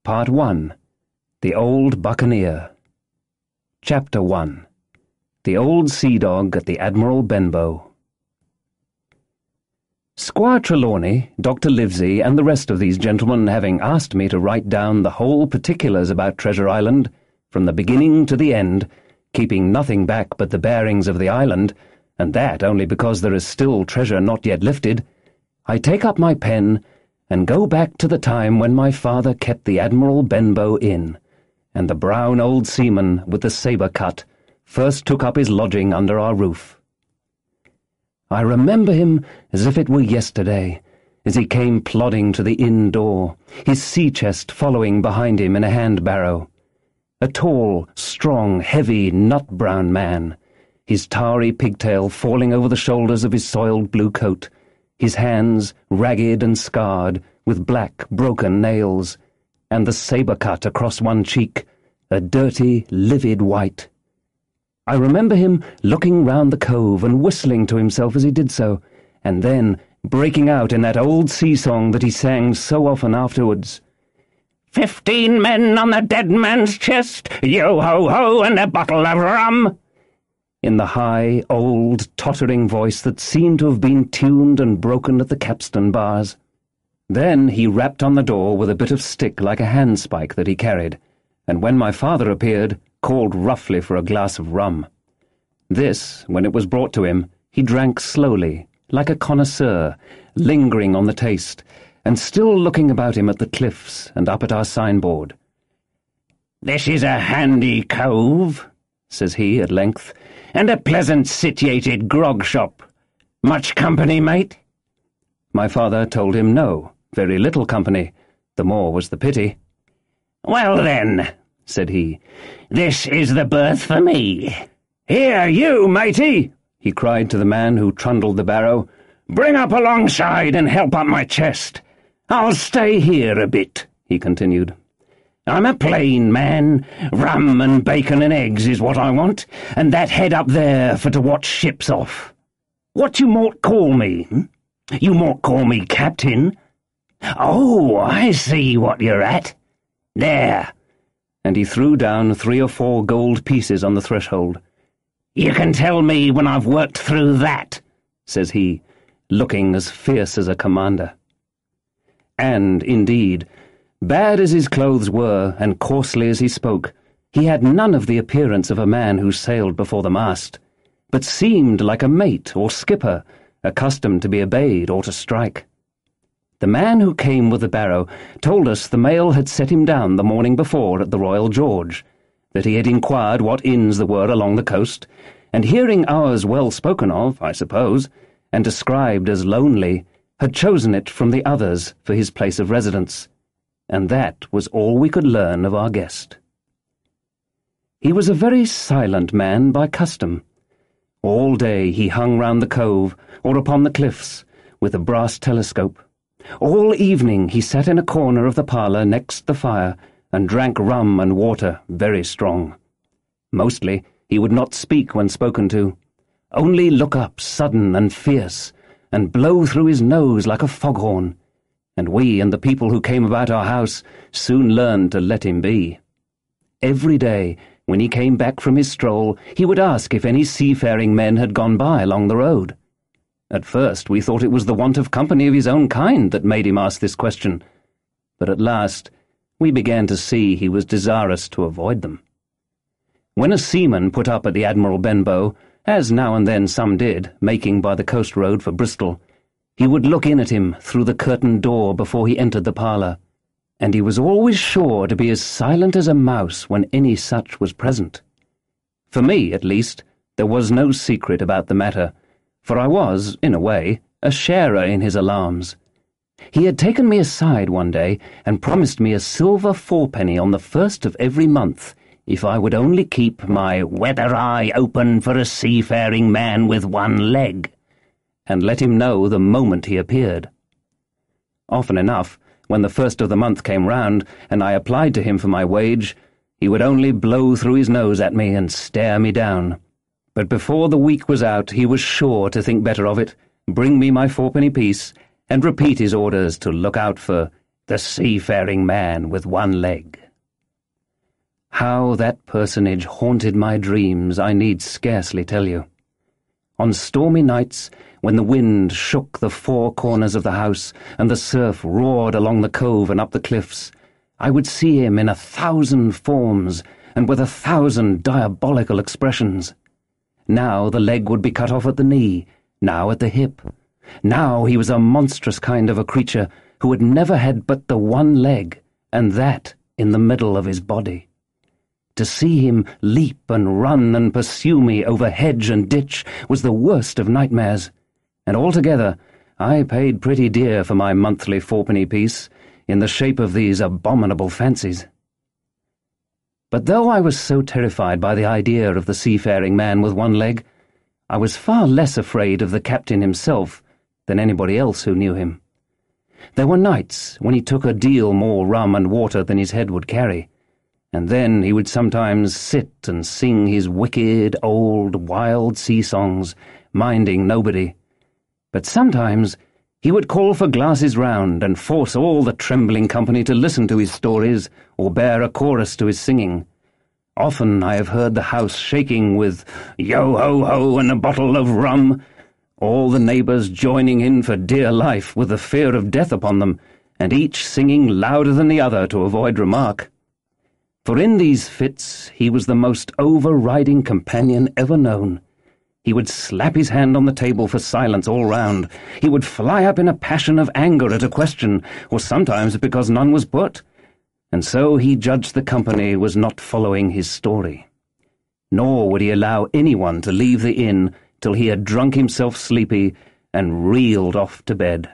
Part 1. The Old Buccaneer. Chapter 1. The Old Sea Dog at the Admiral Benbow. Squire Trelawney, Dr. Livesey, and the rest of these gentlemen having asked me to write down the whole particulars about Treasure Island, from the beginning to the end, keeping nothing back but the bearings of the island, and that only because there is still treasure not yet lifted, I take up my pen and go back to the time when my father kept the Admiral Benbow Inn, and the brown old seaman with the sabre cut first took up his lodging under our roof. I remember him as if it were yesterday, as he came plodding to the inn door, his sea-chest following behind him in a hand-barrow. A tall, strong, heavy, nut-brown man, his tarry pigtail falling over the shoulders of his soiled blue coat, his hands ragged and scarred, with black, broken nails, and the sabre cut across one cheek, a dirty, livid white. I remember him looking round the cove and whistling to himself as he did so, and then breaking out in that old sea-song that he sang so often afterwards. 15 men on the dead man's chest, yo-ho-ho, and a bottle of rum, in the high, old, tottering voice that seemed to have been tuned and broken at the capstan bars. Then he rapped on the door with a bit of stick like a handspike that he carried, and when my father appeared, called roughly for a glass of rum. This, when it was brought to him, he drank slowly, like a connoisseur, lingering on the taste, and still looking about him at the cliffs and up at our signboard. "This is a handy cove," says he at length, "and a pleasant situated grog-shop. Much company, mate?" My father told him no, very little company. The more was the pity. "Well then," said he, "this is the berth for me. Here, you, matey," he cried to the man who trundled the barrow, "bring up alongside and help up my chest. I'll stay here a bit," he continued. "I'm a plain man. Rum and bacon and eggs is what I want, and that head up there for to watch ships off. What you mought call me? You mought call me captain. Oh, I see what you're at. There." And he threw down 3 or 4 gold pieces on the threshold. "You can tell me when I've worked through that," says he, looking as fierce as a commander. And, indeed, bad as his clothes were, and coarsely as he spoke, he had none of the appearance of a man who sailed before the mast, but seemed like a mate or skipper, accustomed to be obeyed or to strike. The man who came with the barrow told us the mail had set him down the morning before at the Royal George, that he had inquired what inns there were along the coast, and hearing ours well spoken of, I suppose, and described as lonely, had chosen it from the others for his place of residence, and that was all we could learn of our guest. He was a very silent man by custom. All day he hung round the cove, or upon the cliffs, with a brass telescope. All evening he sat in a corner of the parlour next the fire, and drank rum and water very strong. Mostly he would not speak when spoken to, only look up sudden and fierce, and blow through his nose like a foghorn, and we and the people who came about our house soon learned to let him be. Every day, when he came back from his stroll, he would ask if any seafaring men had gone by along the road. At first we thought it was the want of company of his own kind that made him ask this question, but at last we began to see he was desirous to avoid them. When a seaman put up at the Admiral Benbow, as now and then some did, making by the coast road for Bristol, he would look in at him through the curtained door before he entered the parlour, and he was always sure to be as silent as a mouse when any such was present. For me, at least, there was no secret about the matter, for I was, in a way, a sharer in his alarms. He had taken me aside one day and promised me a silver 4-penny on the 1st of every month if I would only keep my weather eye open for a seafaring man with one leg, and let him know the moment he appeared. Often enough, when the 1st of the month came round and I applied to him for my wage, he would only blow through his nose at me and stare me down. But before the week was out he was sure to think better of it, bring me my 4-penny piece, and repeat his orders to look out for The seafaring man with one leg. How that personage haunted my dreams I need scarcely tell you. On stormy nights, when the wind shook the four corners of the house and the surf roared along the cove and up the cliffs, I would see him in 1,000 forms and with 1,000 diabolical expressions. Now the leg would be cut off at the knee, now at the hip. Now he was a monstrous kind of a creature who had never had but the one leg, and that in the middle of his body. To see him leap and run and pursue me over hedge and ditch was the worst of nightmares, and altogether I paid pretty dear for my monthly fourpenny piece in the shape of these abominable fancies. But though I was so terrified by the idea of the seafaring man with one leg, I was far less afraid of the captain himself than anybody else who knew him. There were nights when he took a deal more rum and water than his head would carry, and then he would sometimes sit and sing his wicked, old, wild sea songs, minding nobody. But sometimes he would call for glasses round and force all the trembling company to listen to his stories or bear a chorus to his singing. Often I have heard the house shaking with yo-ho-ho and a bottle of rum, all the neighbours joining in for dear life with the fear of death upon them, and each singing louder than the other to avoid remark. For in these fits he was the most overriding companion ever known. He would slap his hand on the table for silence all round. He would fly up in a passion of anger at a question, or sometimes because none was put. And so he judged the company was not following his story. Nor would he allow anyone to leave the inn till he had drunk himself sleepy and reeled off to bed.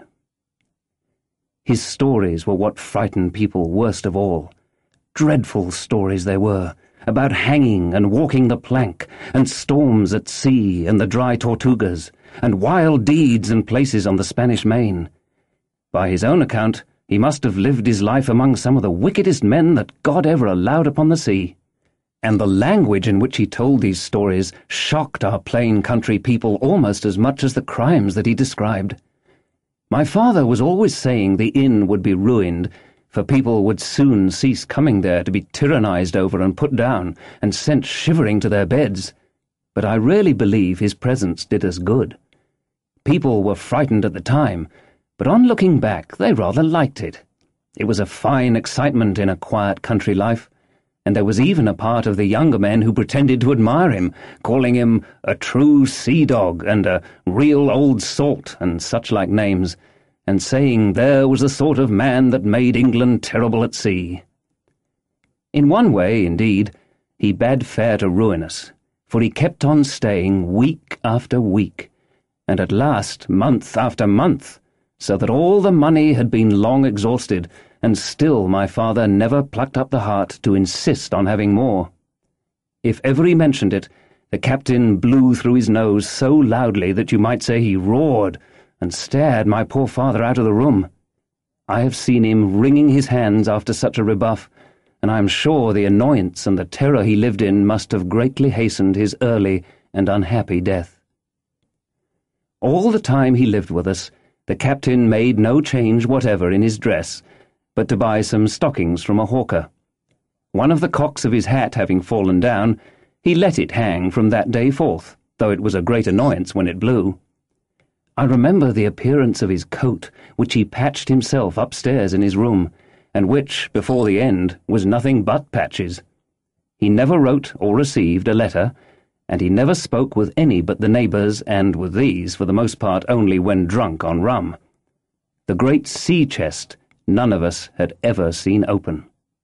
His stories were what frightened people worst of all. Dreadful stories they were, about hanging and walking the plank, and storms at sea and the dry Tortugas, and wild deeds and places on the Spanish Main. By his own account, he must have lived his life among some of the wickedest men that God ever allowed upon the sea. And the language in which he told these stories shocked our plain country people almost as much as the crimes that he described. My father was always saying the inn would be ruined, for people would soon cease coming there to be tyrannized over and put down, and sent shivering to their beds. But I really believe his presence did us good. People were frightened at the time, but on looking back they rather liked it. It was a fine excitement in a quiet country life, and there was even a part of the younger men who pretended to admire him, calling him a true sea-dog and a real old salt and such-like names, and saying there was the sort of man that made England terrible at sea. In one way, indeed, he bade fair to ruin us, for he kept on staying week after week, and at last month after month, so that all the money had been long exhausted, and still my father never plucked up the heart to insist on having more. If ever he mentioned it, the captain blew through his nose so loudly that you might say he roared, and stared my poor father out of the room. I have seen him wringing his hands after such a rebuff, and I am sure the annoyance and the terror he lived in must have greatly hastened his early and unhappy death. All the time he lived with us, the captain made no change whatever in his dress, but to buy some stockings from a hawker. One of the cocks of his hat having fallen down, he let it hang from that day forth, though it was a great annoyance when it blew. I remember the appearance of his coat, which he patched himself upstairs in his room, and which, before the end, was nothing but patches. He never wrote or received a letter, and he never spoke with any but the neighbours, and with these, for the most part, only when drunk on rum. The great sea-chest none of us had ever seen open.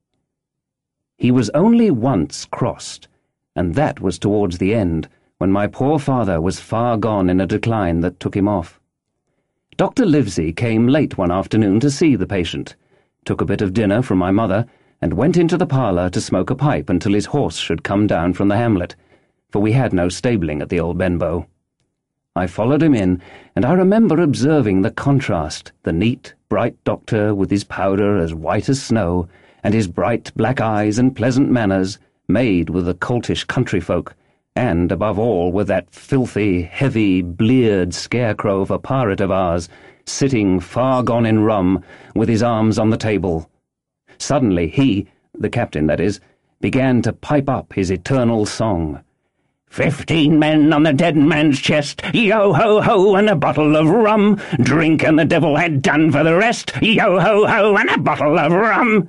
He was only once crossed, and that was towards the end, when my poor father was far gone in a decline that took him off. Dr. Livesey came late one afternoon to see the patient, took a bit of dinner from my mother, and went into the parlour to smoke a pipe until his horse should come down from the hamlet, for we had no stabling at the old Benbow. I followed him in, and I remember observing the contrast, the neat, bright doctor with his powder as white as snow, and his bright black eyes and pleasant manners, made with the coltish country folk, and, above all, with that filthy, heavy, bleared scarecrow of a pirate of ours, sitting far gone in rum, with his arms on the table. Suddenly he, the captain that is, began to pipe up his eternal song. 15 men on the dead man's chest, yo-ho-ho, and a bottle of rum. Drink and the devil had done for the rest, yo-ho-ho, and a bottle of rum.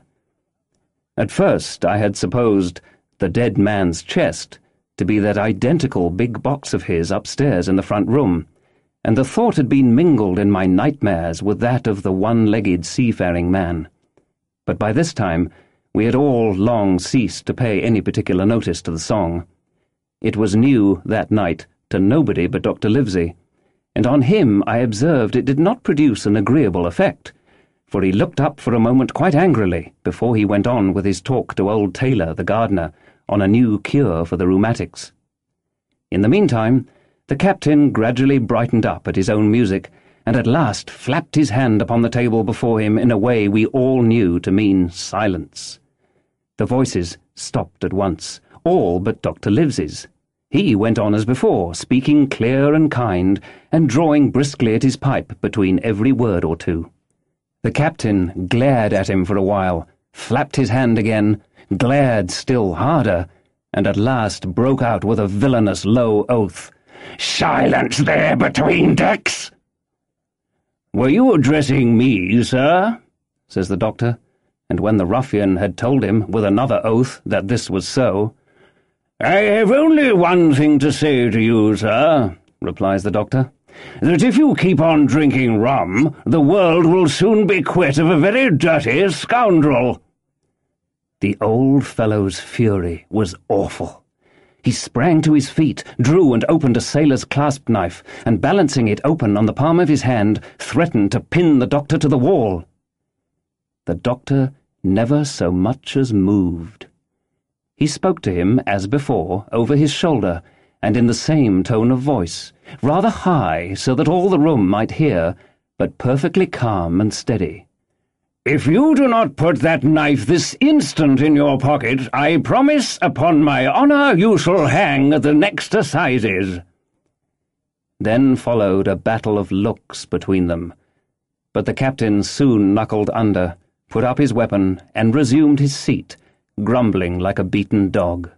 At first I had supposed the dead man's chest to be that identical big box of his upstairs in the front room, and the thought had been mingled in my nightmares with that of the one-legged seafaring man. But by this time we had all long ceased to pay any particular notice to the song. It was new that night to nobody but Dr. Livesey, and on him I observed it did not produce an agreeable effect, for he looked up for a moment quite angrily before he went on with his talk to old Taylor, the gardener, on a new cure for the rheumatics. In the meantime, the captain gradually brightened up at his own music, and at last flapped his hand upon the table before him in a way we all knew to mean silence. The voices stopped at once, all but Dr. Livesey's. He went on as before, speaking clear and kind, and drawing briskly at his pipe between every word or two. The captain glared at him for a while, flapped his hand again, glared still harder, and at last broke out with a villainous low oath. "Silence there between decks!" "Were you addressing me, sir?" says the doctor, and when the ruffian had told him, with another oath, that this was so, "I have only one thing to say to you, sir," replies the doctor, "that if you keep on drinking rum, the world will soon be quit of a very dirty scoundrel." The old fellow's fury was awful. He sprang to his feet, drew and opened a sailor's clasp knife, and balancing it open on the palm of his hand, threatened to pin the doctor to the wall. The doctor never so much as moved. He spoke to him, as before, over his shoulder, and in the same tone of voice, rather high so that all the room might hear, but perfectly calm and steady. "If you do not put that knife this instant in your pocket, I promise upon my honour you shall hang at the next assizes." Then followed a battle of looks between them, but the captain soon knuckled under, put up his weapon, and resumed his seat, grumbling like a beaten dog.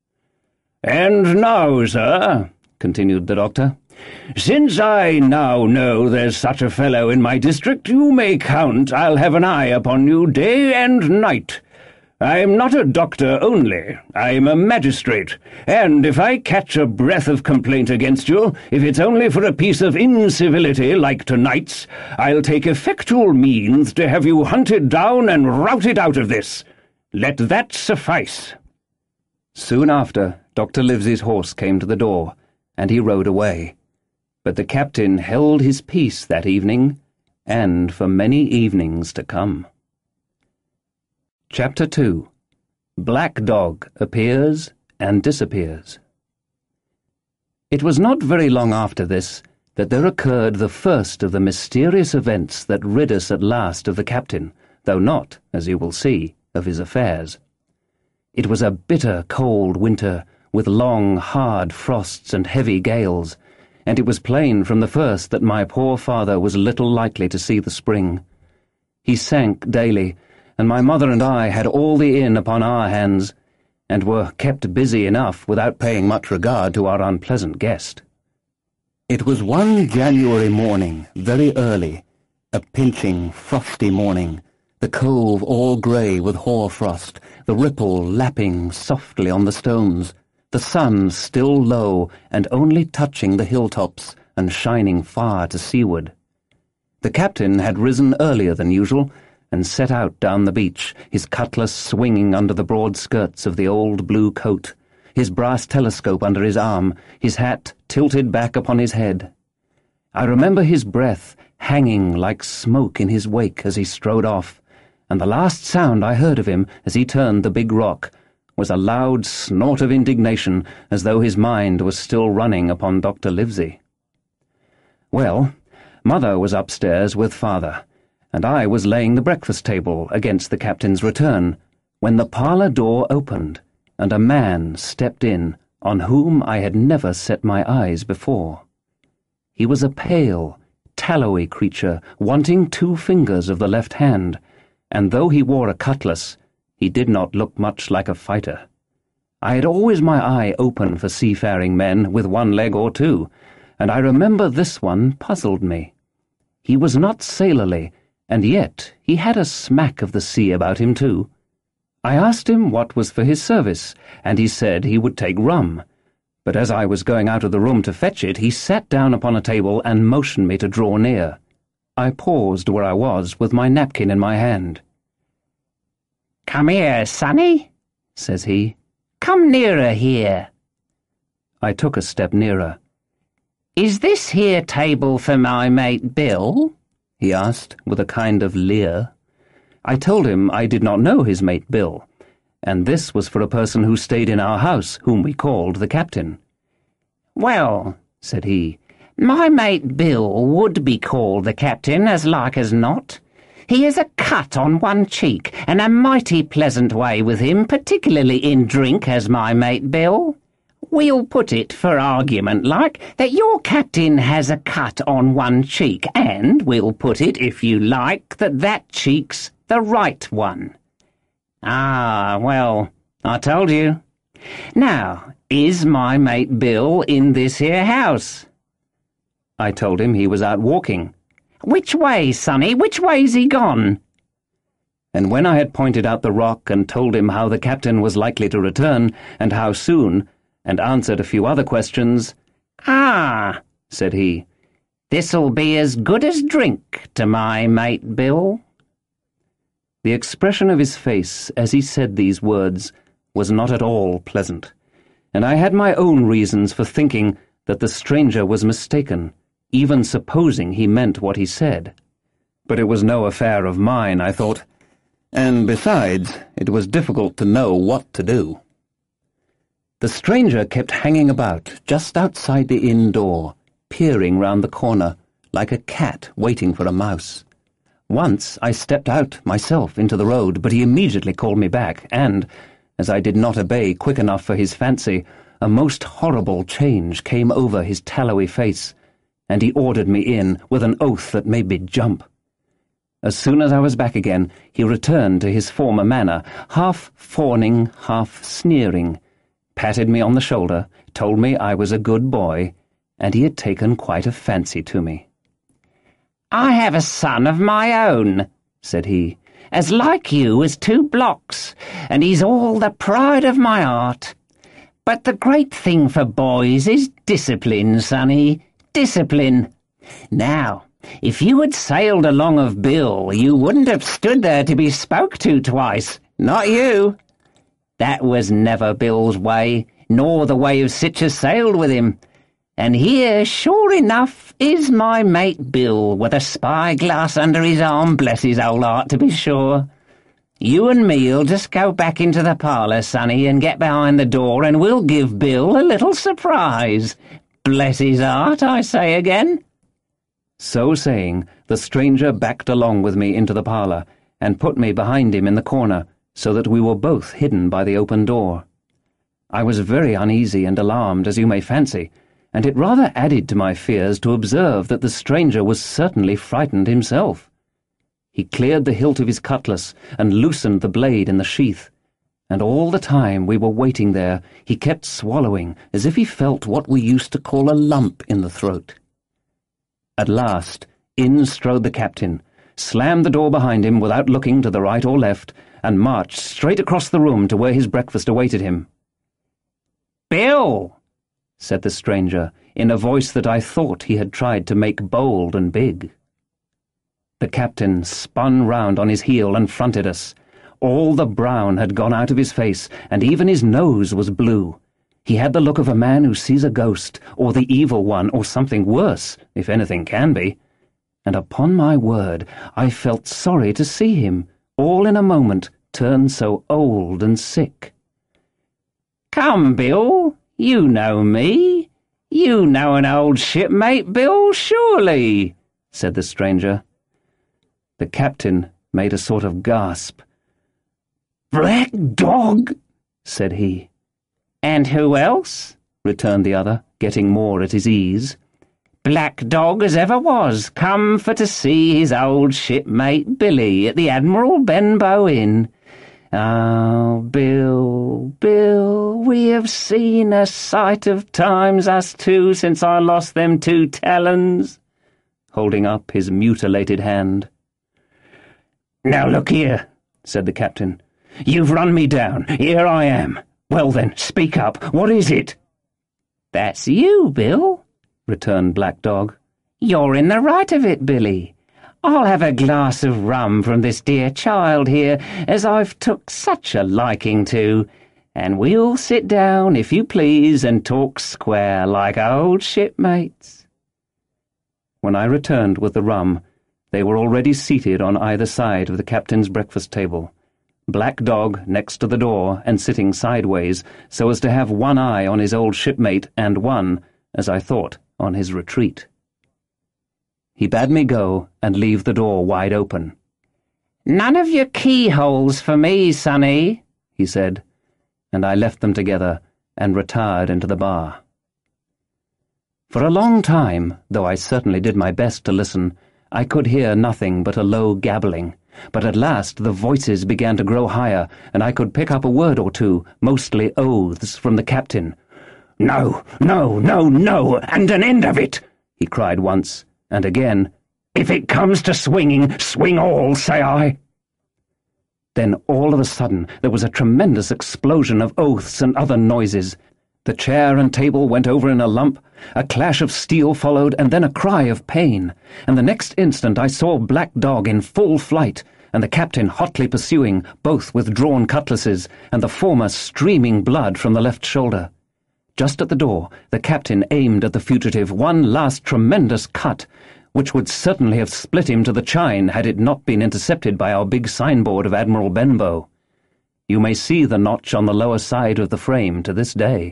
"And now, sir," continued the doctor, "since I now know there's such a fellow in my district, you may count I'll have an eye upon you day and night. I'm not a doctor only, I'm a magistrate, and if I catch a breath of complaint against you, if it's only for a piece of incivility like tonight's, I'll take effectual means to have you hunted down and routed out of this. Let that suffice." Soon after, Dr. Livesey's horse came to the door, and he rode away. But the captain held his peace that evening, and for many evenings to come. Chapter 2. Black Dog Appears and Disappears. It was not very long after this that there occurred the first of the mysterious events that rid us at last of the captain, though not, as you will see, of his affairs. It was a bitter cold winter, with long, hard frosts and heavy gales, and it was plain from the first that my poor father was little likely to see the spring. He sank daily, and my mother and I had all the inn upon our hands, and were kept busy enough without paying much regard to our unpleasant guest. It was one January morning, very early, a pinching, frosty morning, the cove all grey with hoar-frost, the ripple lapping softly on the stones, the sun still low and only touching the hilltops and shining far to seaward. The captain had risen earlier than usual and set out down the beach, his cutlass swinging under the broad skirts of the old blue coat, his brass telescope under his arm, his hat tilted back upon his head. I remember his breath hanging like smoke in his wake as he strode off, and the last sound I heard of him as he turned the big rock was a loud snort of indignation, as though his mind was still running upon Dr. Livesey. Well, Mother was upstairs with Father, and I was laying the breakfast table against the captain's return, when the parlour door opened, and a man stepped in on whom I had never set my eyes before. He was a pale, tallowy creature, wanting 2 fingers of the left hand, and though he wore a cutlass, he did not look much like a fighter. I had always my eye open for seafaring men with 1 leg or 2, and I remember this one puzzled me. He was not sailorly, and yet he had a smack of the sea about him too. I asked him what was for his service, and he said he would take rum. But as I was going out of the room to fetch it, he sat down upon a table and motioned me to draw near. I paused where I was with my napkin in my hand. "Come here, sonny," says he. "Come nearer here." I took a step nearer. "Is this here table for my mate Bill?" he asked, with a kind of leer. I told him I did not know his mate Bill, and this was for a person who stayed in our house, whom we called the captain. "Well," said he, "my mate Bill would be called the captain as like as not. He has a cut on 1 cheek, and a mighty pleasant way with him, particularly in drink, has my mate Bill. We'll put it, for argument like, that your captain has a cut on 1 cheek, and we'll put it, if you like, that cheek's the right one." "Ah, well, I told you. Now, is my mate Bill in this here house?" I told him he was out walking. "Which way, sonny? Which way's he gone?" And when I had pointed out the rock and told him how the captain was likely to return, and how soon, and answered a few other questions, "Ah," said he, "this'll be as good as drink to my mate Bill." The expression of his face as he said these words was not at all pleasant, and I had my own reasons for thinking that the stranger was mistaken, even supposing he meant what he said. But it was no affair of mine, I thought, and besides, it was difficult to know what to do. The stranger kept hanging about just outside the inn door, peering round the corner, like a cat waiting for a mouse. Once I stepped out myself into the road, but he immediately called me back, and, as I did not obey quick enough for his fancy, a most horrible change came over his tallowy face, and he ordered me in with an oath that made me jump. As soon as I was back again, he returned to his former manner, half fawning, half sneering, patted me on the shoulder, told me I was a good boy, and he had taken quite a fancy to me. "I have a son of my own," said he, "as like you as 2 blocks, and he's all the pride of my heart. But the great thing for boys is discipline, sonny, discipline. Now, if you had sailed along of Bill, you wouldn't have stood there to be spoke to twice, not you. That was never Bill's way, nor the way of sich as sailed with him. And here, sure enough, is my mate Bill, with a spy-glass under his arm, bless his old heart, to be sure. You and me'll just go back into the parlour, sonny, and get behind the door, and we'll give Bill a little surprise. Bless his heart, I say again." So saying, the stranger backed along with me into the parlour, and put me behind him in the corner, so that we were both hidden by the open door. I was very uneasy and alarmed, as you may fancy, and it rather added to my fears to observe that the stranger was certainly frightened himself. He cleared the hilt of his cutlass and loosened the blade in the sheath, and all the time we were waiting there he kept swallowing as if he felt what we used to call a lump in the throat. At last, in strode the captain, slammed the door behind him without looking to the right or left, and marched straight across the room to where his breakfast awaited him. "Bill," said the stranger, in a voice that I thought he had tried to make bold and big. The captain spun round on his heel and fronted us. All the brown had gone out of his face, and even his nose was blue. He had the look of a man who sees a ghost, or the evil one, or something worse, if anything can be. And upon my word, I felt sorry to see him, all in a moment, turn so old and sick. "Come, Bill, you know me. You know an old shipmate, Bill, surely," said the stranger. The captain made a sort of gasp. "Black dog," said he. "And who else?" returned the other, getting more at his ease. black dog as ever was, come for to see his old shipmate Billy at the Admiral Benbow Inn. Oh, Bill, Bill, we have seen a sight of times, us two, since I lost them 2 talons," holding up his mutilated hand. "Now look here," said the captain. "You've run me down. Here I am. Well then, speak up. What is it?" "That's you, Bill," returned Black Dog. "You're in the right of it, Billy. I'll have a glass of rum from this dear child here, as I've took such a liking to, and we'll sit down, if you please, and talk square like old shipmates." When I returned with the rum, they were already seated on either side of the captain's breakfast table, Black Dog next to the door and sitting sideways so as to have one eye on his old shipmate and one, as I thought, on his retreat. He bade me go and leave the door wide open. "None of your keyholes for me, sonny," he said, and I left them together and retired into the bar. For a long time, though I certainly did my best to listen, I could hear nothing but a low gabbling, but at last the voices began to grow higher, and I could pick up a word or two, mostly oaths, from the captain. "No, no, no, no, and an end of it," he cried once, and again, "If it comes to swinging, swing all, say I." Then all of a sudden there was a tremendous explosion of oaths and other noises. The chair and table went over in a lump, a clash of steel followed, and then a cry of pain, and the next instant I saw Black Dog in full flight, and the captain hotly pursuing, both with drawn cutlasses, and the former streaming blood from the left shoulder. Just at the door, the captain aimed at the fugitive one last tremendous cut, which would certainly have split him to the chine had it not been intercepted by our big signboard of Admiral Benbow. You may see the notch on the lower side of the frame to this day.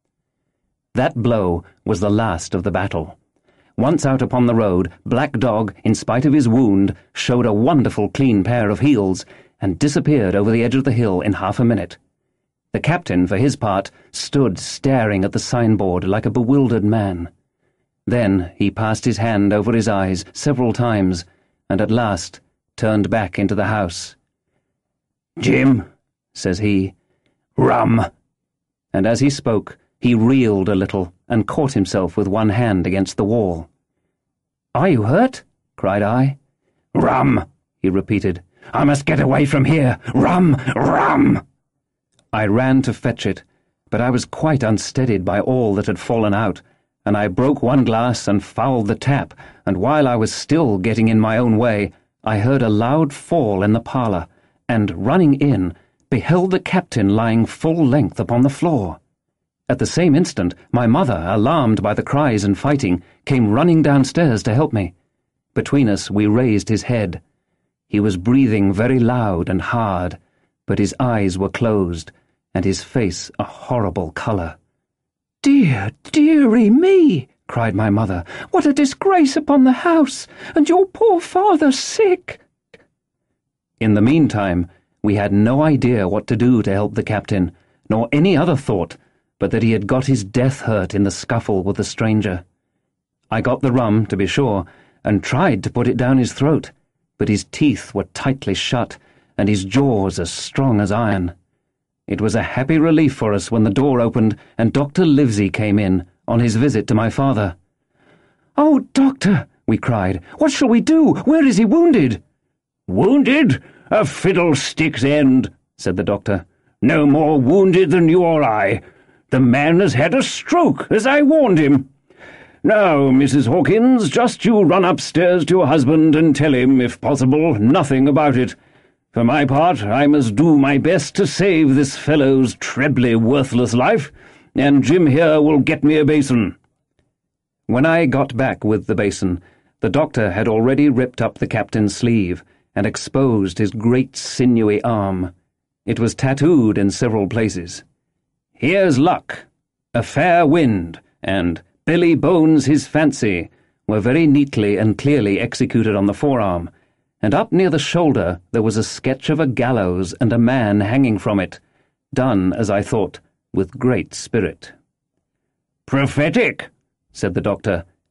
That blow was the last of the battle. Once out upon the road, Black Dog, in spite of his wound, showed a wonderful clean pair of heels, and disappeared over the edge of the hill in half a minute. The captain, for his part, stood staring at the signboard like a bewildered man. Then he passed his hand over his eyes several times, and at last turned back into the house. "Jim," says he, "rum." And as he spoke, he reeled a little and caught himself with one hand against the wall. "Are you hurt?" cried I. "Rum," he repeated. "I must get away from here. Rum, rum." I ran to fetch it, but I was quite unsteadied by all that had fallen out, and I broke one glass and fouled the tap, and while I was still getting in my own way, I heard a loud fall in the parlour, and, running in, beheld the captain lying full length upon the floor. At the same instant, my mother, alarmed by the cries and fighting, came running downstairs to help me. Between us we raised his head. He was breathing very loud and hard, but his eyes were closed, and his face a horrible colour. "Dear, dearie me!" cried my mother. "What a disgrace upon the house, and your poor father sick!" In the meantime, we had no idea what to do to help the captain, nor any other thought, but that he had got his death hurt in the scuffle with the stranger. I got the rum, to be sure, and tried to put it down his throat, but his teeth were tightly shut, and his jaws as strong as iron. It was a happy relief for us when the door opened and Dr. Livesey came in, on his visit to my father. "Oh, doctor," we cried, "what shall we do? Where is he wounded?" "Wounded? A fiddlestick's end," said the doctor. "No more wounded than you or I. The man has had a stroke, as I warned him. Now, Mrs. Hawkins, just you run upstairs to your husband and tell him, if possible, nothing about it. For my part, I must do my best to save this fellow's trebly worthless life, and Jim here will get me a basin." When I got back with the basin, the doctor had already ripped up the captain's sleeve and exposed his great sinewy arm. It was tattooed in several places. "Here's luck," "A fair wind," and "Billy bones his fancy" were very neatly and clearly executed on the forearm, and up near the shoulder there was a sketch of a gallows and a man hanging from it, done, as I thought, with great spirit. "Prophetic," said the doctor,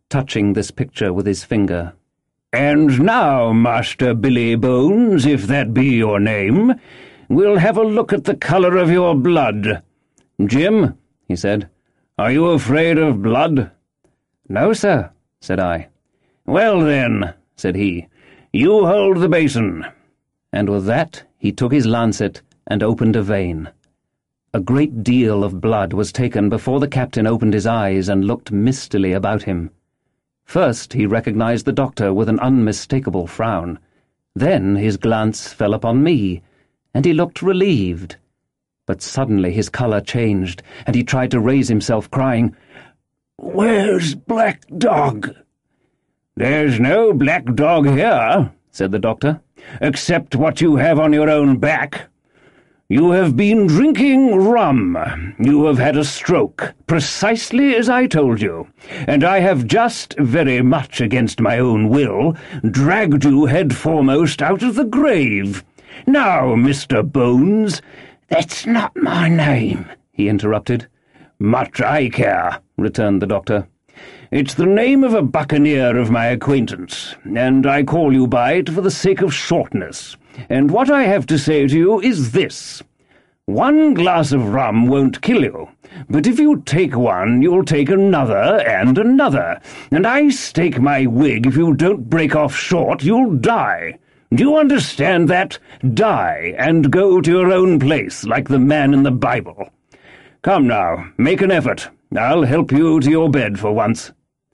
touching this picture with his finger. "And now, Master Billy Bones, if that be your name, we'll have a look at the colour of your blood. Jim," he said, "are you afraid of blood?" "No, sir," said I. "Well then," said he, "you hold the basin." And with that he took his lancet and opened a vein. A great deal of blood was taken before the captain opened his eyes and looked mistily about him. First he recognized the doctor with an unmistakable frown. Then his glance fell upon me, and he looked relieved. But suddenly his colour changed, and he tried to raise himself, crying, "Where's Black Dog?" "There's no black dog here," said the doctor, "except what you have on your own back. You have been drinking rum. You have had a stroke, precisely as I told you, and I have just, very much against my own will, dragged you head foremost out of the grave. Now, Mr. Bones—" "That's not my name," he interrupted. "Much I care," returned the doctor. "It's the name of a buccaneer of my acquaintance, and I call you by it for the sake of shortness. And what I have to say to you is this. One glass of rum won't kill you, but if you take one, you'll take another and another, and I stake my wig if you don't break off short, you'll die. Do you understand that? Die, and go to your own place, like the man in the Bible. Come now, make an effort. I'll help you to your bed for once."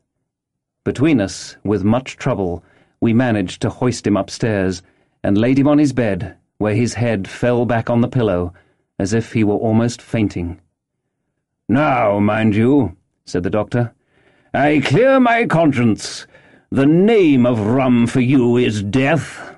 Between us, with much trouble, we managed to hoist him upstairs, and laid him on his bed, where his head fell back on the pillow, as if he were almost fainting. "Now, mind you," said the doctor, "I clear my conscience. The name of rum for you is death."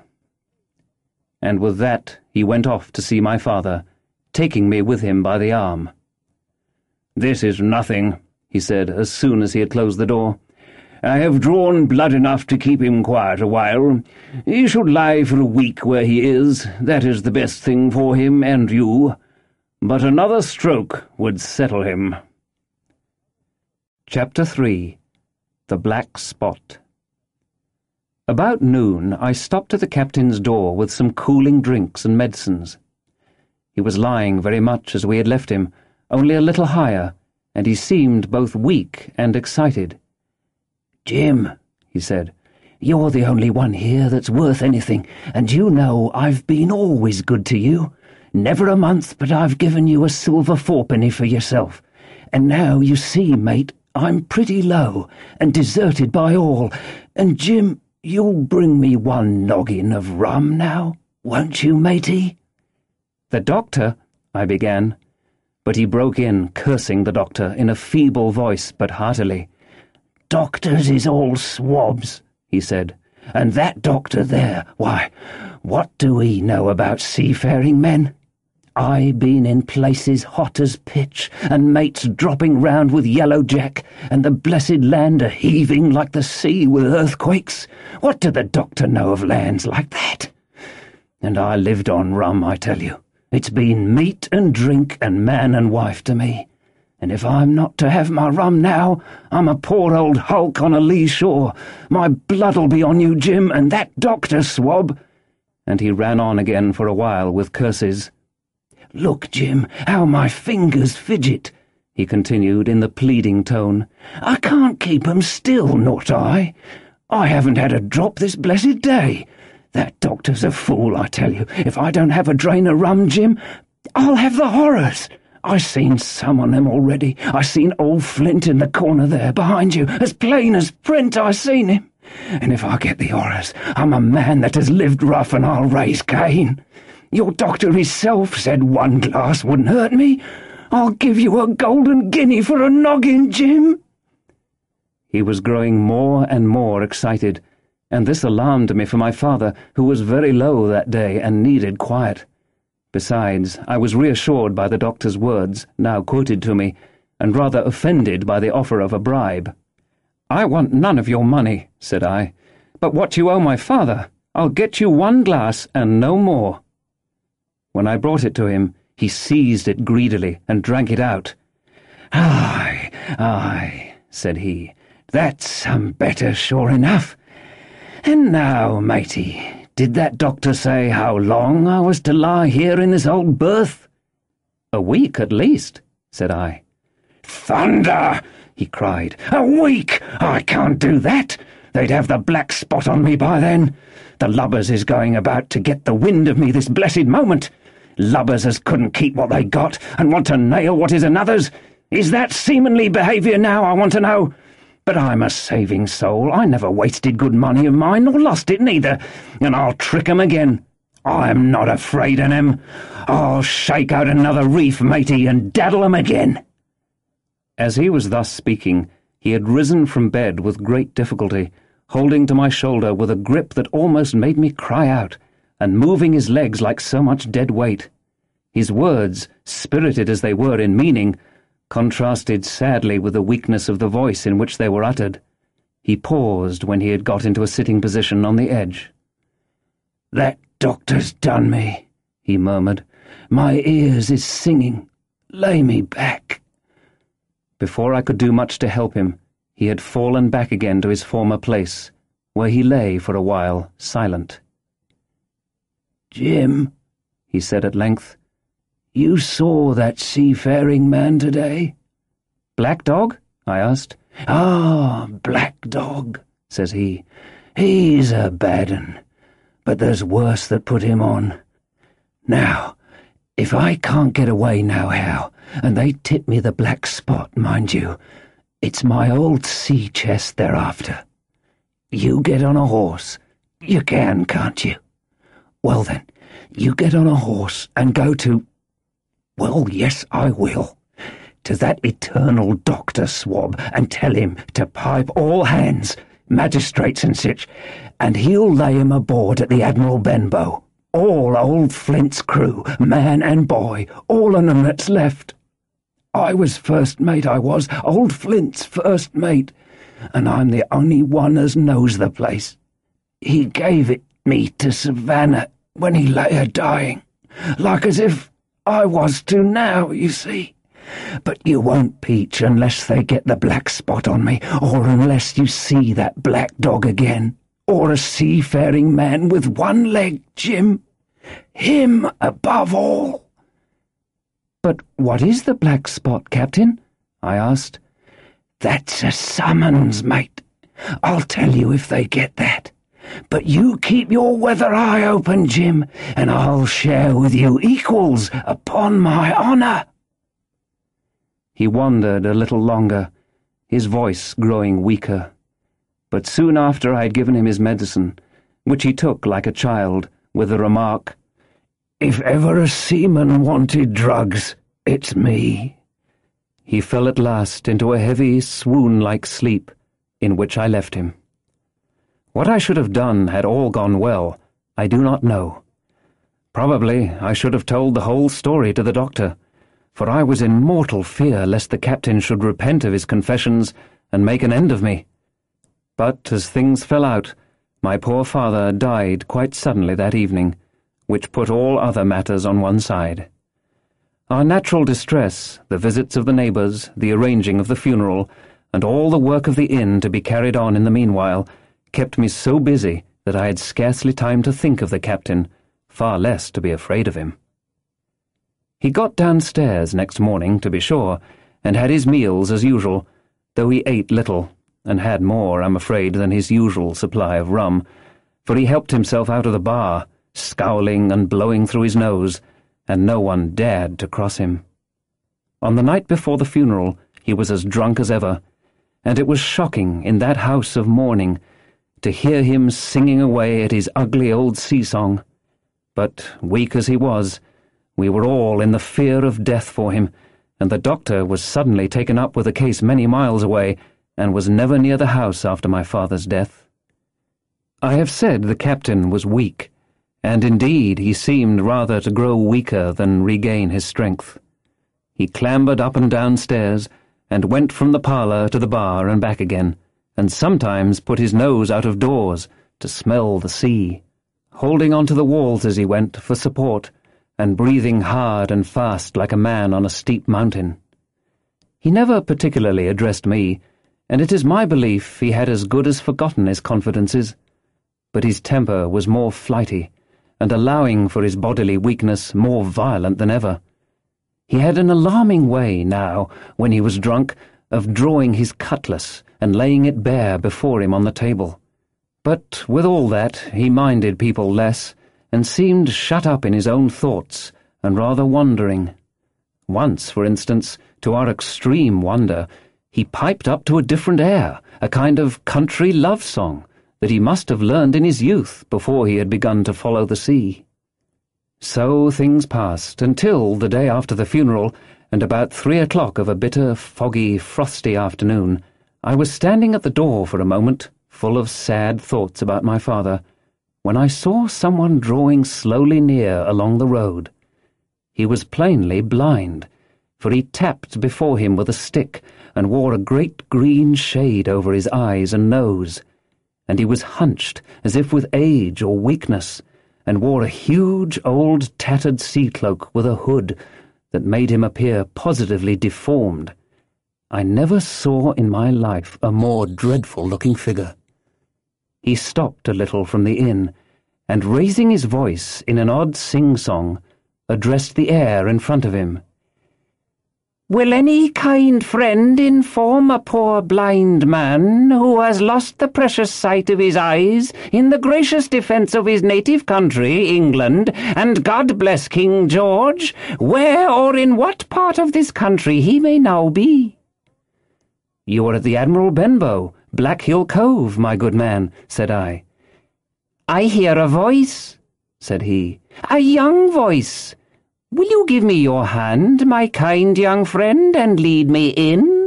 And with that he went off to see my father, taking me with him by the arm. "This is nothing," he said as soon as he had closed the door. "I have drawn blood enough to keep him quiet a while. He should lie for a week where he is. That is the best thing for him and you. But another stroke would settle him." Chapter 3. The Black Spot. About noon I stopped at the captain's door with some cooling drinks and medicines. He was lying very much as we had left him, only a little higher, and he seemed both weak and excited. "Jim," he said, "you're the only one here that's worth anything, and you know I've been always good to you. Never a month but I've given you a silver fourpenny for yourself. And now, you see, mate, I'm pretty low, and deserted by all. And, Jim, you'll bring me one noggin of rum now, won't you, matey?" "The doctor—" I began, but he broke in, cursing the doctor in a feeble voice but heartily. "Doctors is all swabs," he said, "and that doctor there, why, what do he know about seafaring men? I been in places hot as pitch, and mates dropping round with Yellow Jack, and the blessed land a-heaving like the sea with earthquakes. What do the doctor know of lands like that? And I lived on rum, I tell you. It's been meat and drink and man and wife to me. And if I'm not to have my rum now, I'm a poor old hulk on a lee shore. My blood'll be on you, Jim, and that doctor swab." And he ran on again for a while with curses. "Look, Jim, how my fingers fidget," he continued in the pleading tone. "I can't keep 'em still, not I. I haven't had a drop this blessed day. That doctor's a fool, I tell you. If I don't have a drain of rum, Jim, I'll have the horrors. I seen some on them already. I seen old Flint in the corner there, behind you, as plain as print I seen him. And if I get the horrors, I'm a man that has lived rough, and I'll raise Cain. Your doctor himself said one glass wouldn't hurt me. I'll give you a golden guinea for a noggin, Jim." He was growing more and more excited, and this alarmed me for my father, who was very low that day and needed quiet. Besides, I was reassured by the doctor's words, now quoted to me, and rather offended by the offer of a bribe. "I want none of your money," said I, "but what you owe my father. I'll get you one glass and no more." When I brought it to him, he seized it greedily and drank it out. "Aye, aye," said he, That's better, sure enough. And now, matey, did that doctor say how long I was to lie here in this old berth?" "A week at least," said I. "Thunder!" he cried. "A week! I can't do that. They'd have the black spot on me by then. The lubbers is going about to get the wind of me this blessed moment. Lubbers as couldn't keep what they got and want to nail what is another's. Is that seamanly behaviour now, I want to know? But I'm a saving soul. I never wasted good money of mine, nor lost it neither, and I'll trick 'em again. I'm not afraid of 'em. I'll shake out another reef, matey, and daddle 'em again." As he was thus speaking, he had risen from bed with great difficulty, holding to my shoulder with a grip that almost made me cry out, and moving his legs like so much dead weight. His words, spirited as they were in meaning, contrasted sadly with the weakness of the voice in which they were uttered. He paused when he had got into a sitting position on the edge. "That doctor's done me," he murmured. "My ears is singing. Lay me back." Before I could do much to help him, he had fallen back again to his former place, where he lay for a while, silent. "Jim," he said at length, "you saw that seafaring man today?" "Black Dog?" I asked. "Ah, Black Dog," says he. "He's a bad 'un, but there's worse that put him on. Now, if I can't get away nohow, and they tip me the black spot, mind you, it's my old sea chest they're after. You get on a horse. You can, can't you? Well then, you get on a horse and go to— well, yes, I will. To that eternal Dr. Swab, and tell him to pipe all hands, magistrates and sich, and he'll lay him aboard at the Admiral Benbow. All old Flint's crew, man and boy, all on 'em that's left. I was first mate, I was, old Flint's first mate, and I'm the only one as knows the place. He gave it me to Savannah when he lay a-dying, like as if I was to now, you see. But you won't peach unless they get the black spot on me, or unless you see that Black Dog again, or a seafaring man with one leg, Jim. Him above all." "But what is the black spot, Captain?" I asked. "That's a summons, mate. I'll tell you if they get that. But you keep your weather eye open, Jim, and I'll share with you equals, upon my honour." He wondered a little longer, his voice growing weaker. But soon after I had given him his medicine, which he took like a child, with the remark, "If ever a seaman wanted drugs, it's me," he fell at last into a heavy, swoon-like sleep, in which I left him. What I should have done had all gone well, I do not know. Probably I should have told the whole story to the doctor, for I was in mortal fear lest the captain should repent of his confessions and make an end of me. But as things fell out, my poor father died quite suddenly that evening, which put all other matters on one side. Our natural distress, the visits of the neighbours, the arranging of the funeral, and all the work of the inn to be carried on in the meanwhile, kept me so busy that I had scarcely time to think of the captain, far less to be afraid of him. He got downstairs next morning, to be sure, and had his meals as usual, though he ate little, and had more, I'm afraid, than his usual supply of rum, for he helped himself out of the bar, scowling and blowing through his nose, and no one dared to cross him. On the night before the funeral he was as drunk as ever, and it was shocking in that house of mourning to hear him singing away at his ugly old sea-song. But, weak as he was, we were all in the fear of death for him, and the doctor was suddenly taken up with a case many miles away, and was never near the house after my father's death. I have said the captain was weak, and indeed he seemed rather to grow weaker than regain his strength. He clambered up and down stairs, and went from the parlour to the bar and back again, and sometimes put his nose out of doors to smell the sea, holding on to the walls as he went for support, and breathing hard and fast like a man on a steep mountain. He never particularly addressed me, and it is my belief he had as good as forgotten his confidences. But his temper was more flighty, and allowing for his bodily weakness, more violent than ever. He had an alarming way now, when he was drunk, of drawing his cutlass and laying it bare before him on the table. But with all that, he minded people less, and seemed shut up in his own thoughts, and rather wandering. Once, for instance, to our extreme wonder, he piped up to a different air, a kind of country love song, that he must have learned in his youth before he had begun to follow the sea. So things passed until the day after the funeral, and about 3 o'clock of a bitter, foggy, frosty afternoon, I was standing at the door for a moment, full of sad thoughts about my father, when I saw someone drawing slowly near along the road. He was plainly blind, for he tapped before him with a stick and wore a great green shade over his eyes and nose, and he was hunched as if with age or weakness, and wore a huge old tattered sea-cloak with a hood that made him appear positively deformed. I never saw in my life a more dreadful-looking figure. He stopped a little from the inn, and raising his voice in an odd sing-song, addressed the air in front of him. "Will any kind friend inform a poor blind man who has lost the precious sight of his eyes in the gracious defence of his native country, England, and God bless King George, where or in what part of this country he may now be?" "You are at the Admiral Benbow, Black Hill Cove, my good man," said I. "I hear a voice," said he, "a young voice. Will you give me your hand, my kind young friend, and lead me in?"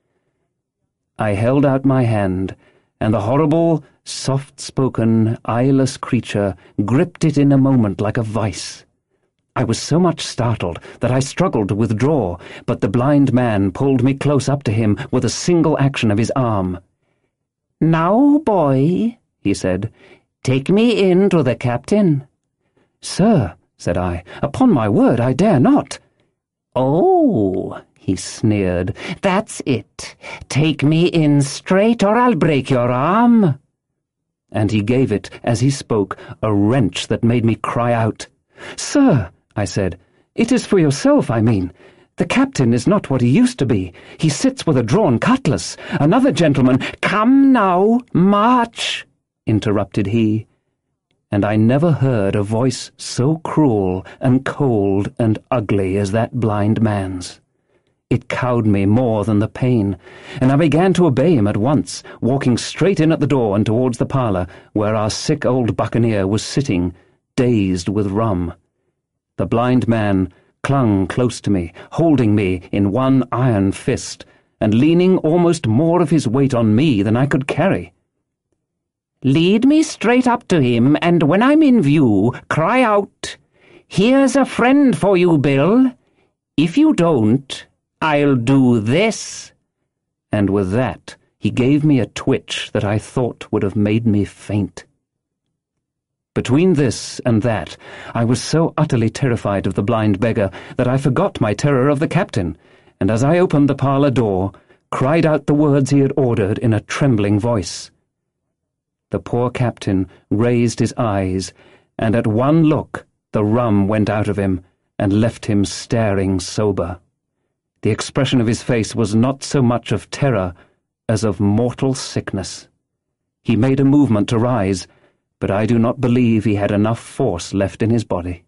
I held out my hand, and the horrible, soft-spoken, eyeless creature gripped it in a moment like a vice. I was so much startled that I struggled to withdraw, but the blind man pulled me close up to him with a single action of his arm. "Now, boy," he said, "take me in to the captain." "Sir," said I, "upon my word I dare not." "Oh," he sneered, "that's it. Take me in straight or I'll break your arm." And he gave it, as he spoke, a wrench that made me cry out. "Sir," I said, "it is for yourself, I mean. The captain is not what he used to be. He sits with a drawn cutlass. Another gentleman—" "Come now, march," interrupted he. And I never heard a voice so cruel and cold and ugly as that blind man's. It cowed me more than the pain, and I began to obey him at once, walking straight in at the door and towards the parlour, where our sick old buccaneer was sitting, dazed with rum. The blind man clung close to me, holding me in one iron fist, and leaning almost more of his weight on me than I could carry. "Lead me straight up to him, and when I'm in view, cry out, 'Here's a friend for you, Bill. If you don't, I'll do this.'" And with that, he gave me a twitch that I thought would have made me faint. Between this and that, I was so utterly terrified of the blind beggar that I forgot my terror of the captain, and as I opened the parlour door, cried out the words he had ordered in a trembling voice. The poor captain raised his eyes, and at one look the rum went out of him and left him staring sober. The expression of his face was not so much of terror as of mortal sickness. He made a movement to rise, but I do not believe he had enough force left in his body.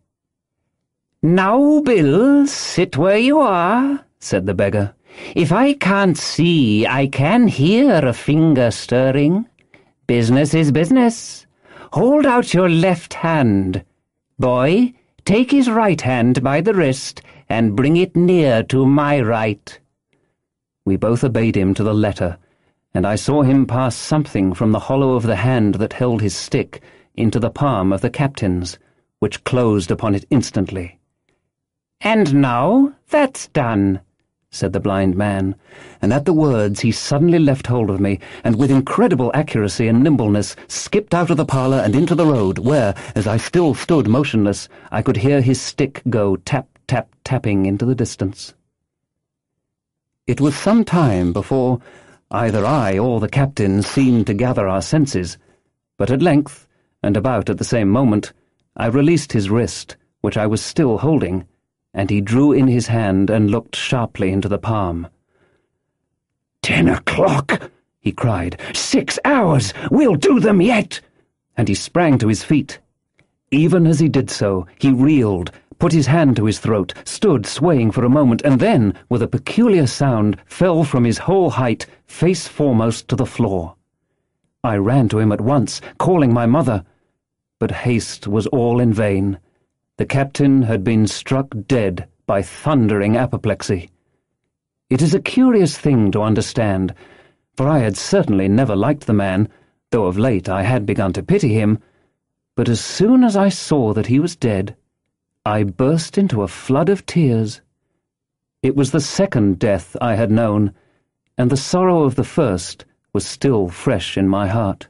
"Now, Bill, sit where you are," said the beggar. "If I can't see, I can hear a finger stirring. Business is business. Hold out your left hand. Boy, take his right hand by the wrist and bring it near to my right." We both obeyed him to the letter, and I saw him pass something from the hollow of the hand that held his stick into the palm of the captain's, which closed upon it instantly. "And now that's done," said the blind man, and at the words he suddenly left hold of me, and with incredible accuracy and nimbleness skipped out of the parlour and into the road, where, as I still stood motionless, I could hear his stick go tap, tap, tapping into the distance. It was some time before, Either I or the captain seemed to gather our senses, but at length, and about at the same moment, I released his wrist, which I was still holding, and he drew in his hand and looked sharply into the palm. 10 o'clock, he cried. 6 hours! We'll do them yet! And he sprang to his feet. Even as he did so, he reeled, put his hand to his throat, stood swaying for a moment, and then, with a peculiar sound, fell from his whole height, face foremost to the floor. I ran to him at once, calling my mother, but haste was all in vain. The captain had been struck dead by thundering apoplexy. It is a curious thing to understand, for I had certainly never liked the man, though of late I had begun to pity him, but as soon as I saw that he was dead, I burst into a flood of tears. It was the second death I had known, and the sorrow of the first was still fresh in my heart.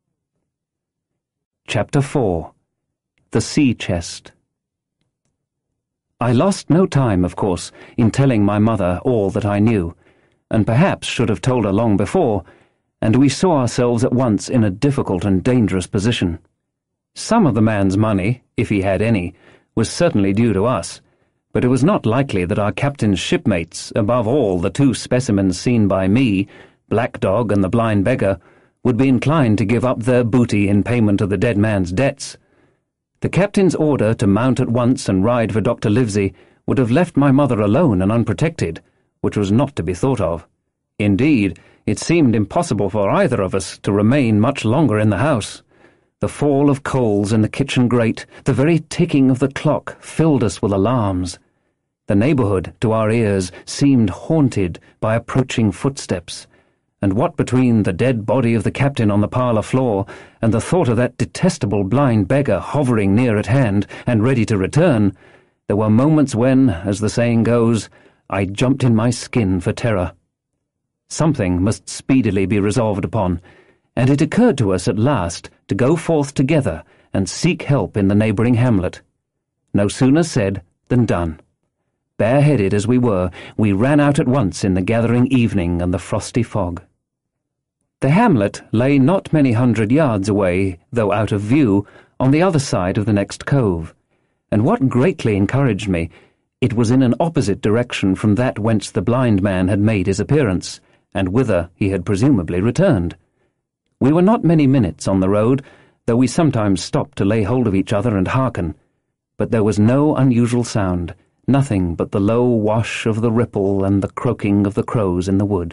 Chapter 4. The Sea Chest. I lost no time, of course, in telling my mother all that I knew, and perhaps should have told her long before, and we saw ourselves at once in a difficult and dangerous position. Some of the man's money, if he had any, was certainly due to us, but it was not likely that our captain's shipmates, above all the 2 specimens seen by me, Black Dog and the blind beggar, would be inclined to give up their booty in payment of the dead man's debts. The captain's order to mount at once and ride for Dr. Livesey would have left my mother alone and unprotected, which was not to be thought of. Indeed, it seemed impossible for either of us to remain much longer in the house. The fall of coals in the kitchen grate, the very ticking of the clock, filled us with alarms. The neighbourhood, to our ears, seemed haunted by approaching footsteps, and what between the dead body of the captain on the parlour floor and the thought of that detestable blind beggar hovering near at hand and ready to return, there were moments when, as the saying goes, I jumped in my skin for terror. Something must speedily be resolved upon, and it occurred to us at last to go forth together and seek help in the neighbouring hamlet. No sooner said than done. Bareheaded as we were, we ran out at once in the gathering evening and the frosty fog. The hamlet lay not many 100 yards away, though out of view, on the other side of the next cove, and what greatly encouraged me, it was in an opposite direction from that whence the blind man had made his appearance, and whither he had presumably returned. We were not many minutes on the road, though we sometimes stopped to lay hold of each other and hearken, but there was no unusual sound, nothing but the low wash of the ripple and the croaking of the crows in the wood.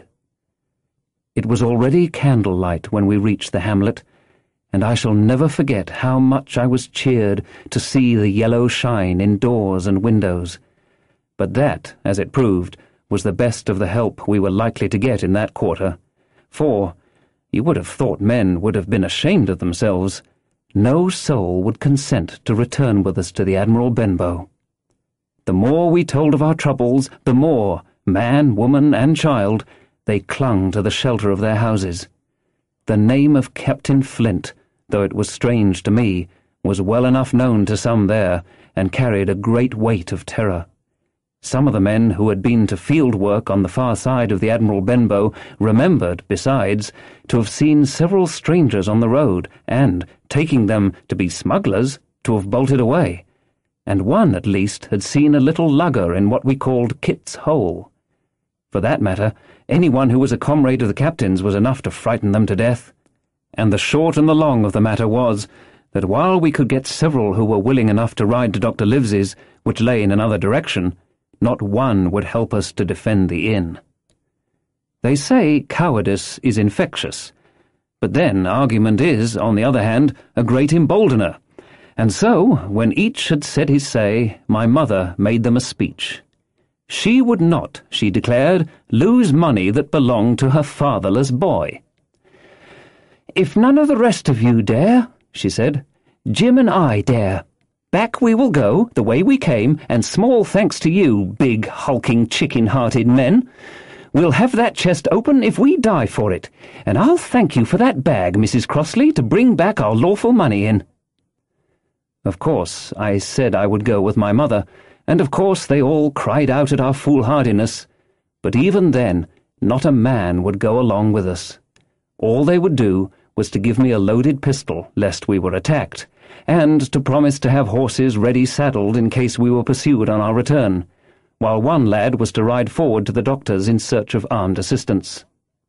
It was already candlelight when we reached the hamlet, and I shall never forget how much I was cheered to see the yellow shine in doors and windows. But that, as it proved, was the best of the help we were likely to get in that quarter, for, you would have thought men would have been ashamed of themselves, no soul would consent to return with us to the Admiral Benbow. The more we told of our troubles, the more, man, woman, and child, they clung to the shelter of their houses. The name of Captain Flint, though it was strange to me, was well enough known to some there, and carried a great weight of terror. Some of the men who had been to field work on the far side of the Admiral Benbow remembered, besides, to have seen several strangers on the road, and, taking them to be smugglers, to have bolted away, and one, at least, had seen a little lugger in what we called Kit's Hole. For that matter, anyone who was a comrade of the captain's was enough to frighten them to death. And the short and the long of the matter was that while we could get several who were willing enough to ride to Dr. Livesey's, which lay in another direction, not one would help us to defend the inn. They say cowardice is infectious, but then argument is, on the other hand, a great emboldener, and so, when each had said his say, my mother made them a speech. She would not, she declared, lose money that belonged to her fatherless boy. "If none of the rest of you dare," she said, "Jim and I dare. Back we will go, the way we came, and small thanks to you, big, hulking, chicken-hearted men. We'll have that chest open if we die for it, and I'll thank you for that bag, Mrs. Crossley, to bring back our lawful money in." Of course, I said I would go with my mother, and of course they all cried out at our foolhardiness, but even then Not a man would go along with us. All they would do was to give me a loaded pistol, lest we were attacked, and to promise to have horses ready saddled in case we were pursued on our return, while one lad was to ride forward to the doctors in search of armed assistance.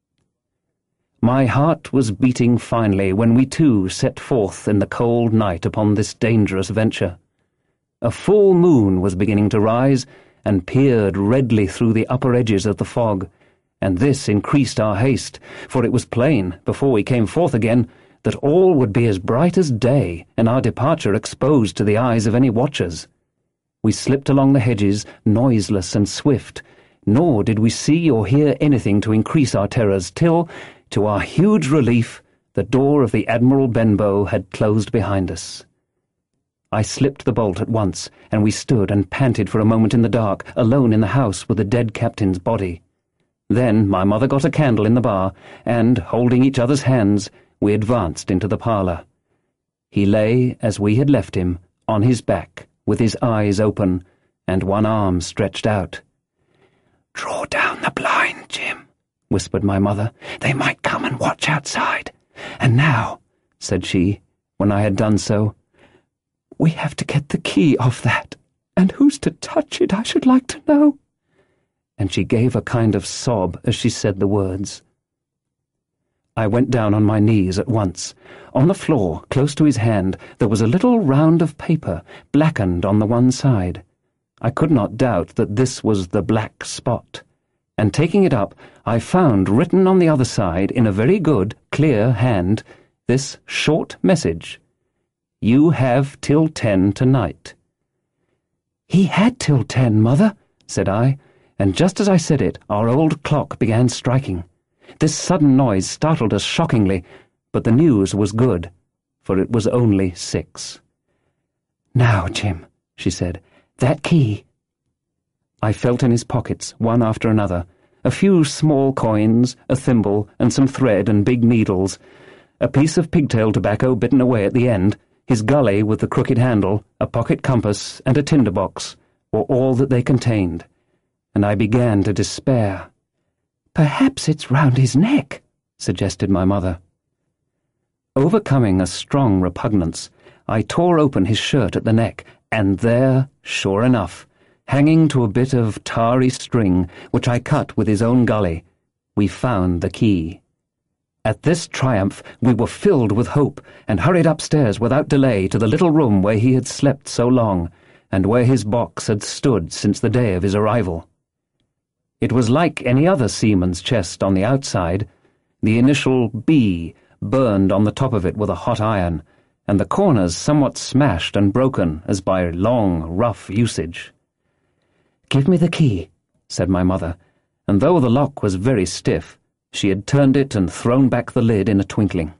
My heart was beating finely when we too set forth in the cold night upon this dangerous venture. A full moon was beginning to rise, and peered redly through the upper edges of the fog, and this increased our haste, for it was plain, before we came forth again, that all would be as bright as day, and our departure exposed to the eyes of any watchers. We slipped along the hedges, noiseless and swift, nor did we see or hear anything to increase our terrors till, to our huge relief, the door of the Admiral Benbow had closed behind us. I slipped the bolt at once, and we stood and panted for a moment in the dark, alone in the house with the dead captain's body. Then my mother got a candle in the bar, and, holding each other's hands, we advanced into the parlour. He lay, as we had left him, on his back, with his eyes open, and one arm stretched out. "Draw down the blind, Jim," whispered my mother. "They might come and watch outside. And now," said she, when I had done so, "we have to get the key off that, and who's to touch it, I should like to know." And she gave a kind of sob as she said the words. I went down on my knees at once. On the floor, close to his hand, there was a little round of paper, blackened on the one side. I could not doubt that this was the black spot, and taking it up, I found written on the other side, in a very good, clear hand, this short message: "You have till 10 tonight." "He had till 10, Mother," said I, and just as I said it, our old clock began striking. This sudden noise startled us shockingly, but the news was good, for it was only 6. "Now, Jim," she said, "that key." I felt in his pockets, one after another, a few small coins, a thimble, and some thread and big needles, a piece of pigtail tobacco bitten away at the end, his gully with the crooked handle, a pocket compass, and a tinder-box, were all that they contained, and I began to despair. "Perhaps it's round his neck," suggested my mother. Overcoming a strong repugnance, I tore open his shirt at the neck, and there, sure enough, hanging to a bit of tarry string, which I cut with his own gully, we found the key. At this triumph we were filled with hope, and hurried upstairs without delay to the little room where he had slept so long, and where his box had stood since the day of his arrival. It was like any other seaman's chest on the outside, the initial B burned on the top of it with a hot iron, and the corners somewhat smashed and broken as by long, rough usage. "Give me the key," said my mother, and though the lock was very stiff, she had turned it and thrown back the lid in a twinkling.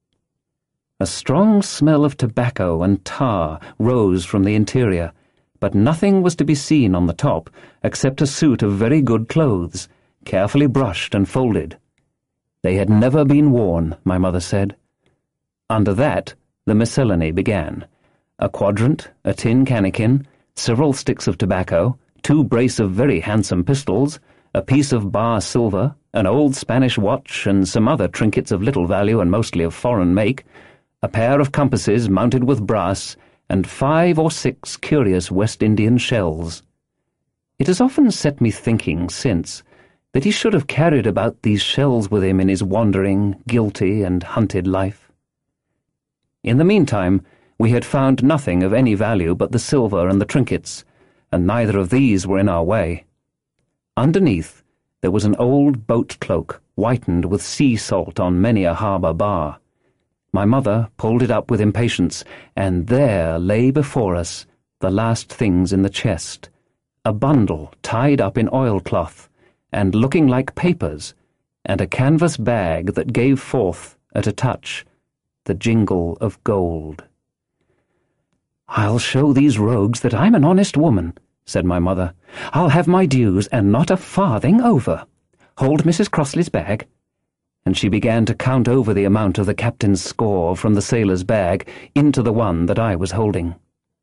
A strong smell of tobacco and tar rose from the interior, but nothing was to be seen on the top except a suit of very good clothes, carefully brushed and folded. They had never been worn, my mother said. Under that, the miscellany began: a quadrant, a tin cannikin, several sticks of tobacco, 2 brace of very handsome pistols, a piece of bar silver, an old Spanish watch, and some other trinkets of little value and mostly of foreign make, a pair of compasses mounted with brass, and 5 or 6 curious West Indian shells. It has often set me thinking since that he should have carried about these shells with him in his wandering, guilty, and hunted life. In the meantime, we had found nothing of any value but the silver and the trinkets, and neither of these were in our way. Underneath, there was an old boat cloak, whitened with sea salt on many a harbour bar. My mother pulled it up with impatience, and there lay before us the last things in the chest, a bundle tied up in oilcloth, and looking like papers, and a canvas bag that gave forth, at a touch, the jingle of gold. "I'll show these rogues that I'm an honest woman," said my mother. "I'll have my dues, and not a farthing over. Hold Mrs. Crossley's bag." And she began to count over the amount of the captain's score from the sailor's bag into the one that I was holding.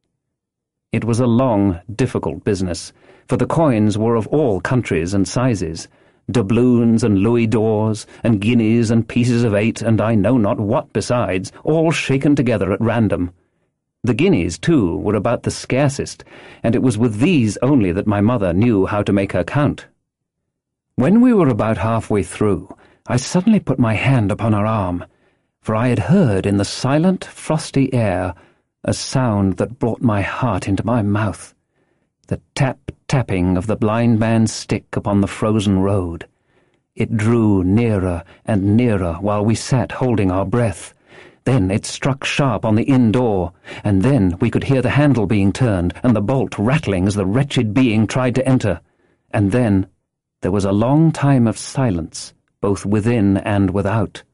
It was a long, difficult business, for the coins were of all countries and sizes, doubloons and louis d'ors, and guineas and pieces of 8, and I know not what besides, all shaken together at random. The guineas, too, were about the scarcest, and it was with these only that my mother knew how to make her count. When we were about halfway through, I suddenly put my hand upon her arm, for I had heard in the silent, frosty air a sound that brought my heart into my mouth, the tap-tapping of the blind man's stick upon the frozen road. It drew nearer and nearer while we sat holding our breath. Then it struck sharp on the inn door, and then we could hear the handle being turned and the bolt rattling as the wretched being tried to enter. And then there was a long time of silence, both within and without.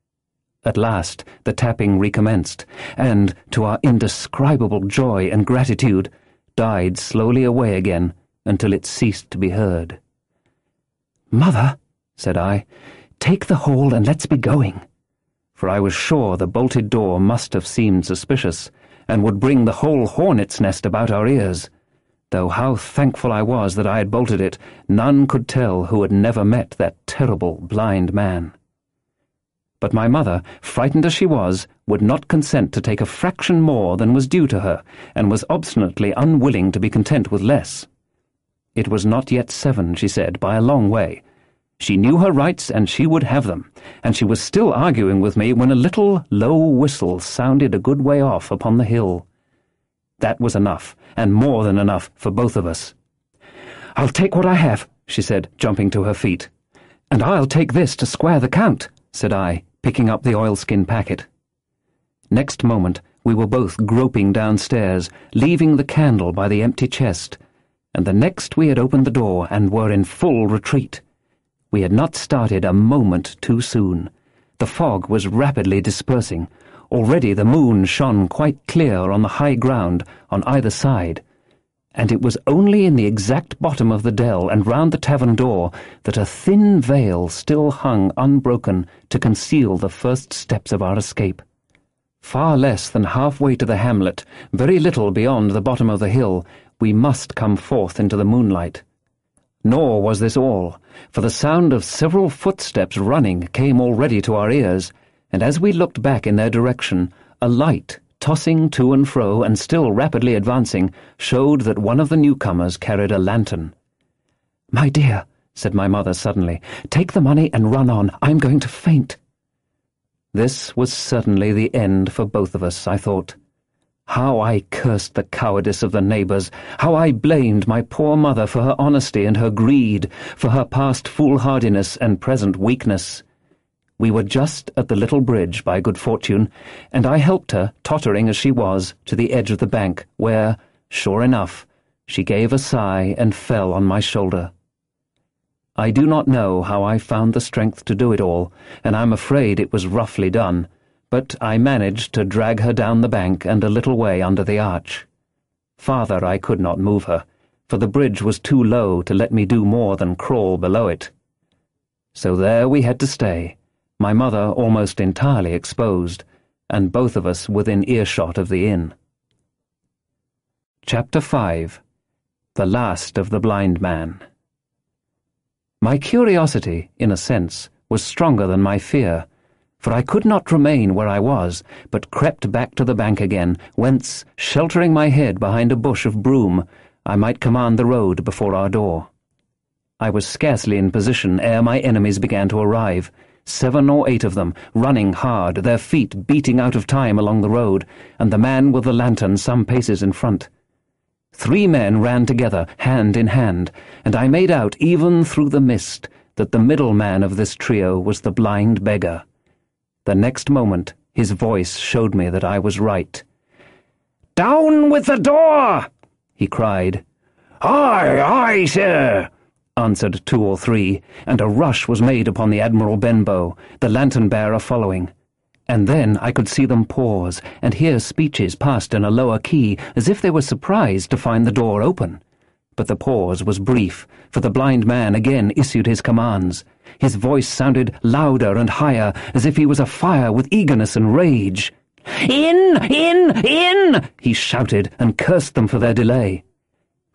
At last the tapping recommenced, and, to our indescribable joy and gratitude, died slowly away again until it ceased to be heard. "Mother," said I, "take the hall and let's be going." For I was sure the bolted door must have seemed suspicious, and would bring the whole hornet's nest about our ears. Though how thankful I was that I had bolted it, none could tell who had never met that terrible blind man. But my mother, frightened as she was, would not consent to take a fraction more than was due to her, and was obstinately unwilling to be content with less. It was not yet 7, she said, by a long way. She knew her rights, and she would have them, and she was still arguing with me when a little low whistle sounded a good way off upon the hill. That was enough, and more than enough, for both of us. "I'll take what I have," she said, jumping to her feet. "And I'll take this to square the count," said I, picking up the oilskin packet. Next moment we were both groping downstairs, leaving the candle by the empty chest, and the next we had opened the door and were in full retreat. We had not started a moment too soon. The fog was rapidly dispersing. Already the moon shone quite clear on the high ground on either side, and it was only in the exact bottom of the dell and round the tavern door that a thin veil still hung unbroken to conceal the first steps of our escape. Far less than halfway to the hamlet, very little beyond the bottom of the hill, we must come forth into the moonlight. Nor was this all, for the sound of several footsteps running came already to our ears, and as we looked back in their direction, a light, tossing to and fro and still rapidly advancing, showed that one of the newcomers carried a lantern. "My dear," said my mother suddenly, "take the money and run on. I'm going to faint." This was certainly the end for both of us, I thought. How I cursed the cowardice of the neighbours, how I blamed my poor mother for her honesty and her greed, for her past foolhardiness and present weakness. We were just at the little bridge, by good fortune, and I helped her, tottering as she was, to the edge of the bank, where, sure enough, she gave a sigh and fell on my shoulder. I do not know how I found the strength to do it all, and I'm afraid it was roughly done, but I managed to drag her down the bank and a little way under the arch. Farther I could not move her, for the bridge was too low to let me do more than crawl below it. So there we had to stay, my mother almost entirely exposed, and both of us within earshot of the inn. Chapter 5. The Last of the Blind Man. My curiosity, in a sense, was stronger than my fear, for I could not remain where I was, but crept back to the bank again, whence, sheltering my head behind a bush of broom, I might command the road before our door. I was scarcely in position ere my enemies began to arrive, 7 or 8 of them, running hard, their feet beating out of time along the road, and the man with the lantern some paces in front. 3 men ran together, hand in hand, and I made out, even through the mist, that the middle man of this trio was the blind beggar. The next moment his voice showed me that I was right. "Down with the door!" he cried. "Aye, aye, sir," answered 2 or 3, and a rush was made upon the Admiral Benbow, the lantern-bearer following. And then I could see them pause, and hear speeches passed in a lower key, as if they were surprised to find the door open. But the pause was brief, for the blind man again issued his commands. His voice sounded louder and higher, as if he was afire with eagerness and rage. "In! In! In!" he shouted, and cursed them for their delay.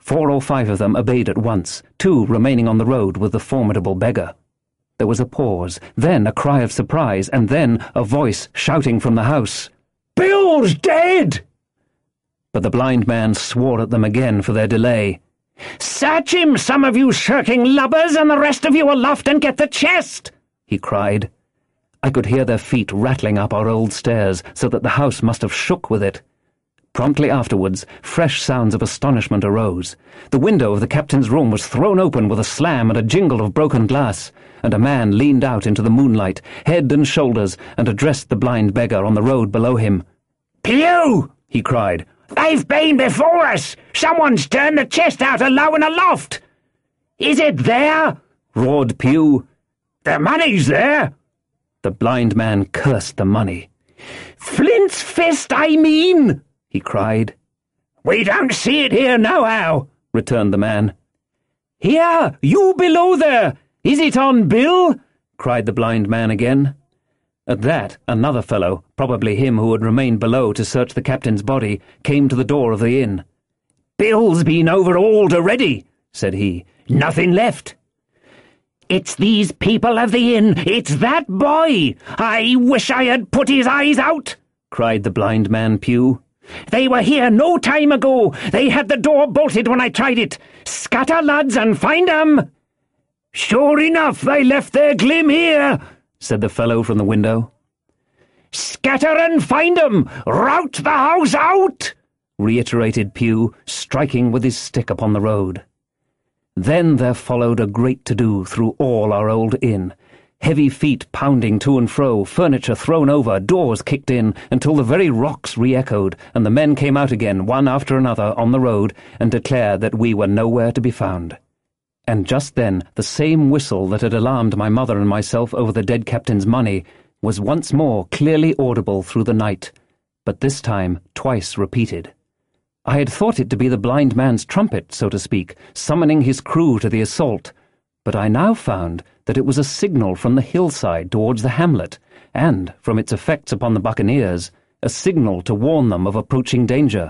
4 or 5 of them obeyed at once, 2 remaining on the road with the formidable beggar. There was a pause, then a cry of surprise, and then a voice shouting from the house, "Bill's dead!" But the blind man swore at them again for their delay. "Search him, some of you shirking lubbers, and the rest of you aloft and get the chest!" he cried. I could hear their feet rattling up our old stairs, so that the house must have shook with it. Promptly afterwards, fresh sounds of astonishment arose. The window of the captain's room was thrown open with a slam and a jingle of broken glass, and a man leaned out into the moonlight, head and shoulders, and addressed the blind beggar on the road below him. "Pew!" he cried. "They've been before us! Someone's turned the chest out alow and aloft!" "Is it there?" roared Pew. "The money's there!" The blind man cursed the money. "Flint's fist, I mean!" he cried. "We don't see it here nohow," returned the man. "Here, you below there! Is it on Bill?" cried the blind man again. At that, another fellow, probably him who had remained below to search the captain's body, came to the door of the inn. "Bill's been overhauled already," said he. "Nothing left." "It's these people of the inn! It's that boy! I wish I had put his eyes out!" cried the blind man Pew. "They were here no time ago. They had the door bolted when I tried it. Scatter, lads, and find 'em!" "Sure enough, they left their glim here," said the fellow from the window. "Scatter and find 'em! Rout the house out!" reiterated Pew, striking with his stick upon the road. Then there followed a great to-do through all our old inn. Heavy feet pounding to and fro, furniture thrown over, doors kicked in, until the very rocks re-echoed, and the men came out again, one after another, on the road, and declared that we were nowhere to be found. And just then the same whistle that had alarmed my mother and myself over the dead captain's money was once more clearly audible through the night, but this time twice repeated. I had thought it to be the blind man's trumpet, so to speak, summoning his crew to the assault, but I now found that it was a signal from the hillside towards the hamlet, and, from its effects upon the buccaneers, a signal to warn them of approaching danger.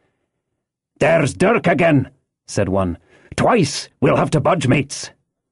"There's Dirk again," said one. "Twice we'll have to budge, mates."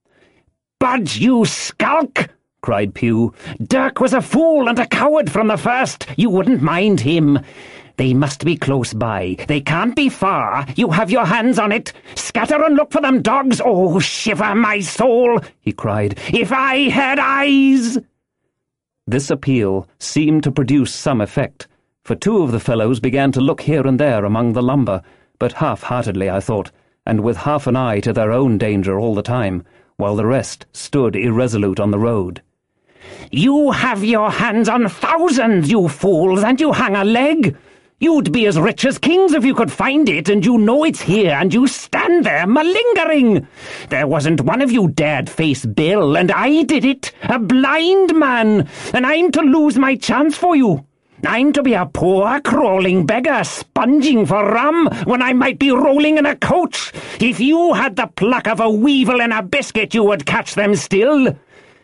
"Budge, you skulk!" cried Pew. "Dirk was a fool and a coward from the first. You wouldn't mind him. They must be close by. They can't be far. You have your hands on it. Scatter and look for them, dogs. Oh, shiver my soul," he cried. "If I had eyes!" This appeal seemed to produce some effect, for 2 of the fellows began to look here and there among the lumber, but half-heartedly, I thought, and with half an eye to their own danger all the time, while the rest stood irresolute on the road. "You have your hands on thousands, you fools, and you hang a leg! You'd be as rich as kings if you could find it, and you know it's here, and you stand there malingering. There wasn't one of you dared face Bill, and I did it, a blind man, and I'm to lose my chance for you. I'm to be a poor crawling beggar sponging for rum when I might be rolling in a coach. If you had the pluck of a weevil in a biscuit, you would catch them still."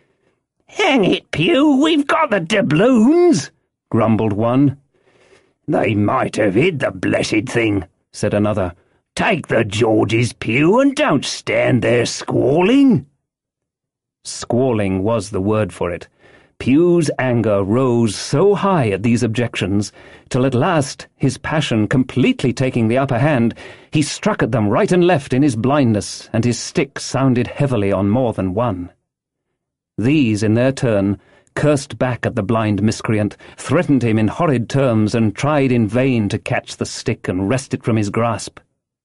"Hang it, Pew, we've got the doubloons," grumbled one. "They might have hid the blessed thing," said another. "Take the George's, Pew, and don't stand there squalling." Squalling was the word for it. Pew's anger rose so high at these objections, till at last, his passion completely taking the upper hand, he struck at them right and left in his blindness, and his stick sounded heavily on more than one. These, in their turn, cursed back at the blind miscreant, threatened him in horrid terms, and tried in vain to catch the stick and wrest it from his grasp.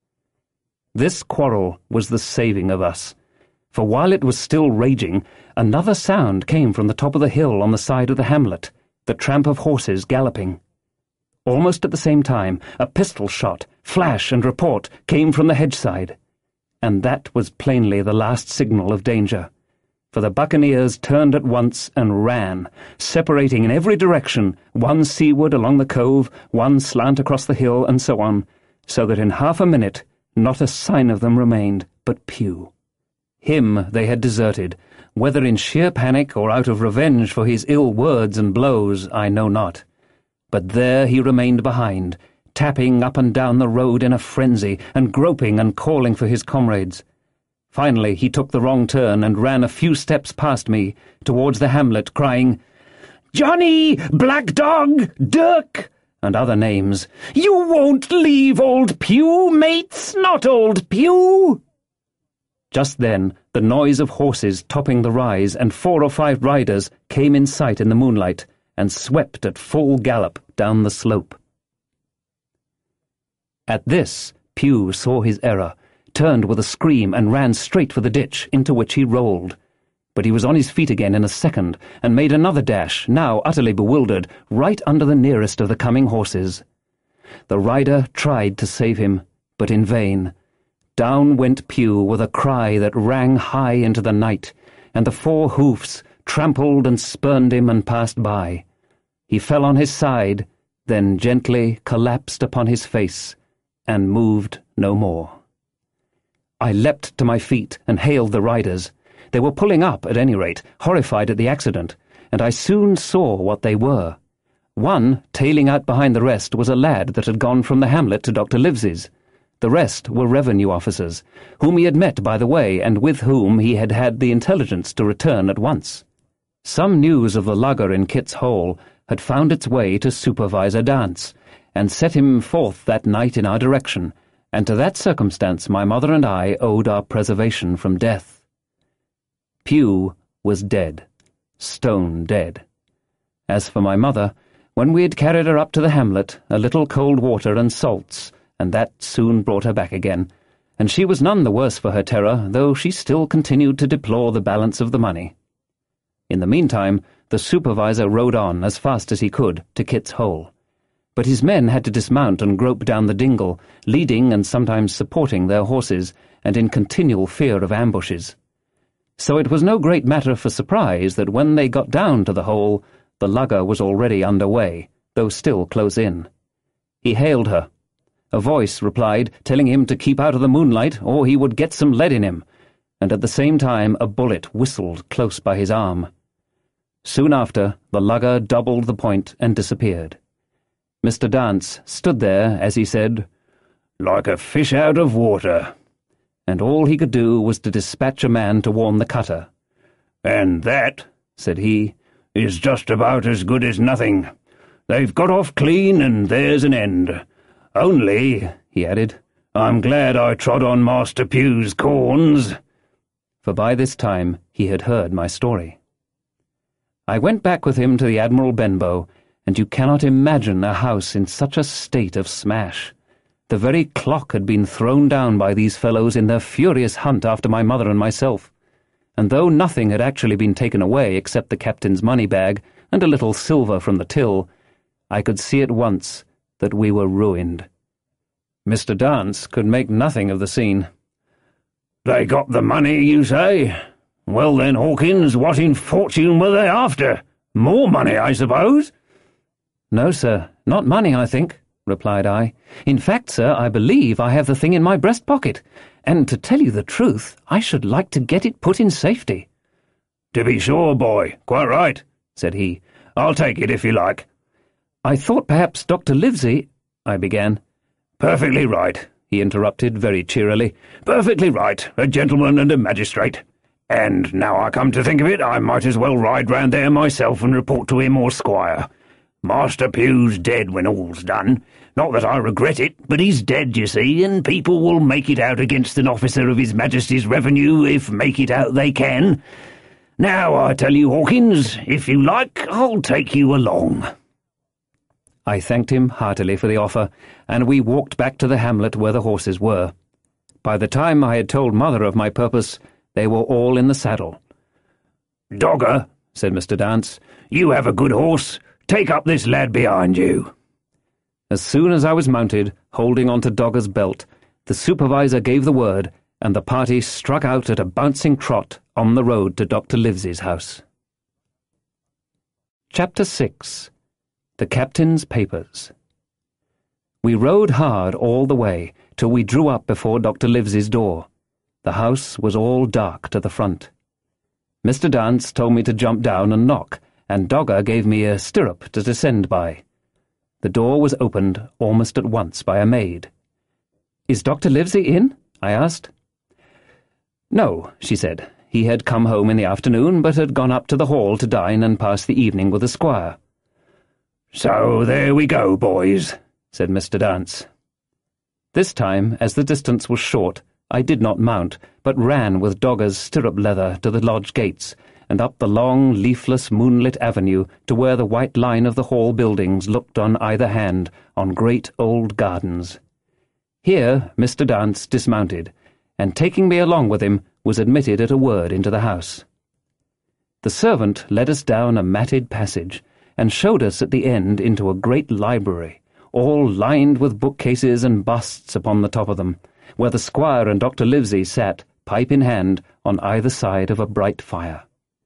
This quarrel was the saving of us, for while it was still raging, another sound came from the top of the hill on the side of the hamlet, the tramp of horses galloping. Almost at the same time, a pistol shot, flash and report came from the hedge-side, and that was plainly the last signal of danger, for the buccaneers turned at once and ran, separating in every direction, one seaward along the cove, one slant across the hill, and so on, so that in half a minute not a sign of them remained but Pew. Him they had deserted, whether in sheer panic or out of revenge for his ill words and blows, I know not. But there he remained behind, tapping up and down the road in a frenzy, and groping and calling for his comrades. Finally he took the wrong turn and ran a few steps past me, towards the hamlet, crying, "Johnny! Black Dog! Dirk!" and other names. "You won't leave Old Pew, mates, not Old Pew!" Just then the noise of horses topping the rise and 4 or 5 riders came in sight in the moonlight and swept at full gallop down the slope. At this, Pew saw his error, turned with a scream and ran straight for the ditch, into which he rolled. But he was on his feet again in a second, and made another dash, now utterly bewildered, right under the nearest of the coming horses. The rider tried to save him, but in vain. Down went Pew with a cry that rang high into the night, and the 4 hoofs trampled and spurned him and passed by. He fell on his side, then gently collapsed upon his face, and moved no more. I leapt to my feet and hailed the riders. They were pulling up, at any rate, horrified at the accident, and I soon saw what they were. One, tailing out behind the rest, was a lad that had gone from the hamlet to Dr. Livesey's. The rest were revenue officers, whom he had met by the way, and with whom he had had the intelligence to return at once. Some news of the lugger in Kit's Hole had found its way to Supervisor Dance, and set him forth that night in our direction, and to that circumstance my mother and I owed our preservation from death. Pew was dead, stone dead. As for my mother, when we had carried her up to the hamlet, a little cold water and salts, and that soon brought her back again, and she was none the worse for her terror, though she still continued to deplore the balance of the money. In the meantime, the supervisor rode on as fast as he could to Kit's Hole, but his men had to dismount and grope down the dingle, leading and sometimes supporting their horses, and in continual fear of ambushes. So it was no great matter for surprise that when they got down to the hole, the lugger was already under way, though still close in. He hailed her. A voice replied, telling him to keep out of the moonlight, or he would get some lead in him, and at the same time a bullet whistled close by his arm. Soon after, the lugger doubled the point and disappeared. Mr. Dance stood there, as he said, "like a fish out of water," and all he could do was to dispatch a man to warn the cutter. "And that," said he, "is just about as good as nothing. They've got off clean, and there's an end. Only," he added, "I'm glad I trod on Master Pew's corns." For by this time he had heard my story. I went back with him to the Admiral Benbow, and you cannot imagine a house in such a state of smash. The very clock had been thrown down by these fellows in their furious hunt after my mother and myself, and though nothing had actually been taken away except the captain's money-bag and a little silver from the till, I could see at once that we were ruined. Mr. Dance could make nothing of the scene. "They got the money, you say? Well then, Hawkins, what in fortune were they after? More money, I suppose?" "No, sir, not money, I think," replied I. "In fact, sir, I believe I have the thing in my breast pocket, and to tell you the truth, I should like to get it put in safety." "To be sure, boy, quite right," said he. "I'll take it if you like." "I thought perhaps Dr. Livesey—" I began. "Perfectly right," he interrupted very cheerily. "Perfectly right, a gentleman and a magistrate. And now I come to think of it, I might as well ride round there myself and report to him or Squire. Master Pew's dead when all's done. Not that I regret it, but he's dead, you see, and people will make it out against an officer of His Majesty's revenue if make it out they can. Now, I tell you, Hawkins, if you like, I'll take you along." I thanked him heartily for the offer, and we walked back to the hamlet where the horses were. By the time I had told Mother of my purpose, they were all in the saddle. "Dogger," said Mr. Dance, "you have a good horse. Take up this lad behind you." As soon as I was mounted, holding on to Dogger's belt, the supervisor gave the word, and the party struck out at a bouncing trot on the road to Dr. Livesey's house. Chapter 6. The Captain's Papers. We rode hard all the way, till we drew up before Dr. Livesey's door. The house was all dark to the front. Mr. Dance told me to jump down and knock, and Dogger gave me a stirrup to descend by. The door was opened almost at once by a maid. "Is Dr. Livesey in?" I asked. "No," she said. He had come home in the afternoon, but had gone up to the hall to dine and pass the evening with the squire. "So there we go, boys," said Mr. Dance. This time, as the distance was short, I did not mount, but ran with Dogger's stirrup leather to the lodge gates, and up the long, leafless, moonlit avenue to where the white line of the hall buildings looked on either hand on great old gardens. Here Mr. Dance dismounted, and taking me along with him, was admitted at a word into the house. The servant led us down a matted passage, and showed us at the end into a great library, all lined with bookcases and busts upon the top of them, where the squire and Dr. Livesey sat, pipe in hand, on either side of a bright fire.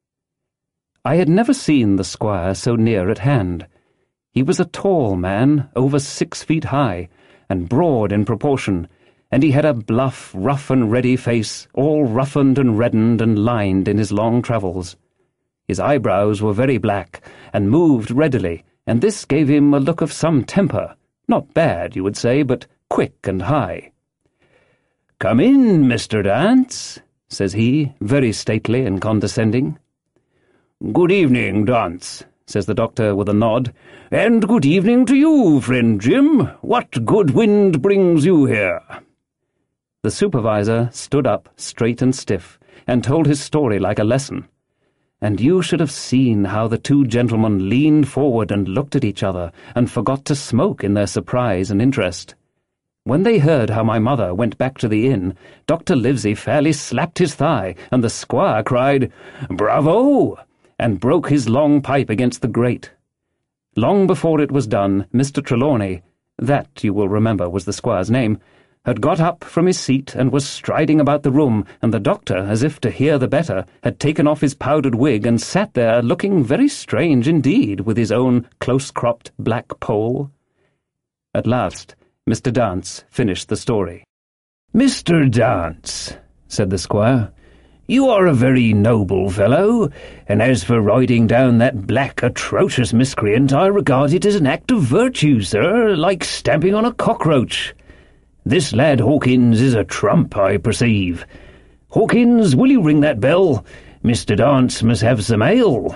I had never seen the squire so near at hand. He was a tall man, over 6 feet high, and broad in proportion, and he had a bluff, rough and ready face, all roughened and reddened and lined in his long travels. His eyebrows were very black, and moved readily, and this gave him a look of some temper, not bad, you would say, but quick and high. "Come in, Mr. Dance," says he, very stately and condescending. "Good evening, Dance," says the doctor with a nod, "and good evening to you, friend Jim. What good wind brings you here?" The supervisor stood up straight and stiff, and told his story like a lesson. And you should have seen how the two gentlemen leaned forward and looked at each other, and forgot to smoke in their surprise and interest. When they heard how my mother went back to the inn, Dr. Livesey fairly slapped his thigh, and the squire cried, "Bravo!" and broke his long pipe against the grate. Long before it was done, Mr. Trelawney, that, you will remember, was the squire's name, had got up from his seat and was striding about the room, and the doctor, as if to hear the better, had taken off his powdered wig and sat there looking very strange indeed with his own close-cropped black poll. At last, Mr. Dance finished the story. "Mr. Dance," said the squire, "you are a very noble fellow, and as for riding down that black, atrocious miscreant, I regard it as an act of virtue, sir, like stamping on a cockroach. This lad Hawkins is a trump, I perceive. Hawkins, will you ring that bell? Mr. Dance must have some ale."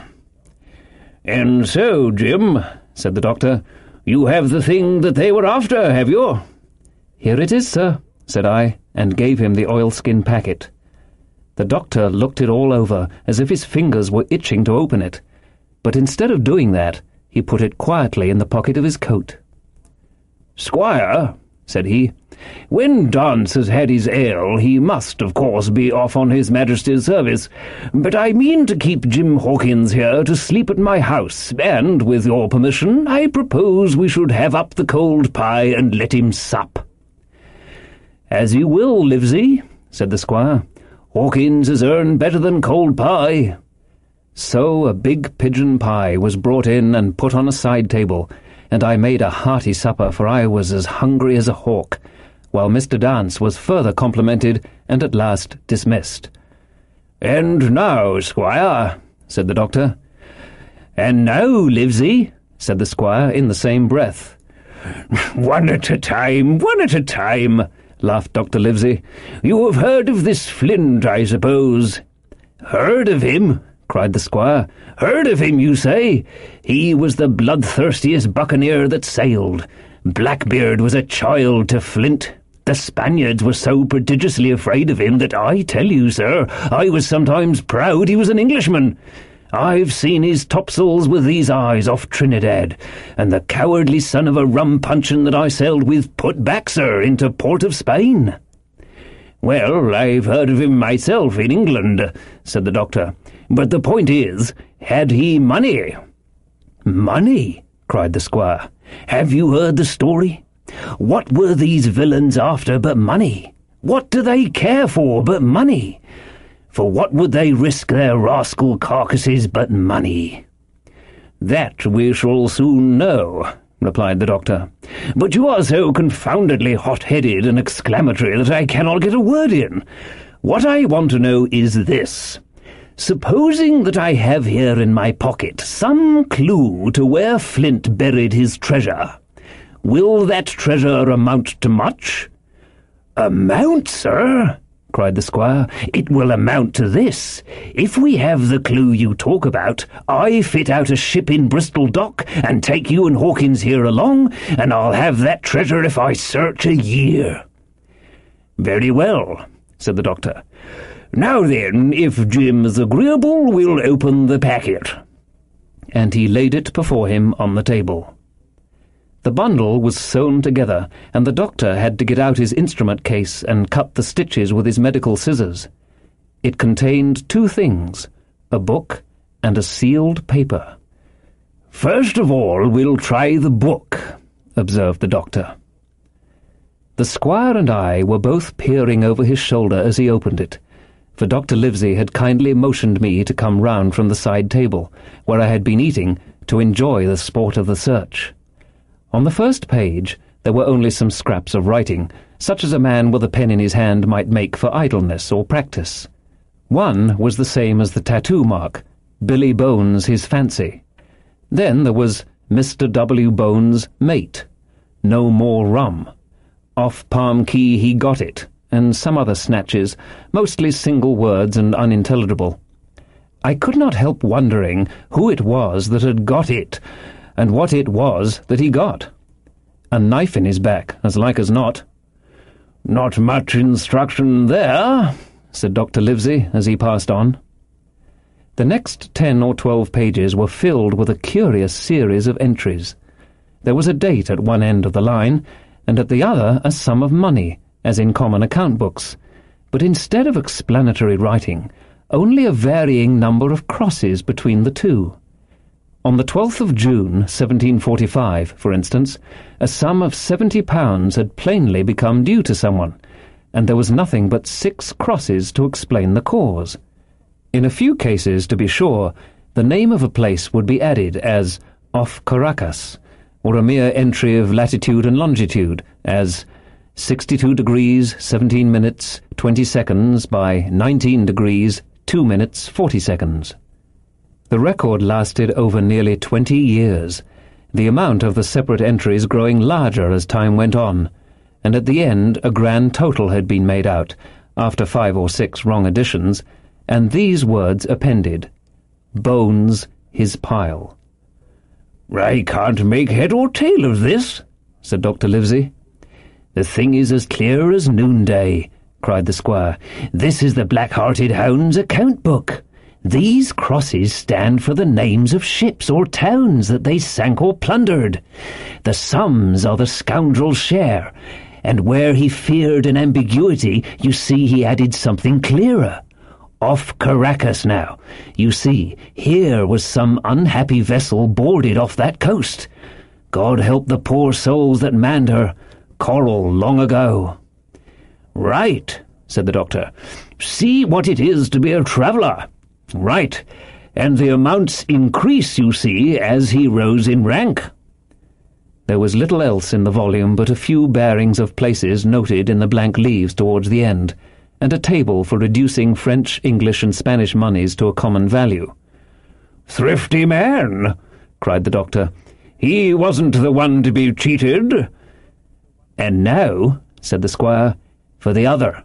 "And so, Jim," said the doctor, "you have the thing that they were after, have you?" "Here it is, sir," said I, and gave him the oilskin packet. The doctor looked it all over, as if his fingers were itching to open it, but instead of doing that, he put it quietly in the pocket of his coat. "Squire," said he, "when Dance has had his ale, he must, of course, be off on his Majesty's service, but I mean to keep Jim Hawkins here to sleep at my house, and, with your permission, I propose we should have up the cold pie and let him sup." "As you will, Livesey," said the squire. "Hawkins has earned better than cold pie." So a big pigeon pie was brought in and put on a side table, and I made a hearty supper, for I was as hungry as a hawk, while Mr. Dance was further complimented and at last dismissed. "And now, squire," said the doctor. "And now, Livesey," said the squire in the same breath. One at a time, laughed Dr. Livesey. "You have heard of this Flint, I suppose?" "Heard of him?" cried the squire. "Heard of him, you say? He was the bloodthirstiest buccaneer that sailed. Blackbeard was a child to Flint. The Spaniards were so prodigiously afraid of him that I tell you, sir, I was sometimes proud he was an Englishman. I've seen his topsails with these eyes off Trinidad, and the cowardly son of a rum puncheon that I sailed with put back, sir, into Port of Spain." "Well, I've heard of him myself in England," said the doctor. "But the point is, had he money?" "Money?" cried the squire. "Have you heard the story? What were these villains after but money? What do they care for but money? For what would they risk their rascal carcasses but money?" "That we shall soon know," replied the doctor. "But you are so confoundedly hot-headed and exclamatory that I cannot get a word in. What I want to know is this. Supposing that I have here in my pocket some clue to where Flint buried his treasure, Will that treasure amount to much?" "Amount, sir?" cried the squire. "It will amount to this. If we have the clue you talk about, I fit out a ship in Bristol Dock and take you and Hawkins here along, and I'll have that treasure if I search a year." "Very well," said the doctor. "Now then, if Jim is agreeable, we'll open the packet." And he laid it before him on the table. The bundle was sewn together, and the doctor had to get out his instrument case and cut the stitches with his medical scissors. It contained two things, a book and a sealed paper. "First of all, we'll try the book," observed the doctor. The squire and I were both peering over his shoulder as he opened it, for Dr. Livesey had kindly motioned me to come round from the side table, where I had been eating, to enjoy the sport of the search. On the first page there were only some scraps of writing, such as a man with a pen in his hand might make for idleness or practice. One was the same as the tattoo mark, "Billy Bones, his fancy." Then there was "Mr. W. Bones, mate," "No more rum," "Off Palm Key he got it," and some other snatches, mostly single words and unintelligible. I could not help wondering who it was that had got it, and what it was that he got. A knife in his back, as like as not. "Not much instruction there," said Dr. Livesey as he passed on. The next 10 or 12 pages were filled with a curious series of entries. There was a date at one end of the line, and at the other a sum of money, as in common account books, but instead of explanatory writing, only a varying number of crosses between the two. On the 12th of June, 1745, for instance, a sum of £70 had plainly become due to someone, and there was nothing but 6 crosses to explain the cause. In a few cases, to be sure, the name of a place would be added as "off Caracas," or a mere entry of latitude and longitude, as 62 degrees 17 minutes 20 seconds by 19 degrees 2 minutes 40 seconds. The record lasted over nearly 20 years, the amount of the separate entries growing larger as time went on, and at the end a grand total had been made out, after 5 or 6 wrong additions, and these words appended: "Bones, his pile." "I can't make head or tail of this," said Dr. Livesey. "The thing is as clear as noonday," cried the squire. "This is the Black-Hearted Hound's account book. These crosses stand for the names of ships or towns that they sank or plundered. The sums are the scoundrel's share, and where he feared an ambiguity, you see he added something clearer. Off Caracas now. You see, here was some unhappy vessel boarded off that coast. God help the poor souls that manned her. Coral long ago." "Right," said the doctor. "See what it is to be a traveller. Right, and the amounts increase, you see, as he rose in rank." There was little else in the volume but a few bearings of places noted in the blank leaves towards the end, and a table for reducing French, English, and Spanish moneys to a common value. "Thrifty man," cried the doctor. "He wasn't the one to be cheated." "And now," said the squire, "for the other."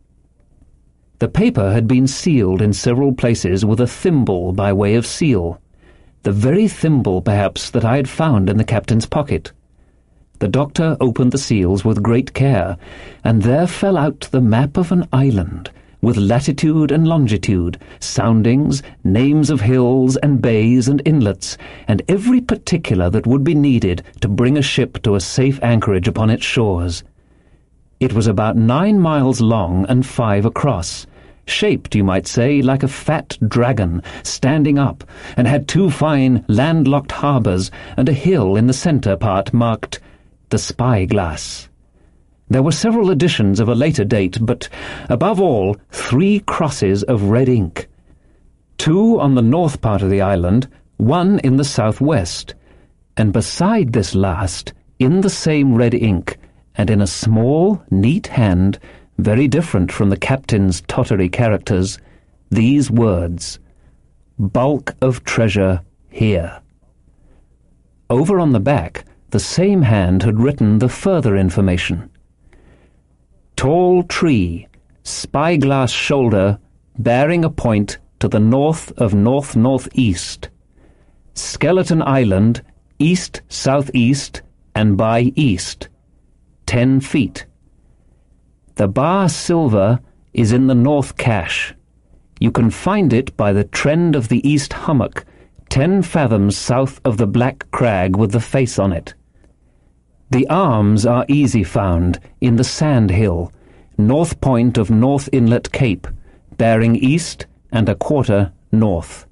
The paper had been sealed in several places with a thimble by way of seal, the very thimble, perhaps, that I had found in the captain's pocket. The doctor opened the seals with great care, and there fell out the map of an island, with latitude and longitude, soundings, names of hills and bays and inlets, and every particular that would be needed to bring a ship to a safe anchorage upon its shores. It was about 9 miles long and 5 across, shaped, you might say, like a fat dragon, standing up, and had 2 fine landlocked harbours and a hill in the centre part marked "The Spyglass." There were several editions of a later date, but, above all, 3 crosses of red ink. 2 on the north part of the island, 1 in the southwest, and beside this last, in the same red ink, and in a small, neat hand, very different from the captain's tottery characters, these words: "Bulk of treasure here." Over on the back, the same hand had written the further information. Tall tree, spyglass shoulder, bearing a point to the north of north-northeast. Skeleton Island, east-southeast and by east. 10 feet. The bar silver is in the north cache. You can find it by the trend of the east hummock, 10 fathoms south of the black crag with the face on it. The arms are easy found in the sand hill, north point of North Inlet Cape, bearing east and a quarter north.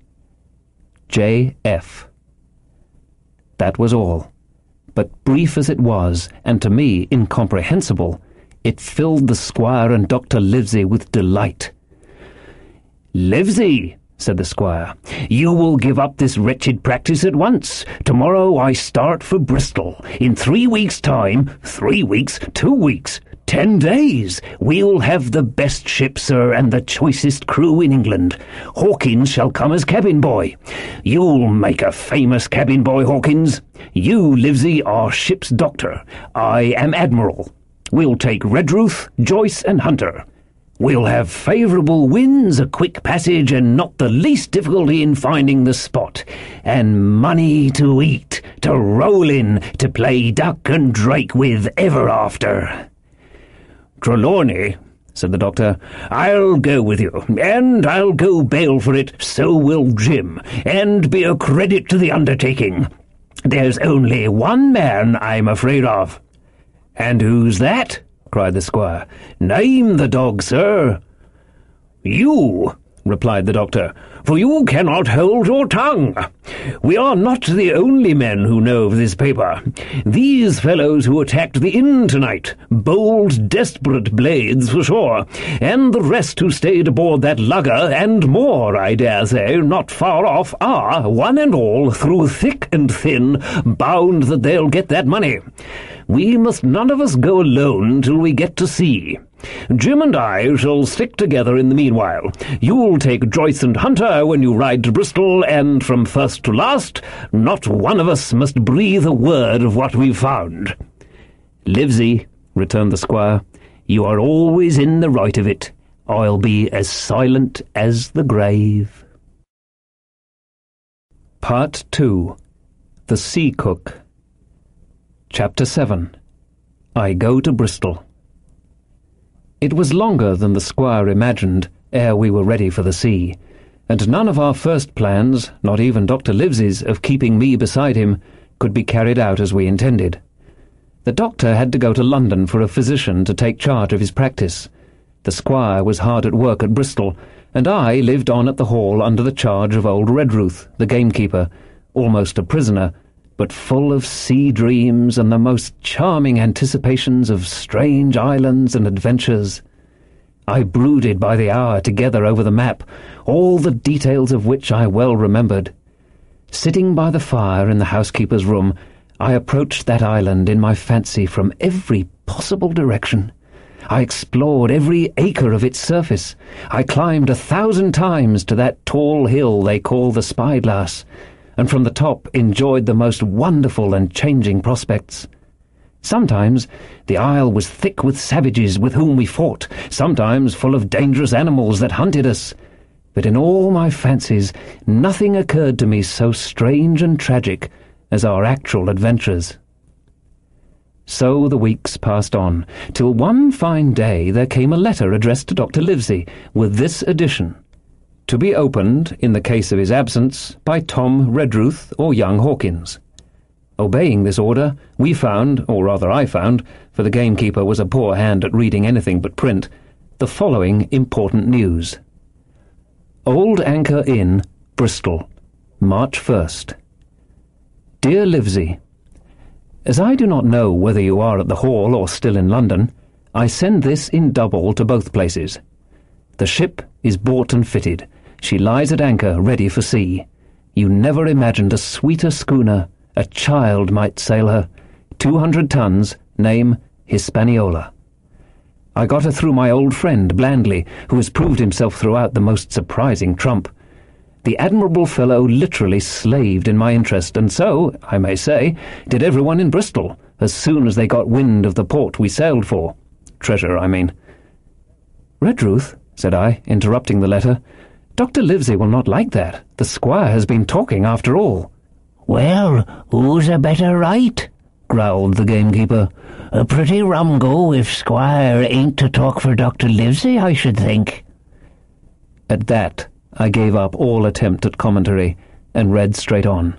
J.F. That was all. But brief as it was, and to me incomprehensible, it filled the squire and Dr. Livesey with delight. "Livesey," said the squire, "you will give up this wretched practice at once. Tomorrow I start for Bristol. In 3 weeks' time, 3 weeks, 2 weeks, 10 days, we'll have the best ship, sir, and the choicest crew in England. Hawkins shall come as cabin boy. You'll make a famous cabin boy, Hawkins. You, Livesey, are ship's doctor. I am admiral. We'll take Redruth, Joyce, and Hunter. We'll have favourable winds, a quick passage, and not the least difficulty in finding the spot. And money to eat, to roll in, to play duck and drake with ever after." "Trelawney," said the doctor, "I'll go with you, and I'll go bail for it, so will Jim, and be a credit to the undertaking. There's only one man I'm afraid of." "And who's that?" cried the squire. "Name the dog, sir." "You," replied the doctor, "for you cannot hold your tongue. We are not the only men who know of this paper. These fellows who attacked the inn tonight, bold, desperate blades for sure, and the rest who stayed aboard that lugger, and more, I dare say, not far off, are, one and all, through thick and thin, bound that they'll get that money. We must none of us go alone till we get to sea. Jim and I shall stick together in the meanwhile. You'll take Joyce and Hunter when you ride to Bristol, and from first to last, not one of us must breathe a word of what we've found." "Livesey," returned the squire, "you are always in the right of it. I'll be as silent as the grave." Part 2. The Sea Cook. Chapter 7. I Go to Bristol. It was longer than the squire imagined ere we were ready for the sea, and none of our first plans, not even Dr. Livesey's, of keeping me beside him, could be carried out as we intended. The doctor had to go to London for a physician to take charge of his practice. The squire was hard at work at Bristol, and I lived on at the Hall under the charge of old Redruth, the gamekeeper, almost a prisoner, but full of sea dreams and the most charming anticipations of strange islands and adventures. I brooded by the hour together over the map, all the details of which I well remembered. Sitting by the fire in the housekeeper's room, I approached that island in my fancy from every possible direction. I explored every acre of its surface. I climbed 1,000 times to that tall hill they call the Spyglass, and from the top enjoyed the most wonderful and changing prospects. Sometimes the isle was thick with savages with whom we fought, sometimes full of dangerous animals that hunted us. But in all my fancies nothing occurred to me so strange and tragic as our actual adventures. So the weeks passed on, till one fine day there came a letter addressed to Dr. Livesey, with this addition: to be opened, in the case of his absence, by Tom Redruth or young Hawkins. Obeying this order, we found, or rather I found, for the gamekeeper was a poor hand at reading anything but print, the following important news. Old Anchor Inn, Bristol, March 1st. Dear Livesey, as I do not know whether you are at the Hall or still in London, I send this in double to both places. The ship is bought and fitted. She lies at anchor, ready for sea. You never imagined a sweeter schooner. A child might sail her. 200 tons, name Hispaniola. I got her through my old friend, Blandley, who has proved himself throughout the most surprising trump. The admirable fellow literally slaved in my interest, and so, I may say, did everyone in Bristol, as soon as they got wind of the port we sailed for. Treasure, I mean. "Redruth," said I, interrupting the letter, "Dr. Livesey will not like that. The squire has been talking after all." "Well, who's a better right?" growled the gamekeeper. "A pretty rum go if Squire ain't to talk for Dr. Livesey, I should think." At that, I gave up all attempt at commentary and read straight on.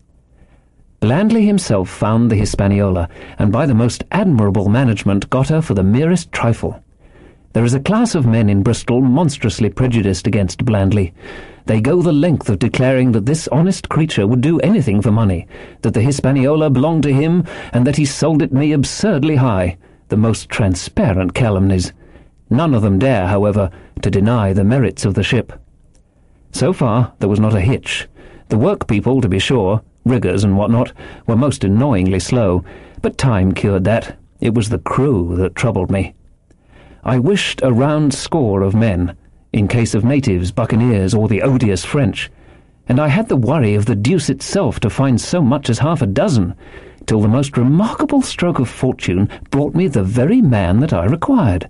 Blandley himself found the Hispaniola, and by the most admirable management got her for the merest trifle. There is a class of men in Bristol monstrously prejudiced against Blandley. They go the length of declaring that this honest creature would do anything for money, that the Hispaniola belonged to him, and that he sold it me absurdly high, the most transparent calumnies. None of them dare, however, to deny the merits of the ship. So far there was not a hitch. The workpeople, to be sure, riggers and what not, were most annoyingly slow, but time cured that. It was the crew that troubled me. I wished a round score of men, in case of natives, buccaneers, or the odious French, and I had the worry of the deuce itself to find so much as half a dozen, till the most remarkable stroke of fortune brought me the very man that I required.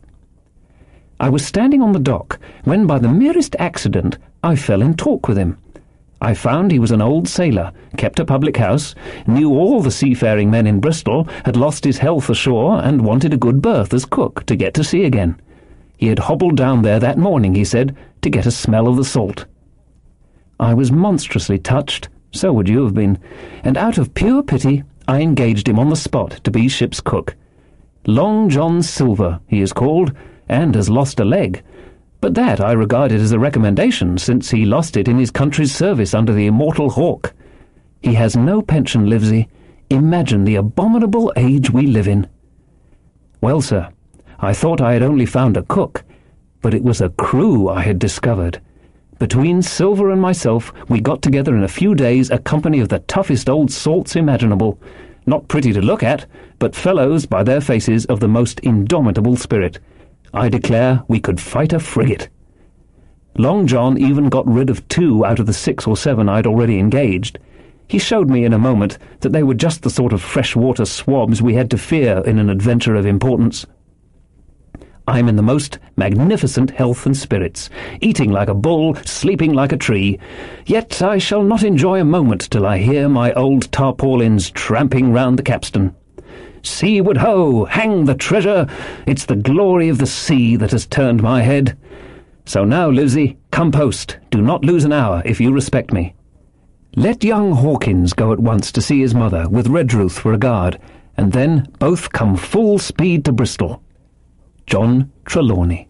I was standing on the dock, when by the merest accident I fell in talk with him. I found he was an old sailor, kept a public house, knew all the seafaring men in Bristol, had lost his health ashore, and wanted a good berth as cook to get to sea again. He had hobbled down there that morning, he said, to get a smell of the salt. I was monstrously touched, so would you have been, and out of pure pity I engaged him on the spot to be ship's cook. Long John Silver, he is called, and has lost a leg. But that I regarded as a recommendation, since he lost it in his country's service under the immortal Hawke. He has no pension, Livesey. Imagine the abominable age we live in. Well, sir, I thought I had only found a cook, but it was a crew I had discovered. Between Silver and myself, we got together in a few days a company of the toughest old salts imaginable. Not pretty to look at, but fellows, by their faces, of the most indomitable spirit. I declare we could fight a frigate. Long John even got rid of 2 out of the 6 or 7 I'd already engaged. He showed me in a moment that they were just the sort of freshwater swabs we had to fear in an adventure of importance. I'm in the most magnificent health and spirits, eating like a bull, sleeping like a tree. Yet I shall not enjoy a moment till I hear my old tarpaulins tramping round the capstan. Seaward ho! Hang the treasure! It's the glory of the sea that has turned my head. So now, Livesey, come post. Do not lose an hour, if you respect me. Let young Hawkins go at once to see his mother, with Redruth for a guard, and then both come full speed to Bristol. John Trelawney.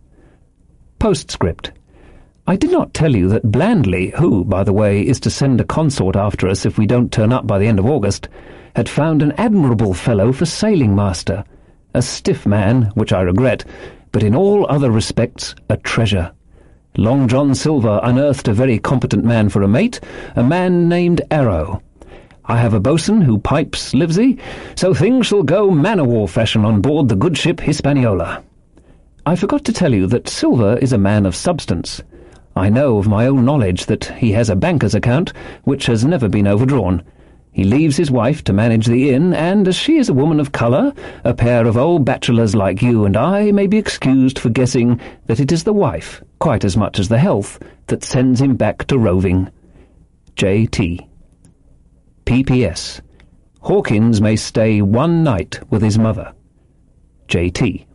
Postscript. I did not tell you that Blandley, who, by the way, is to send a consort after us if we don't turn up by the end of August, had found an admirable fellow for sailing master, a stiff man, which I regret, but in all other respects a treasure. Long John Silver unearthed a very competent man for a mate, a man named Arrow. I have a boatswain who pipes Livesey, so things shall go man-o'-war fashion on board the good ship Hispaniola. I forgot to tell you that Silver is a man of substance. I know of my own knowledge that he has a banker's account, which has never been overdrawn. He leaves his wife to manage the inn, and as she is a woman of colour, a pair of old bachelors like you and I may be excused for guessing that it is the wife, quite as much as the health, that sends him back to roving. J.T. P.P.S. Hawkins may stay 1 night with his mother. J.T.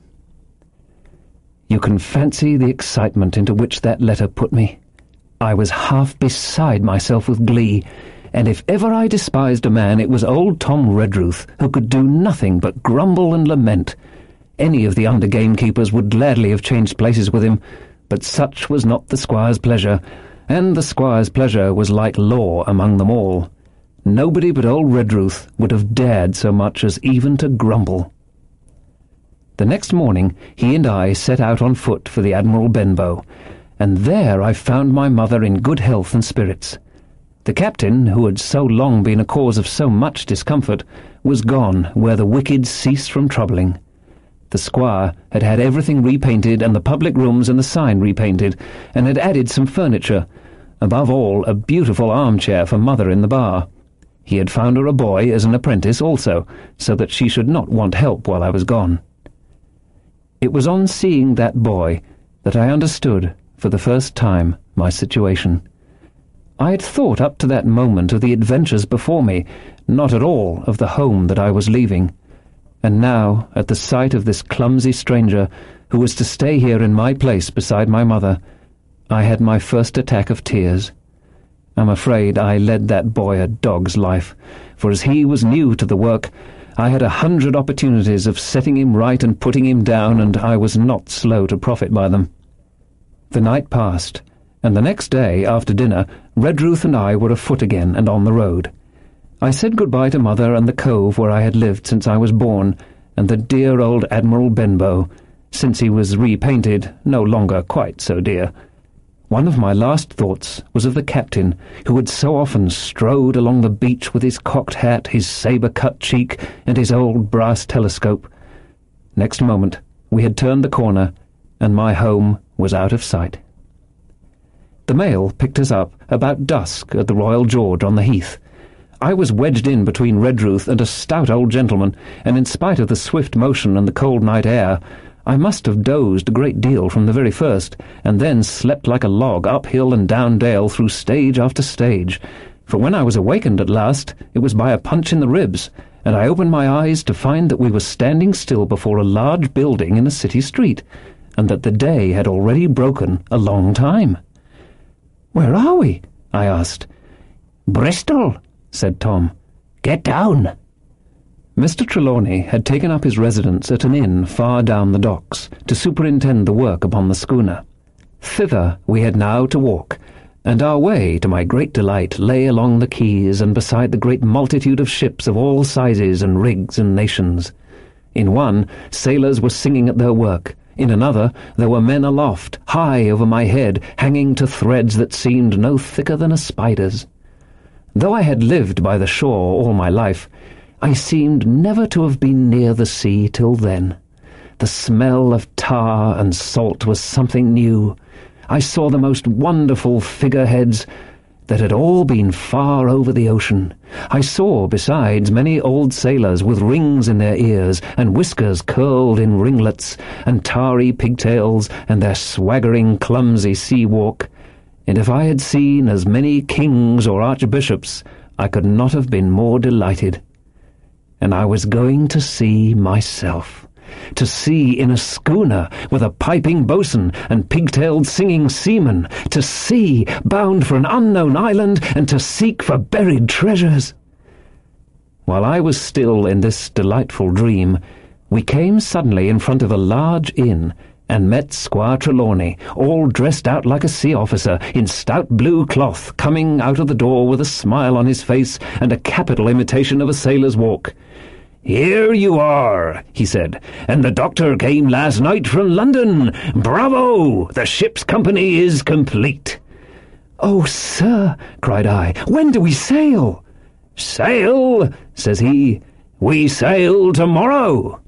You can fancy the excitement into which that letter put me. I was half beside myself with glee, and if ever I despised a man, it was old Tom Redruth, who could do nothing but grumble and lament. Any of the under gamekeepers would gladly have changed places with him, but such was not the squire's pleasure, and the squire's pleasure was like law among them all. Nobody but old Redruth would have dared so much as even to grumble. The next morning he and I set out on foot for the Admiral Benbow, and there I found my mother in good health and spirits. The captain, who had so long been a cause of so much discomfort, was gone where the wicked ceased from troubling. The squire had had everything repainted and the public rooms and the sign repainted, and had added some furniture, Above all, a beautiful armchair for Mother in the bar. He had found her a boy as an apprentice also, so that she should not want help while I was gone. It was on seeing that boy that I understood, for the first time, my situation. I had thought up to that moment of the adventures before me, not at all of the home that I was leaving. And now, at the sight of this clumsy stranger who was to stay here in my place beside my mother, I had my first attack of tears. I'm afraid I led that boy a dog's life, for as he was new to the work, I had 100 opportunities of setting him right and putting him down, and I was not slow to profit by them. The night passed, and the next day, after dinner, Redruth and I were afoot again and on the road. I said goodbye to Mother and the cove where I had lived since I was born, and the dear old Admiral Benbow, since he was repainted, no longer quite so dear. One of my last thoughts was of the captain, who had so often strode along the beach with his cocked hat, his sabre-cut cheek, and his old brass telescope. Next moment, we had turned the corner, and my home was out of sight. The mail picked us up about dusk at the Royal George on the Heath. I was wedged in between Redruth and a stout old gentleman, and in spite of the swift motion and the cold night air, I must have dozed a great deal from the very first, and then slept like a log up hill and down dale through stage after stage, for when I was awakened at last, it was by a punch in the ribs, and I opened my eyes to find that we were standing still before a large building in a city street, and that the day had already broken a long time. "Where are we?" I asked. "Bristol," said Tom. "Get down." Mr. Trelawney had taken up his residence at an inn far down the docks to superintend the work upon the schooner. Thither we had now to walk, and our way, to my great delight, lay along the quays and beside the great multitude of ships of all sizes and rigs and nations. In one, sailors were singing at their work. In another, there were men aloft, high over my head, hanging to threads that seemed no thicker than a spider's. Though I had lived by the shore all my life, I seemed never to have been near the sea till then. The smell of tar and salt was something new. I saw the most wonderful figureheads that had all been far over the ocean. I saw, besides, many old sailors with rings in their ears, and whiskers curled in ringlets, and tarry pigtails, and their swaggering, clumsy sea-walk. And if I had seen as many kings or archbishops, I could not have been more delighted. And I was going to see myself, to see in a schooner with a piping boatswain and pigtailed singing seamen, to see bound for an unknown island and to seek for buried treasures. While I was still in this delightful dream, we came suddenly in front of a large inn and met Squire Trelawney, all dressed out like a sea officer, in stout blue cloth, coming out of the door with a smile on his face and a capital imitation of a sailor's walk. "Here you are," he said, "and the doctor came last night from London. Bravo! The ship's company is complete." "Oh, sir," cried I, "when do we sail?" "Sail?" says he. "We sail tomorrow."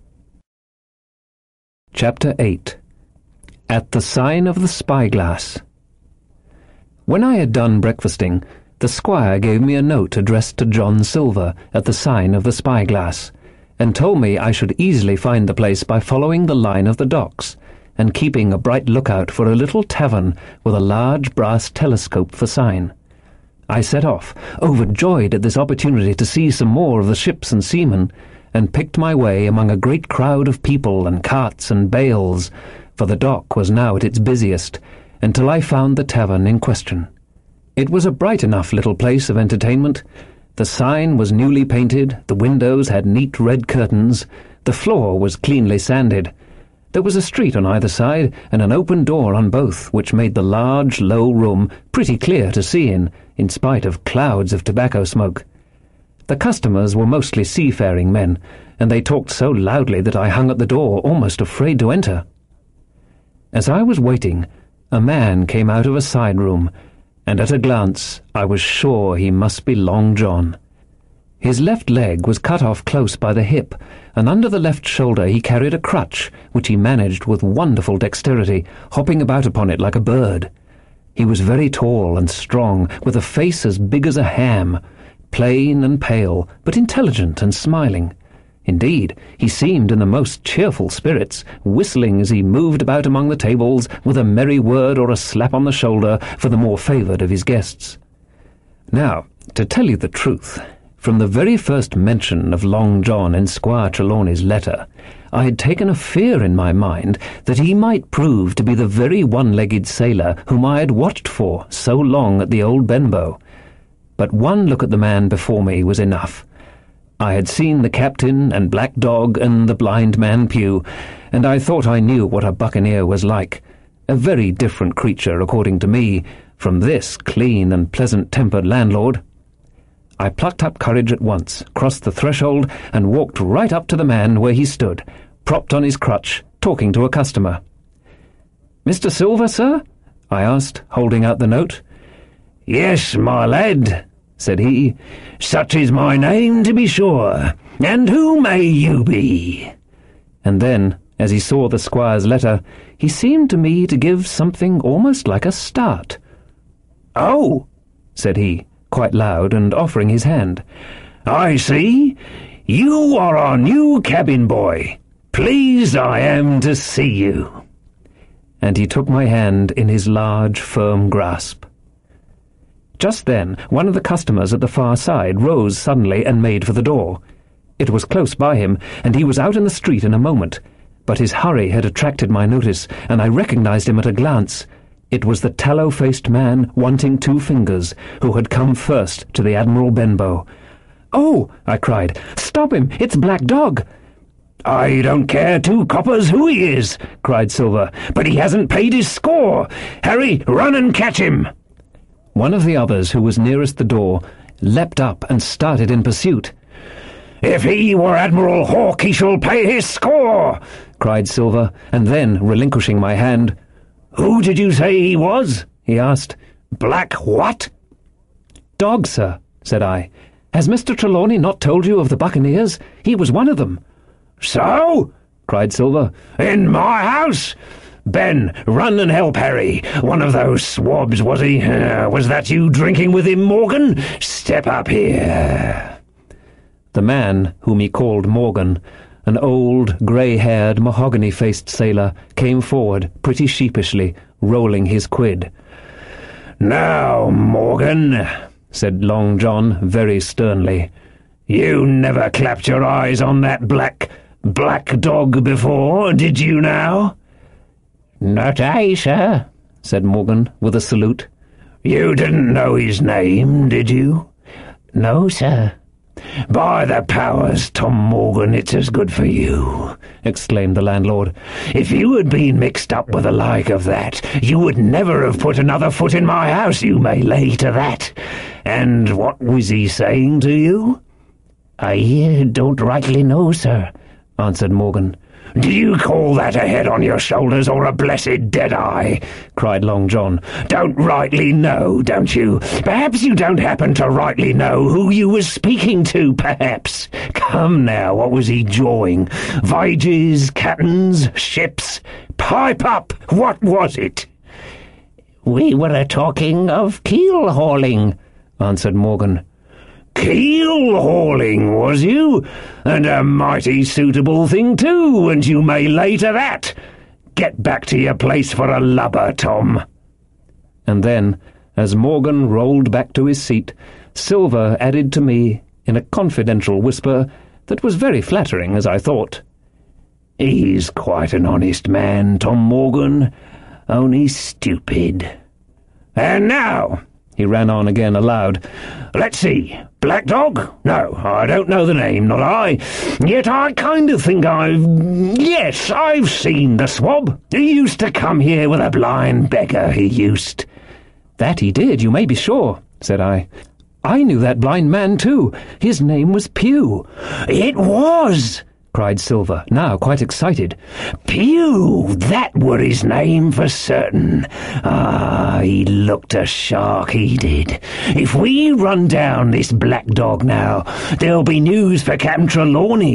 Chapter 8. At the Sign of the Spyglass. When I had done breakfasting, the squire gave me a note addressed to John Silver at the Sign of the Spyglass, and told me I should easily find the place by following the line of the docks, and keeping a bright lookout for a little tavern with a large brass telescope for sign. I set off, overjoyed at this opportunity to see some more of the ships and seamen, and picked my way among a great crowd of people and carts and bales, for the dock was now at its busiest, until I found the tavern in question. It was a bright enough little place of entertainment. The sign was newly painted, the windows had neat red curtains, the floor was cleanly sanded. There was a street on either side, and an open door on both, which made the large, low room pretty clear to see in spite of clouds of tobacco smoke. The customers were mostly seafaring men, and they talked so loudly that I hung at the door, almost afraid to enter. As I was waiting, a man came out of a side room, and at a glance I was sure he must be Long John. His left leg was cut off close by the hip, and under the left shoulder he carried a crutch, which he managed with wonderful dexterity, hopping about upon it like a bird. He was very tall and strong, with a face as big as a ham, plain and pale, but intelligent and smiling. Indeed, he seemed in the most cheerful spirits, whistling as he moved about among the tables with a merry word or a slap on the shoulder for the more favoured of his guests. Now, to tell you the truth, from the very first mention of Long John in Squire Trelawney's letter, I had taken a fear in my mind that he might prove to be the very one-legged sailor whom I had watched for so long at the old Benbow. But one look at the man before me was enough. I had seen the captain and Black Dog and the blind man Pew, and I thought I knew what a buccaneer was like. A very different creature, according to me, from this clean and pleasant-tempered landlord. I plucked up courage at once, crossed the threshold, and walked right up to the man where he stood, propped on his crutch, talking to a customer. "Mr. Silver, sir?" I asked, holding out the note. "Yes, my lad," said he. "Such is my name, to be sure. And who may you be?" And then, as he saw the squire's letter, he seemed to me to give something almost like a start. "Oh," said he, quite loud, and offering his hand. "I see. You are our new cabin boy. Pleased I am to see you." And he took my hand in his large, firm grasp. Just then, one of the customers at the far side rose suddenly and made for the door. It was close by him, and he was out in the street in a moment, but his hurry had attracted my notice, and I recognized him at a glance. It was the tallow-faced man wanting 2 fingers, who had come first to the Admiral Benbow. "Oh," I cried, "stop him! It's Black Dog!" "I don't care 2 coppers who he is," cried Silver, "but he hasn't paid his score. Harry, run and catch him." One of the others, who was nearest the door, leapt up and started in pursuit. "If he were Admiral Hawke, he shall pay his score," cried Silver, and then, relinquishing my hand, "Who did you say he was?" he asked. "Black what?" "Dog, sir," said I. "Has Mr. Trelawney not told you of the buccaneers? He was one of them." "So?" cried Silver. "In my house? Ben, run and help Harry. One of those swabs, was he? Was that you drinking with him, Morgan? Step up here." The man, whom he called Morgan, an old, grey-haired, mahogany-faced sailor, came forward pretty sheepishly, rolling his quid. "Now, Morgan," said Long John very sternly, "you never clapped your eyes on that black dog before, did you now?" "Not I, sir," said Morgan, with a salute. "You didn't know his name, did you?" "No, sir." "By the powers, Tom Morgan, it's as good for you," exclaimed the landlord. "If you had been mixed up with the like of that, you would never have put another foot in my house, you may lay to that. And what was he saying to you?" "I don't rightly know, sir," answered Morgan. "Do you call that a head on your shoulders or a blessed dead-eye?" cried Long John. "Don't rightly know, don't you? Perhaps you don't happen to rightly know who you was speaking to, perhaps. Come now, what was he jawing? Viges, captains, ships? Pipe up! What was it?" "We were a-talking of keel-hauling," answered Morgan. "Keel-hauling, was you? And a mighty suitable thing, too, and you may lay to that. Get back to your place for a lubber, Tom." And then, as Morgan rolled back to his seat, Silver added to me, in a confidential whisper that was very flattering, as I thought, "He's quite an honest man, Tom Morgan, only stupid. And now," he ran on again aloud, "let's see, Black Dog? No, I don't know the name, not I. Yet I kind of think yes, I've seen the swab. He used to come here with a blind beggar, he used." "That he did, you may be sure," said I. "I knew that blind man, too. His name was Pew." "It was!" cried Silver, now quite excited. "Pew! That were his name for certain. Ah, he looked a shark, he did. If we run down this Black Dog now, there'll be news for Captain Trelawney.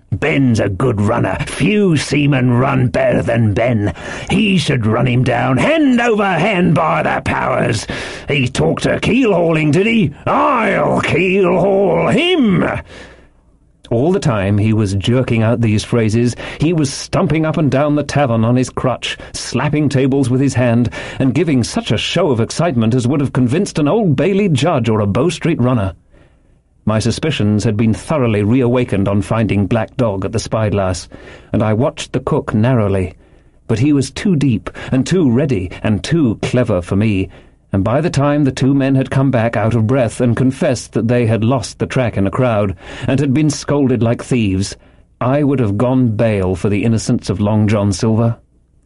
Ben's a good runner. Few seamen run better than Ben. He should run him down, hand over hand, by the powers. He talked of keel-hauling, did he? I'll keel-haul him!" All the time he was jerking out these phrases, he was stumping up and down the tavern on his crutch, slapping tables with his hand, and giving such a show of excitement as would have convinced an Old Bailey judge or a Bow Street runner. My suspicions had been thoroughly reawakened on finding Black Dog at the spyglass, and I watched the cook narrowly. But he was too deep, and too ready, and too clever for me, and by the time the two men had come back out of breath and confessed that they had lost the track in a crowd, and had been scolded like thieves, I would have gone bail for the innocence of Long John Silver.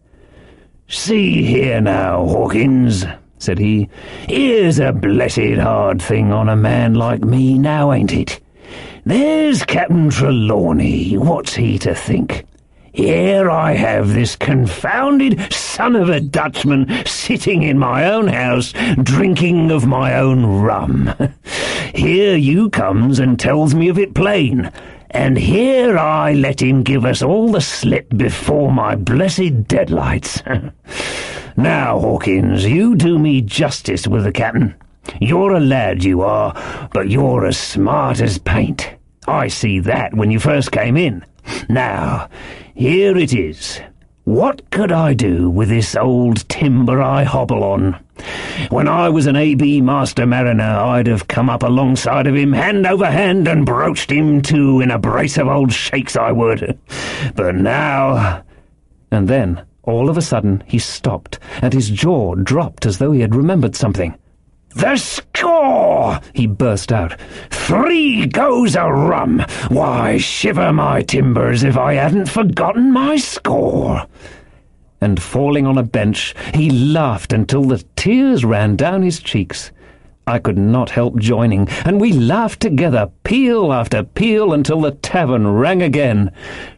"See here now, Hawkins," said he, "here's a blessed hard thing on a man like me now, ain't it? There's Captain Trelawney, what's he to think? Here I have this confounded son of a Dutchman sitting in my own house, drinking of my own rum. Here you comes and tells me of it plain, and here I let him give us all the slip before my blessed deadlights. Now, Hawkins, you do me justice with the captain. You're a lad, you are, but you're as smart as paint. I see that when you first came in. Now, here it is. What could I do with this old timber I hobble on? When I was an A.B. master mariner, I'd have come up alongside of him hand over hand and broached him to in a brace of old shakes, I would. But now—" And then, all of a sudden, he stopped, and his jaw dropped as though he had remembered something. "The score!" he burst out. "3 goes of rum! Why, shiver my timbers if I hadn't forgotten my score!" And falling on a bench, he laughed until the tears ran down his cheeks. I could not help joining, and we laughed together, peal after peal, until the tavern rang again.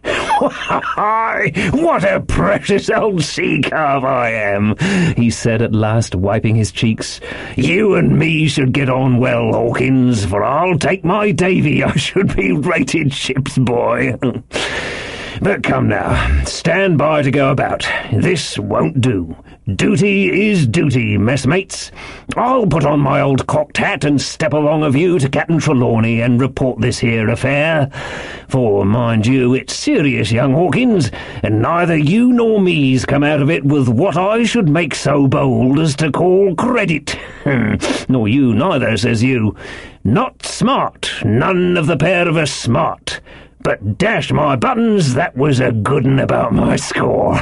"Why, what a precious old sea-calf I am," he said at last, wiping his cheeks. "You and me should get on well, Hawkins, for I'll take my Davy I should be rated ship's boy. But come now, stand by to go about. This won't do. Duty is duty, messmates. I'll put on my old cocked hat and step along of you to Captain Trelawney and report this here affair. For, mind you, it's serious, young Hawkins, and neither you nor me's come out of it with what I should make so bold as to call credit. Nor you neither, says you. Not smart, none of the pair of us smart. But dash my buttons, that was a good 'un about my score."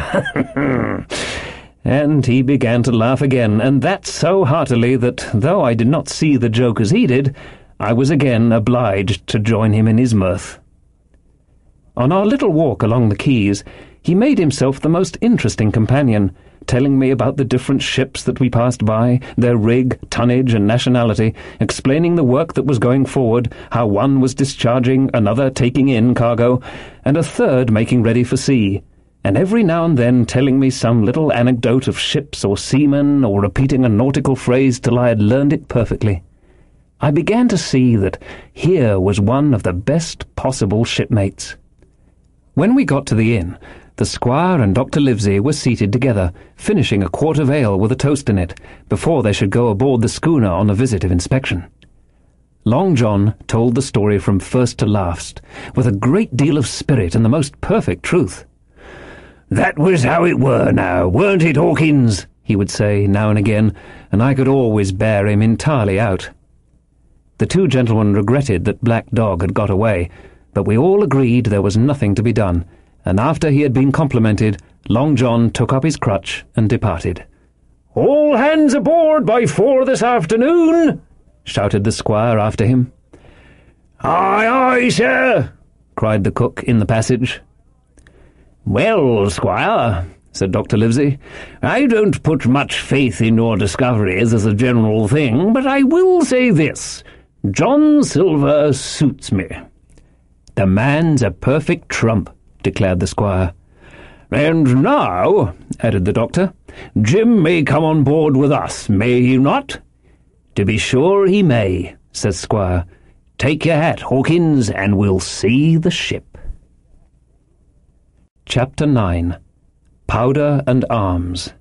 And he began to laugh again, and that so heartily that, though I did not see the joke as he did, I was again obliged to join him in his mirth. On our little walk along the quays, he made himself the most interesting companion, telling me about the different ships that we passed by, their rig, tonnage, and nationality, explaining the work that was going forward, how one was discharging, another taking in cargo, and a third making ready for sea, and every now and then telling me some little anecdote of ships or seamen, or repeating a nautical phrase till I had learned it perfectly. I began to see that here was one of the best possible shipmates. When we got to the inn, the squire and Dr. Livesey were seated together, finishing a quart of ale with a toast in it, before they should go aboard the schooner on a visit of inspection. Long John told the story from first to last, with a great deal of spirit and the most perfect truth. "That was how it were now, weren't it, Hawkins?" he would say now and again, and I could always bear him entirely out. The two gentlemen regretted that Black Dog had got away, but we all agreed there was nothing to be done, and after he had been complimented, Long John took up his crutch and departed. "All hands aboard by 4 this afternoon!" shouted the squire after him. "Aye, aye, sir!" cried the cook in the passage. "Well, squire," said Dr. Livesey, "I don't put much faith in your discoveries as a general thing, but I will say this. John Silver suits me." "The man's a perfect trump," declared the squire. "And now," added the doctor, "Jim may come on board with us, may he not?" "To be sure he may," says Squire. "Take your hat, Hawkins, and we'll see the ship." Chapter 9. Powder and Arms.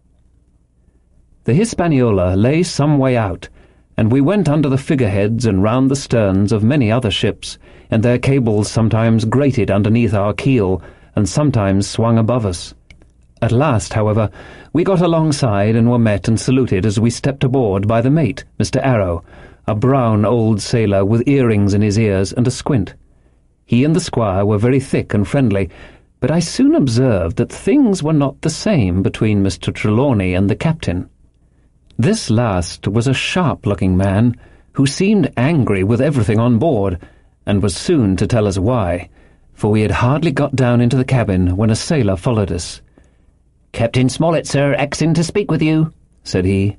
The Hispaniola lay some way out, and we went under the figureheads and round the sterns of many other ships, and their cables sometimes grated underneath our keel, and sometimes swung above us. At last, however, we got alongside and were met and saluted as we stepped aboard by the mate, Mr. Arrow, a brown old sailor with earrings in his ears and a squint. He and the squire were very thick and friendly, but I soon observed that things were not the same between Mr. Trelawney and the captain. This last was a sharp-looking man, who seemed angry with everything on board, and was soon to tell us why, for we had hardly got down into the cabin when a sailor followed us. "Captain Smollett, sir, axing to speak with you," said he.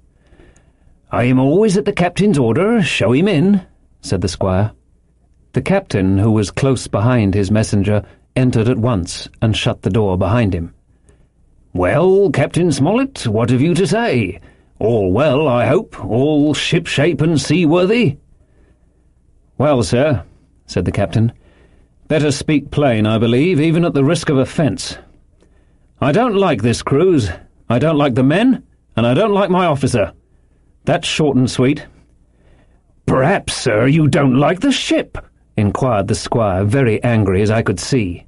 "I am always at the captain's order. Show him in," said the squire. The captain, who was close behind his messenger, entered at once and shut the door behind him. "Well, Captain Smollett, what have you to say? All well, I hope? All ship-shape and seaworthy?" "Well, sir," said the captain, "better speak plain, I believe, even at the risk of offence. I don't like this cruise, I don't like the men, and I don't like my officer. That's short and sweet." "Perhaps, sir, you don't like the ship?" inquired the squire, very angry as I could see.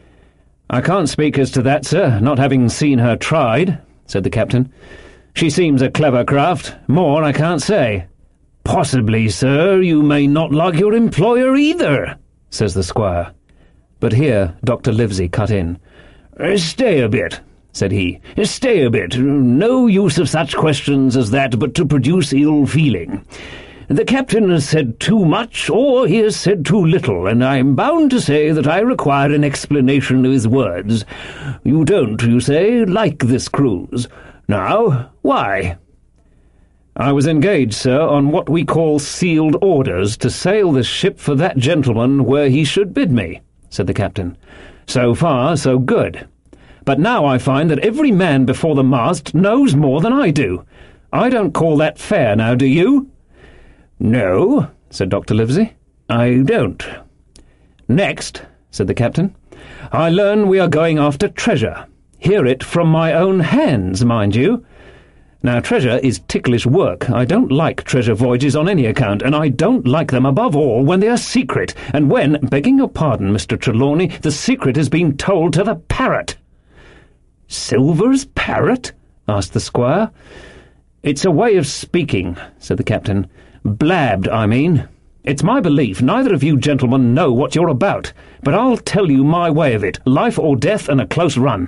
"I can't speak as to that, sir, not having seen her tried," said the captain. "She seems a clever craft. More I can't say." "Possibly, sir, you may not like your employer either," says the squire. But here Dr. Livesey cut in. "Stay a bit," said he. "Stay a bit. No use of such questions as that but to produce ill feeling. The captain has said too much, or he has said too little, and I am bound to say that I require an explanation of his words. You don't, you say, like this cruise. Now, why?" "I was engaged, sir, on what we call sealed orders to sail this ship for that gentleman where he should bid me," said the captain. "So far, so good. But now I find that every man before the mast knows more than I do. I don't call that fair, now, do you?" "No," said Dr. Livesey, "I don't." "Next," said the captain, "I learn we are going after treasure. Hear it from my own hands, mind you. Now, treasure is ticklish work. I don't like treasure voyages on any account, and I don't like them above all when they are secret, and when, begging your pardon, Mr. Trelawney, the secret has been told to the parrot." "Silver's parrot?" asked the squire. "It's a way of speaking," said the captain. "Blabbed, I mean. It's my belief neither of you gentlemen know what you're about, but I'll tell you my way of it, life or death and a close run."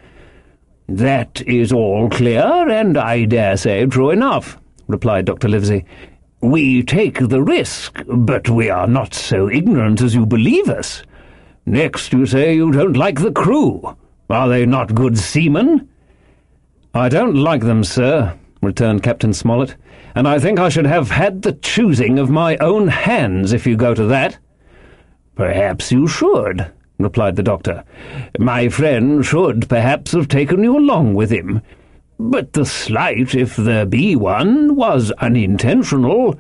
"That is all clear, and I dare say true enough," replied Dr. Livesey. "We take the risk, but we are not so ignorant as you believe us. Next, you say you don't like the crew. Are they not good seamen?" "I don't like them, sir," returned Captain Smollett, "and I think I should have had the choosing of my own hands, if you go to that." "Perhaps you should," replied the doctor. "My friend should perhaps have taken you along with him. But the slight, if there be one, was unintentional.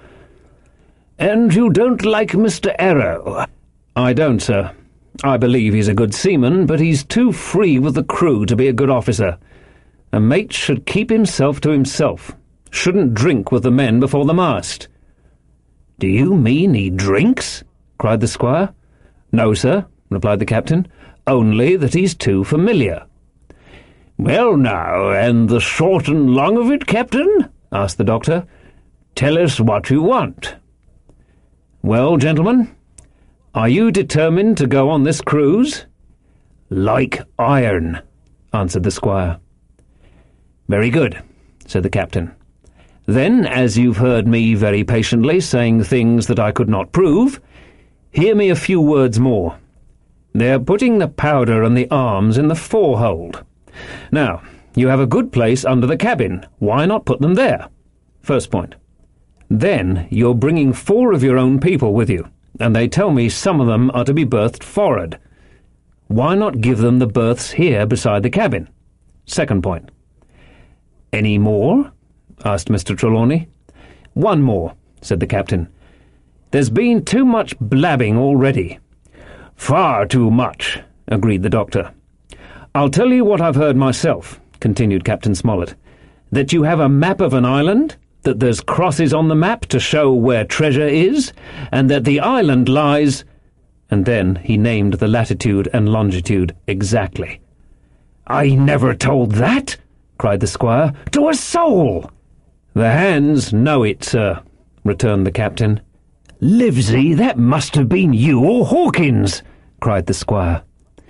And you don't like Mr. Arrow?" "I don't, sir. I believe he's a good seaman, but he's too free with the crew to be a good officer. A mate should keep himself to himself, shouldn't drink with the men before the mast." "Do you mean he drinks?" cried the squire. "No, sir," replied the captain, "only that he's too familiar." "Well now, and the short and long of it, Captain?" asked the doctor. "Tell us what you want." "Well, gentlemen, are you determined to go on this cruise?" "Like iron," answered the squire. "Very good," said the captain. "Then, as you've heard me very patiently saying things that I could not prove, hear me a few words more. They're putting the powder and the arms in the forehold. Now, you have a good place under the cabin. Why not put them there? First point. Then you're bringing 4 of your own people with you, and they tell me some of them are to be berthed forward. Why not give them the berths here beside the cabin? Second point. "Any more?" asked Mr. Trelawney. "One more," said the captain. "There's been too much blabbing already." "Far too much," agreed the doctor. I'll tell you what I've heard myself," continued Captain Smollett, "that you have a map of an island, that there's crosses on the map to show where treasure is, and that the island lies—" and then he named the latitude and longitude exactly. "I never told that," cried the squire, "to a soul." "The hands know it, sir," returned the captain. "Livesey, that must have been you or Hawkins," cried the squire.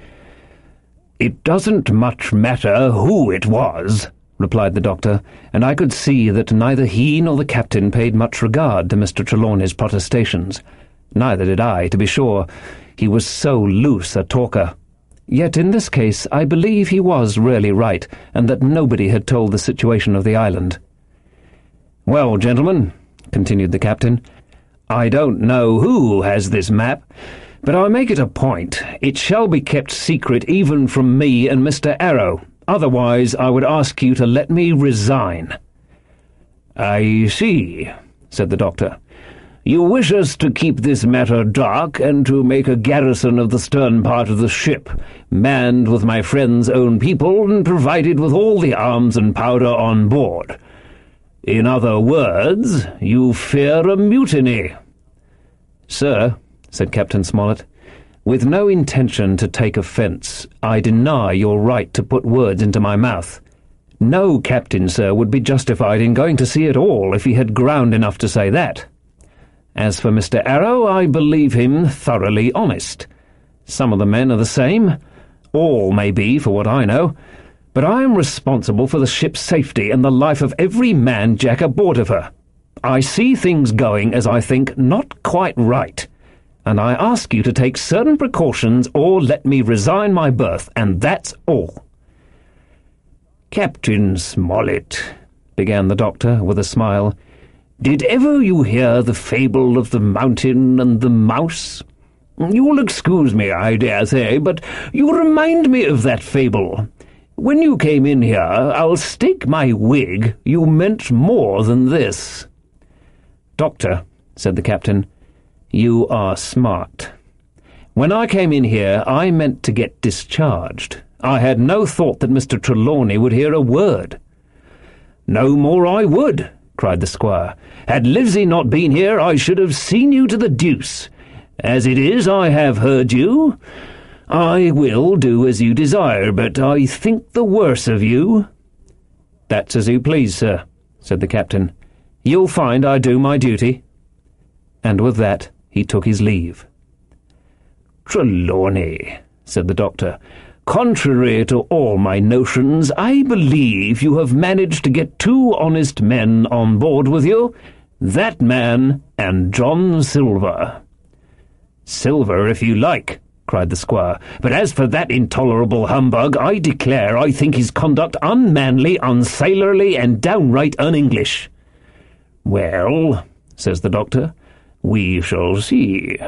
"It doesn't much matter who it was," replied the doctor, and I could see that neither he nor the captain paid much regard to Mr. Trelawney's protestations. Neither did I, to be sure. He was so loose a talker. Yet in this case I believe he was really right, and that nobody had told the situation of the island. "Well, gentlemen," continued the captain, "I don't know who has this map, but I make it a point, it shall be kept secret even from me and Mr. Arrow. Otherwise I would ask you to let me resign." "I see," said the doctor. "You wish us to keep this matter dark, and to make a garrison of the stern part of the ship, manned with my friend's own people, and provided with all the arms and powder on board. In other words, you fear a mutiny." "Sir," said Captain Smollett, "with no intention to take offence, I deny your right to put words into my mouth. No captain, sir, would be justified in going to sea at all if he had ground enough to say that. As for Mr. Arrow, I believe him thoroughly honest. Some of the men are the same. All may be, for what I know. But I am responsible for the ship's safety and the life of every man jack aboard of her. I see things going, as I think, not quite right, and I ask you to take certain precautions or let me resign my berth, and that's all." "Captain Smollett," began the doctor with a smile, "did ever you hear the fable of the mountain and the mouse? You'll excuse me, I dare say, but you remind me of that fable. When you came in here, I'll stake my wig you meant more than this." "Doctor," said the captain, "you are smart. When I came in here, I meant to get discharged. I had no thought that Mr. Trelawney would hear a word." "No more I would," cried the squire. "Had Livesey not been here, I should have seen you to the deuce. As it is, I have heard you. I will do as you desire, but I think the worse of you." "That's as you please, sir," said the captain. "You'll find I do my duty." And with that he took his leave. "Trelawney," said the doctor, "contrary to all my notions, I believe you have managed to get two honest men on board with you, that man and John Silver." "Silver, if you like," cried the squire, "but as for that intolerable humbug, I declare I think his conduct unmanly, unsailorly, and downright un-English." "Well," says the doctor, "we shall see."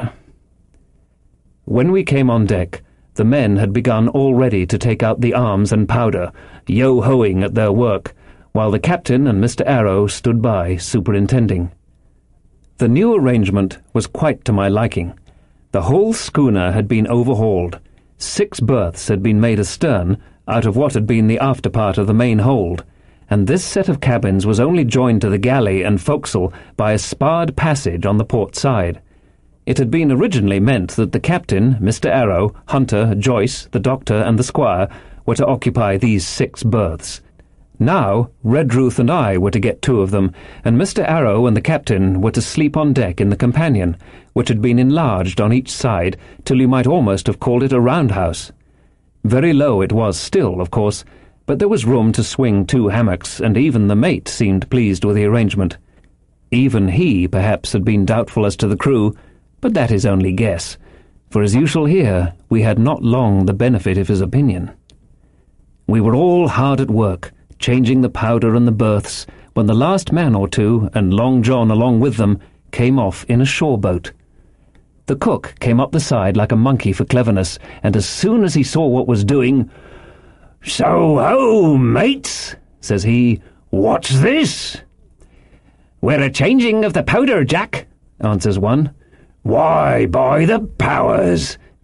When we came on deck, the men had begun already to take out the arms and powder, yo-hoing at their work, while the captain and Mr. Arrow stood by, superintending. The new arrangement was quite to my liking. The whole schooner had been overhauled. 6 berths had been made astern, out of what had been the after part of the main hold, and this set of cabins was only joined to the galley and forecastle by a sparred passage on the port side. It had been originally meant that the captain, Mr. Arrow, Hunter, Joyce, the doctor, and the squire were to occupy these 6 berths. Now Redruth and I were to get 2 of them, and Mr. Arrow and the captain were to sleep on deck in the companion, which had been enlarged on each side till you might almost have called it a roundhouse. Very low it was still, of course, but there was room to swing 2 hammocks, and even the mate seemed pleased with the arrangement. Even he, perhaps, had been doubtful as to the crew, but that is only guess, for as you shall hear, we had not long the benefit of his opinion. We were all hard at work, changing the powder and the berths, when the last man or 2, and Long John along with them, came off in a shore boat. The cook came up the side like a monkey for cleverness, and as soon as he saw what was doing, "So ho, mates," says he, "what's this?" "We're a-changing of the powder, Jack," answers one. "Why, by the powers,"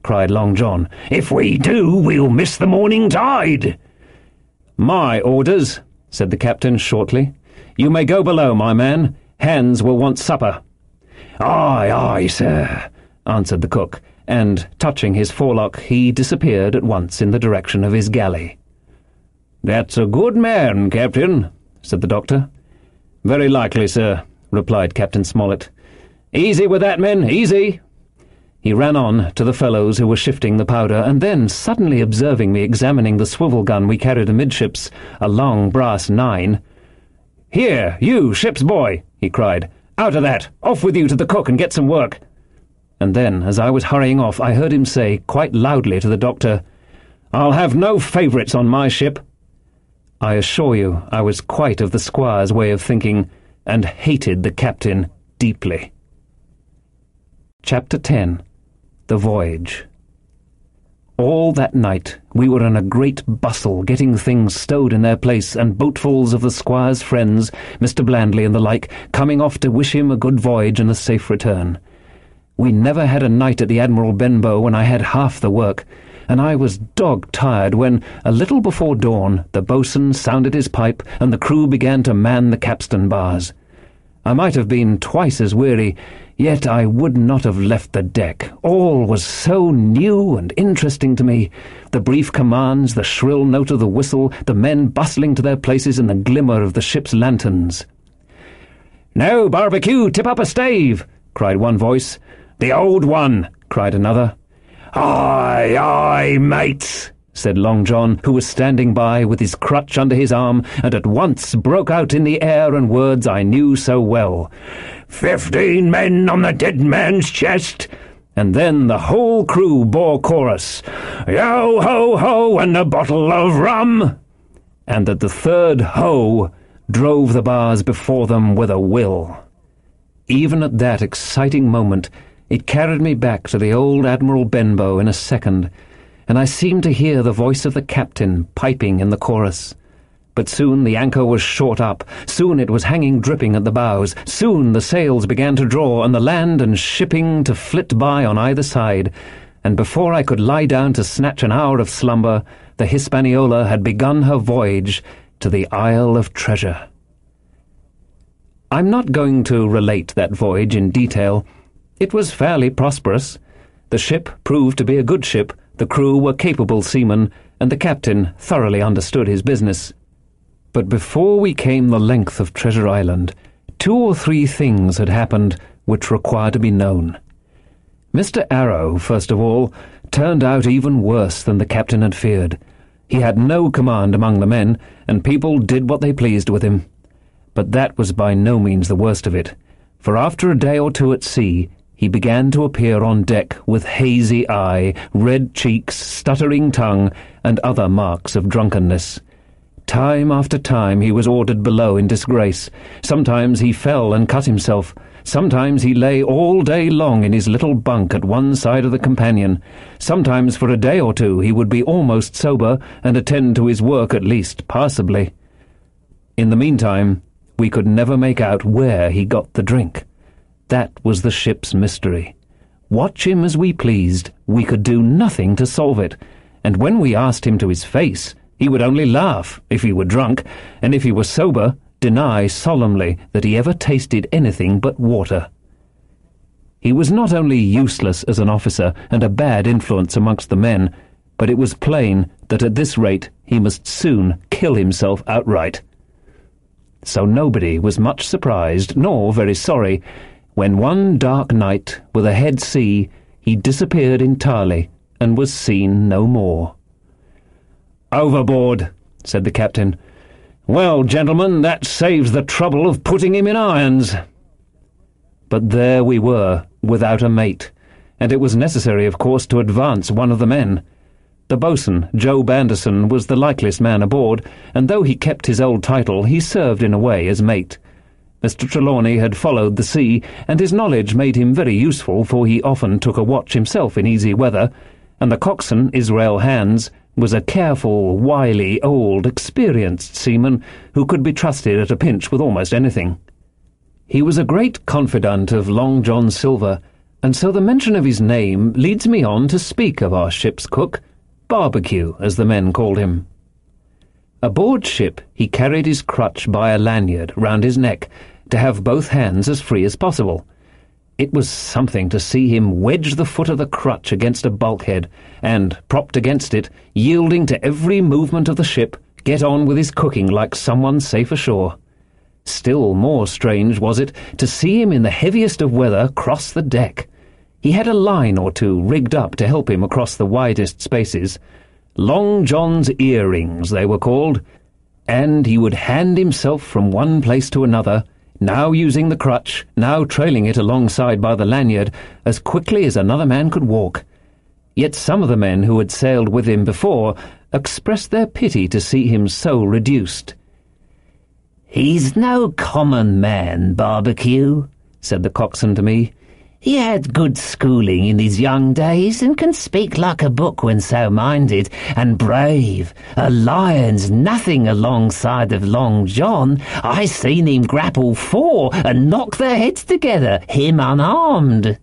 cried Long John. "If we do, we'll miss the morning tide." "My orders," said the captain shortly. "You may go below, my man. Hands will want supper." "Aye, aye, sir," answered the cook, and, touching his forelock, he disappeared at once in the direction of his galley. "That's a good man, Captain," said the doctor. "Very likely, sir," replied Captain Smollett. "Easy with that, men, easy." He ran on to the fellows who were shifting the powder, and then, suddenly observing me examining the swivel gun we carried amidships, a long brass 9, "Here, you, ship's boy," he cried. "Out of that! Off with you to the cook and get some work." And then, as I was hurrying off, I heard him say, quite loudly to the doctor, "I'll have no favourites on my ship." I assure you I was quite of the squire's way of thinking, and hated the captain deeply. Chapter 10. The Voyage. All that night we were in a great bustle, getting things stowed in their place, and boatfuls of the squire's friends, Mr. Blandley and the like, coming off to wish him a good voyage and a safe return. We never had a night at the Admiral Benbow when I had half the work, and I was dog-tired when, a little before dawn, the boatswain sounded his pipe and the crew began to man the capstan bars. I might have been twice as weary, yet I would not have left the deck. All was so new and interesting to me. The brief commands, the shrill note of the whistle, the men bustling to their places in the glimmer of the ship's lanterns. "Now, Barbecue, tip up a stave!" cried one voice. "The old one!" cried another. "Aye, aye, mates!" said Long John, who was standing by with his crutch under his arm, and at once broke out in the air and words I knew so well. 15 men on the dead man's chest!" And then the whole crew bore chorus, "Yo, ho, ho, and a bottle of rum!" And at the third ho drove the bars before them with a will. Even at that exciting moment it carried me back to the old Admiral Benbow in a second, and I seemed to hear the voice of the captain piping in the chorus. But soon the anchor was short up, soon it was hanging dripping at the bows, soon the sails began to draw, and the land and shipping to flit by on either side, and before I could lie down to snatch an hour of slumber, the Hispaniola had begun her voyage to the Isle of Treasure. I'm not going to relate that voyage in detail. It was fairly prosperous. The ship proved to be a good ship, the crew were capable seamen, and the captain thoroughly understood his business. But before we came the length of Treasure Island, 2 or 3 things had happened which require to be known. Mr. Arrow, first of all, turned out even worse than the captain had feared. He had no command among the men, and people did what they pleased with him. But that was by no means the worst of it, for after a day or 2 at sea, he began to appear on deck with hazy eye, red cheeks, stuttering tongue, and other marks of drunkenness. Time after time he was ordered below in disgrace. Sometimes he fell and cut himself. Sometimes he lay all day long in his little bunk at one side of the companion. Sometimes for a day or 2 he would be almost sober and attend to his work at least passably. In the meantime, we could never make out where he got the drink. That was the ship's mystery. Watch him as we pleased, we could do nothing to solve it, and when we asked him to his face, he would only laugh if he were drunk, and if he were sober, deny solemnly that he ever tasted anything but water. He was not only useless as an officer and a bad influence amongst the men, but it was plain that at this rate he must soon kill himself outright. So nobody was much surprised, nor very sorry, when one dark night, with a head sea, he disappeared entirely and was seen no more. "Overboard," said the captain. "Well, gentlemen, that saves the trouble of putting him in irons." But there we were, without a mate, and it was necessary, of course, to advance one of the men. The boatswain, Job Anderson, was the likeliest man aboard, and though he kept his old title, he served in a way as mate. Mr. Trelawney had followed the sea, and his knowledge made him very useful, for he often took a watch himself in easy weather, and the coxswain, Israel Hands, was a careful, wily, old, experienced seaman who could be trusted at a pinch with almost anything. He was a great confidant of Long John Silver, And so the mention of his name leads me on to speak of our ship's cook, Barbecue, as the men called him. Aboard ship he carried his crutch by a lanyard round his neck to have both hands as free as possible. It was something to see him wedge the foot of the crutch against a bulkhead and, propped against it, yielding to every movement of the ship, get on with his cooking like someone safe ashore. Still more strange was it to see him in the heaviest of weather cross the deck. He had a line or two rigged up to help him across the widest spaces. Long John's earrings, they were called, and he would hand himself from one place to another, now using the crutch, now trailing it alongside by the lanyard, as quickly as another man could walk. Yet some of the men who had sailed with him before expressed their pity to see him so reduced. "He's no common man, Barbecue," said the coxswain to me. "He had good schooling in his young days, and can speak like a book when so minded, and brave. A lion's nothing alongside of Long John. I seen him grapple 4 and knock their heads together, him unarmed."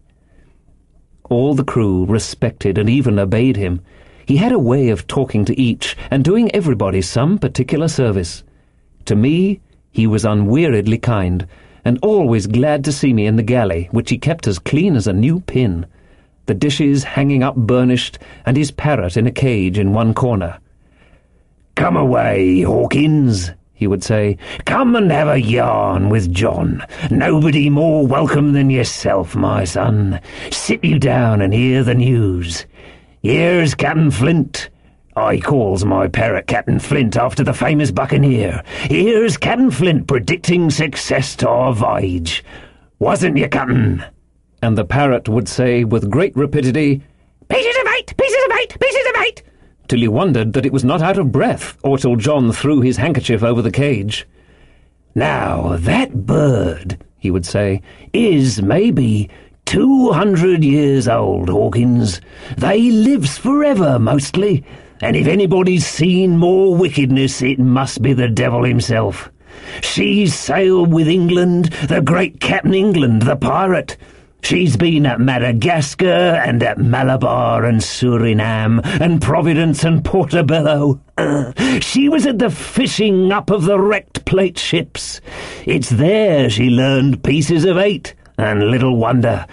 All the crew respected and even obeyed him. He had a way of talking to each and doing everybody some particular service. To me, he was unweariedly kind, and always glad to see me in the galley, which he kept as clean as a new pin, the dishes hanging up burnished, and his parrot in a cage in one corner. "Come away, Hawkins," he would say. "Come and have a yarn with John. Nobody more welcome than yourself, my son. Sit you down and hear the news. Here's Captain Flint. I calls my parrot Captain Flint after the famous buccaneer. Here's Captain Flint predicting success to our voyage. Wasn't you, Captain?" And the parrot would say with great rapidity, "Pieces of 8, pieces of 8, pieces of 8, till you wondered that it was not out of breath, or till John threw his handkerchief over the cage. "Now, that bird," he would say, "is maybe 200 years old, Hawkins. They lives forever, mostly. And if anybody's seen more wickedness, it must be the devil himself. She's sailed with England, the great Captain England, the pirate. She's been at Madagascar and at Malabar and Suriname and Providence and Portobello. She was at the fishing up of the wrecked plate ships. It's there she learned pieces of 8. And little wonder,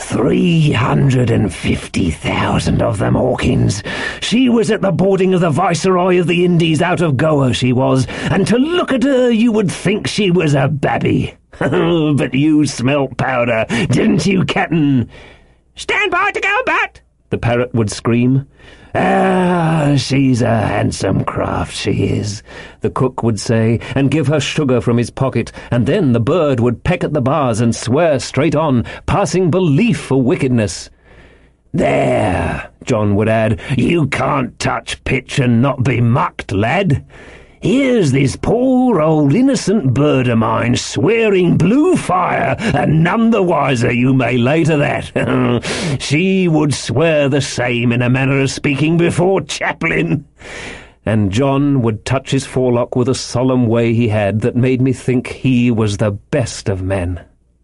350,000 of them, Hawkins. She was at the boarding of the Viceroy of the Indies out of Goa, she was, and to look at her you would think she was a babby. But you smelt powder, didn't you, Captain?" "Stand by to go about," the parrot would scream. "Ah, she's a handsome craft, she is," the cook would say, and give her sugar from his pocket, and then the bird would peck at the bars and swear straight on, passing belief for wickedness. "There," John would add, "you can't touch pitch and not be mucked, lad. Here's this poor old innocent bird of mine swearing blue fire, and none the wiser, you may lay to that. She would swear the same in a manner of speaking before Chaplin." And John would touch his forelock with a solemn way he had that made me think he was the best of men.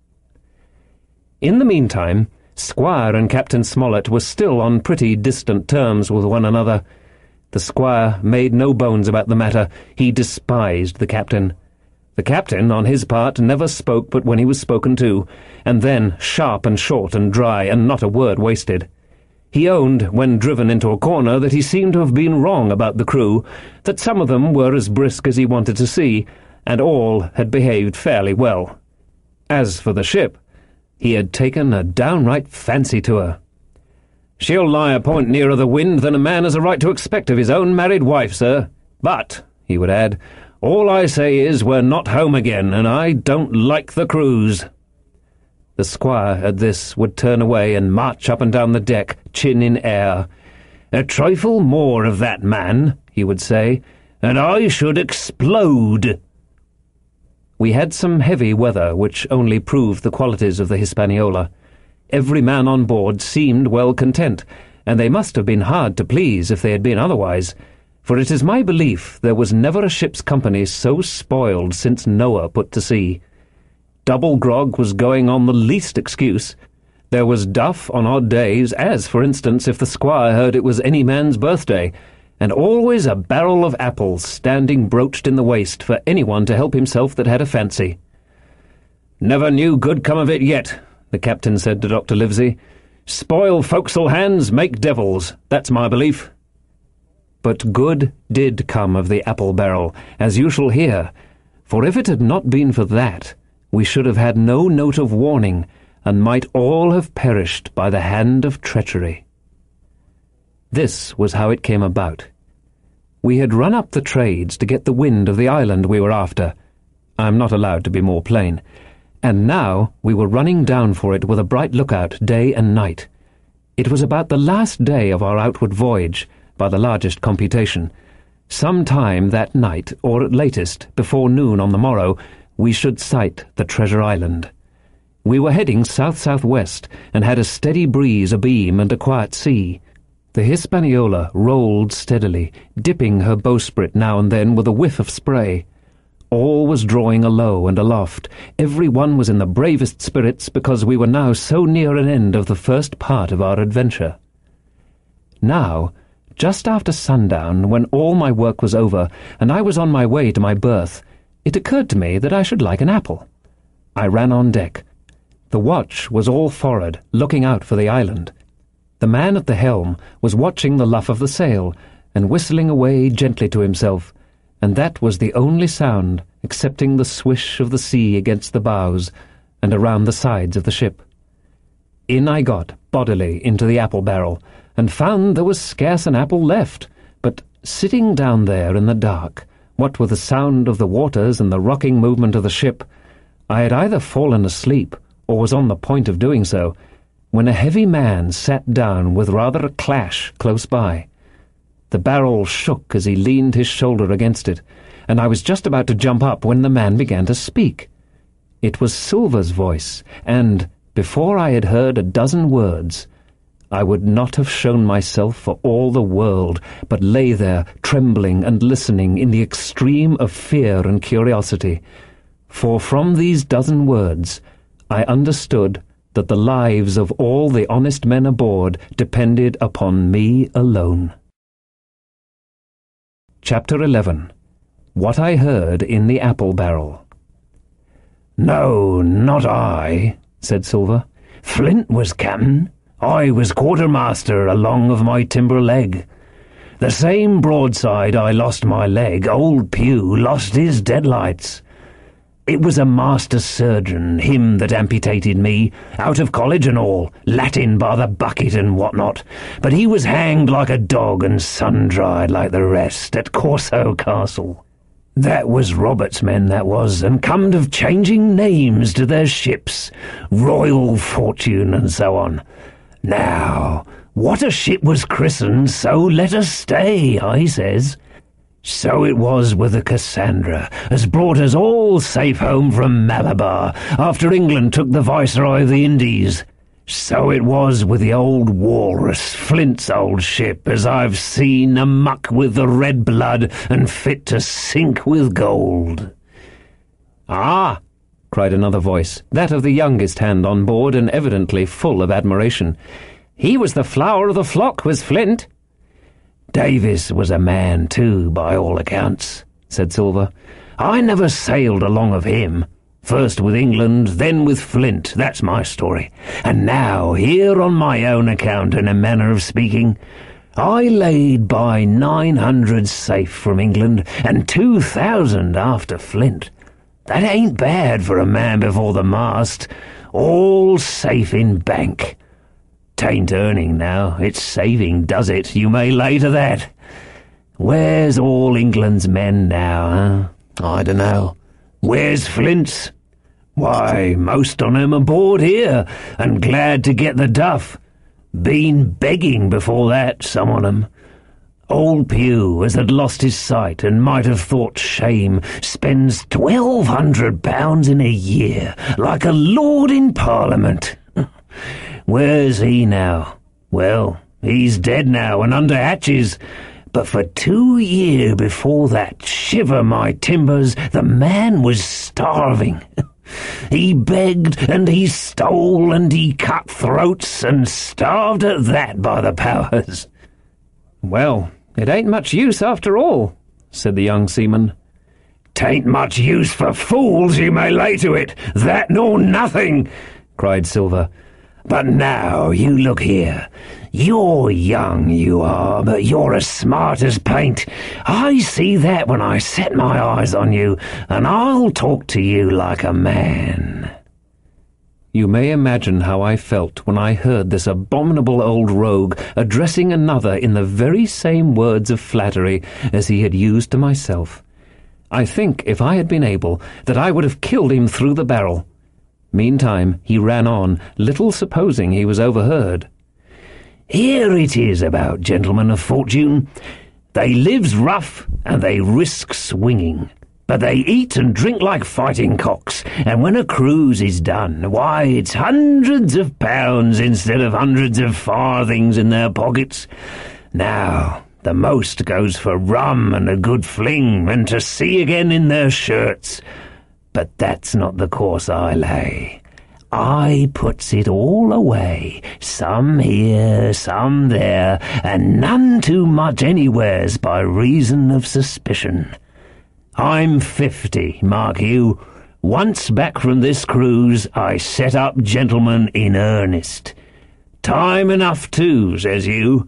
In the meantime, Squire and Captain Smollett were still on pretty distant terms with one another. The squire made no bones about the matter. He despised the captain. The captain, on his part, never spoke but when he was spoken to, and then sharp and short and dry, and not a word wasted. He owned, when driven into a corner, that he seemed to have been wrong about the crew, that some of them were as brisk as he wanted to see, and all had behaved fairly well. As for the ship, he had taken a downright fancy to her. "She'll lie a point nearer the wind than a man has a right to expect of his own married wife, sir. But," he would add, "all I say is we're not home again, and I don't like the cruise." The squire, at this, would turn away and march up and down the deck, chin in air. "A trifle more of that, man," he would say, "and I should explode." We had some heavy weather, which only proved the qualities of the Hispaniola. Every man on board seemed well content, and they must have been hard to please if they had been otherwise, for it is my belief there was never a ship's company so spoiled since Noah put to sea. Double grog was going on the least excuse. There was duff on odd days, as, for instance, if the squire heard it was any man's birthday, and always a barrel of apples standing broached in the waist for anyone to help himself that had a fancy. "Never knew good come of it yet," the captain said to Dr. Livesey. "Spoil forecastle hands, make devils, that's my belief." But good did come of the apple barrel, as you shall hear, for if it had not been for that, we should have had no note of warning, and might all have perished by the hand of treachery. This was how it came about. We had run up the trades to get the wind of the island we were after. I am not allowed to be more plain. And now we were running down for it with a bright lookout day and night. It was about the last day of our outward voyage, by the largest computation. Some time that night, or at latest, before noon on the morrow, we should sight the Treasure Island. We were heading south-southwest, and had a steady breeze abeam and a quiet sea. The Hispaniola rolled steadily, dipping her bowsprit now and then with a whiff of spray. All was drawing alow and aloft. Every one was in the bravest spirits because we were now so near an end of the first part of our adventure. Now, just after sundown, when all my work was over, and I was on my way to my berth, it occurred to me that I should like an apple. I ran on deck. The watch was all forward, looking out for the island. The man at the helm was watching the luff of the sail, and whistling away gently to himself, and that was the only sound, excepting the swish of the sea against the bows, and around the sides of the ship. In I got, bodily, into the apple barrel, and found there was scarce an apple left, but sitting down there in the dark, what with the sound of the waters and the rocking movement of the ship, I had either fallen asleep, or was on the point of doing so, when a heavy man sat down with rather a clash close by. The barrel shook as he leaned his shoulder against it, and I was just about to jump up when the man began to speak. It was Silver's voice, and, before I had heard a dozen words, I would not have shown myself for all the world, but lay there, trembling and listening in the extreme of fear and curiosity. For from these dozen words I understood that the lives of all the honest men aboard depended upon me alone. Chapter 11. What I Heard in the Apple Barrel. "No, not I," said Silver. "Flint was captain. I was quartermaster along of my timber leg. The same broadside I lost my leg, old Pew lost his deadlights. It was a master surgeon, him that amputated me, out of college and all, Latin by the bucket and what-not, but he was hanged like a dog and sun-dried like the rest at Corso Castle. That was Robert's men, that was, and comed of changing names to their ships, Royal Fortune and so on. Now, what a ship was christened, so let us stay, I says. So it was with the Cassandra, as brought us all safe home from Malabar, after England took the Viceroy of the Indies. So it was with the old Walrus, Flint's old ship, as I've seen amuck with the red blood and fit to sink with gold." "Ah!" cried another voice, that of the youngest hand on board, and evidently full of admiration. "He was the flower of the flock, was Flint." "Davis was a man, too, by all accounts," said Silver. "I never sailed along of him. First with England, then with Flint, that's my story. And now, here on my own account, in a manner of speaking, I laid by 900 safe from England, and 2,000 after Flint. That ain't bad for a man before the mast, all safe in bank. 'Tain't earning now, it's saving does it, you may lay to that. Where's all England's men now, huh? I dunno. Where's Flint's? Why, most on 'em aboard here, and glad to get the duff. Been begging before that, some on 'em. Old Pew, as had lost his sight and might have thought shame, spends £1,200 in a year, like a lord in Parliament. Where's he now? Well, he's dead now and under hatches. But for 2 years before that, shiver my timbers, the man was starving. He begged and he stole and he cut throats and starved at that, by the powers. Well, it ain't much use after all, said the young seaman. "'Tain't much use for fools, you may lay to it, that nor nothing," cried Silver. "But now, you look here. You're young, you are, but you're as smart as paint. I see that when I set my eyes on you, and I'll talk to you like a man." You may imagine how I felt when I heard this abominable old rogue addressing another in the very same words of flattery as he had used to myself. I think, if I had been able, that I would have killed him through the barrel. Meantime he ran on, little supposing he was overheard. "Here it is about gentlemen of fortune. They lives rough and they risk swinging, but they eat and drink like fighting cocks, and when a cruise is done, why, it's hundreds of pounds instead of hundreds of farthings in their pockets. Now, the most goes for rum and a good fling, and to sea again in their shirts. But that's not the course I lay. I puts it all away, some here, some there, and none too much anywheres by reason of suspicion. I'm 50, mark you. Once back from this cruise, I set up gentlemen in earnest. Time enough too, says you.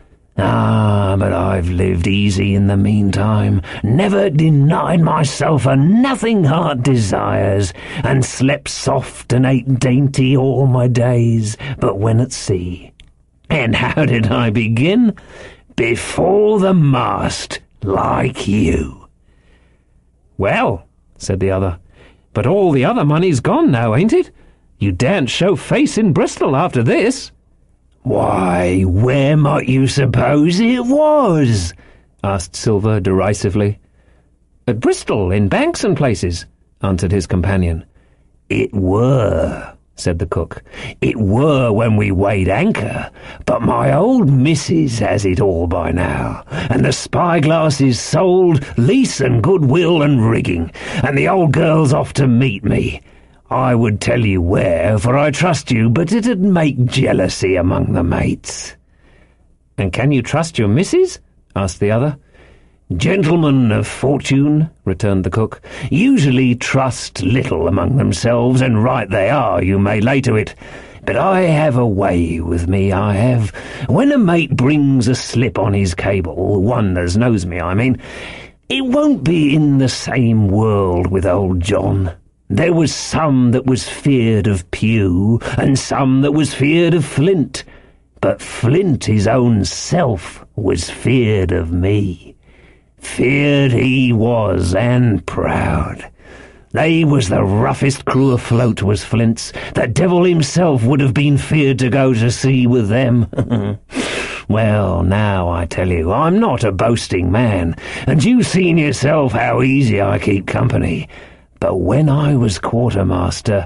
Ah, but I've lived easy in the meantime, never denied myself a nothing heart desires, and slept soft and ate dainty all my days, but when at sea. And how did I begin? Before the mast, like you." "Well," said the other, "but all the other money's gone now, ain't it? You daren't show face in Bristol after this." "Why, where might you suppose it was?" asked Silver derisively. "At Bristol, in banks and places," answered his companion. "It were," said the cook. "It were when we weighed anchor, but my old missus has it all by now, and the spyglass is sold, lease and goodwill and rigging, and the old girl's off to meet me. I would tell you where, for I trust you, but it'd make jealousy among the mates." "And can you trust your missus?" asked the other. "Gentlemen of fortune," returned the cook, "usually trust little among themselves, and right they are, you may lay to it. But I have a way with me, I have. When a mate brings a slip on his cable, one as knows me, I mean, it won't be in the same world with old John. There was some that was feared of Pew, and some that was feared of Flint. But Flint his own self was feared of me. Feared he was, and proud. They was the roughest crew afloat, was Flint's. The devil himself would have been feared to go to sea with them. Well, now I tell you, I'm not a boasting man, and you've seen yourself how easy I keep company. But when I was quartermaster,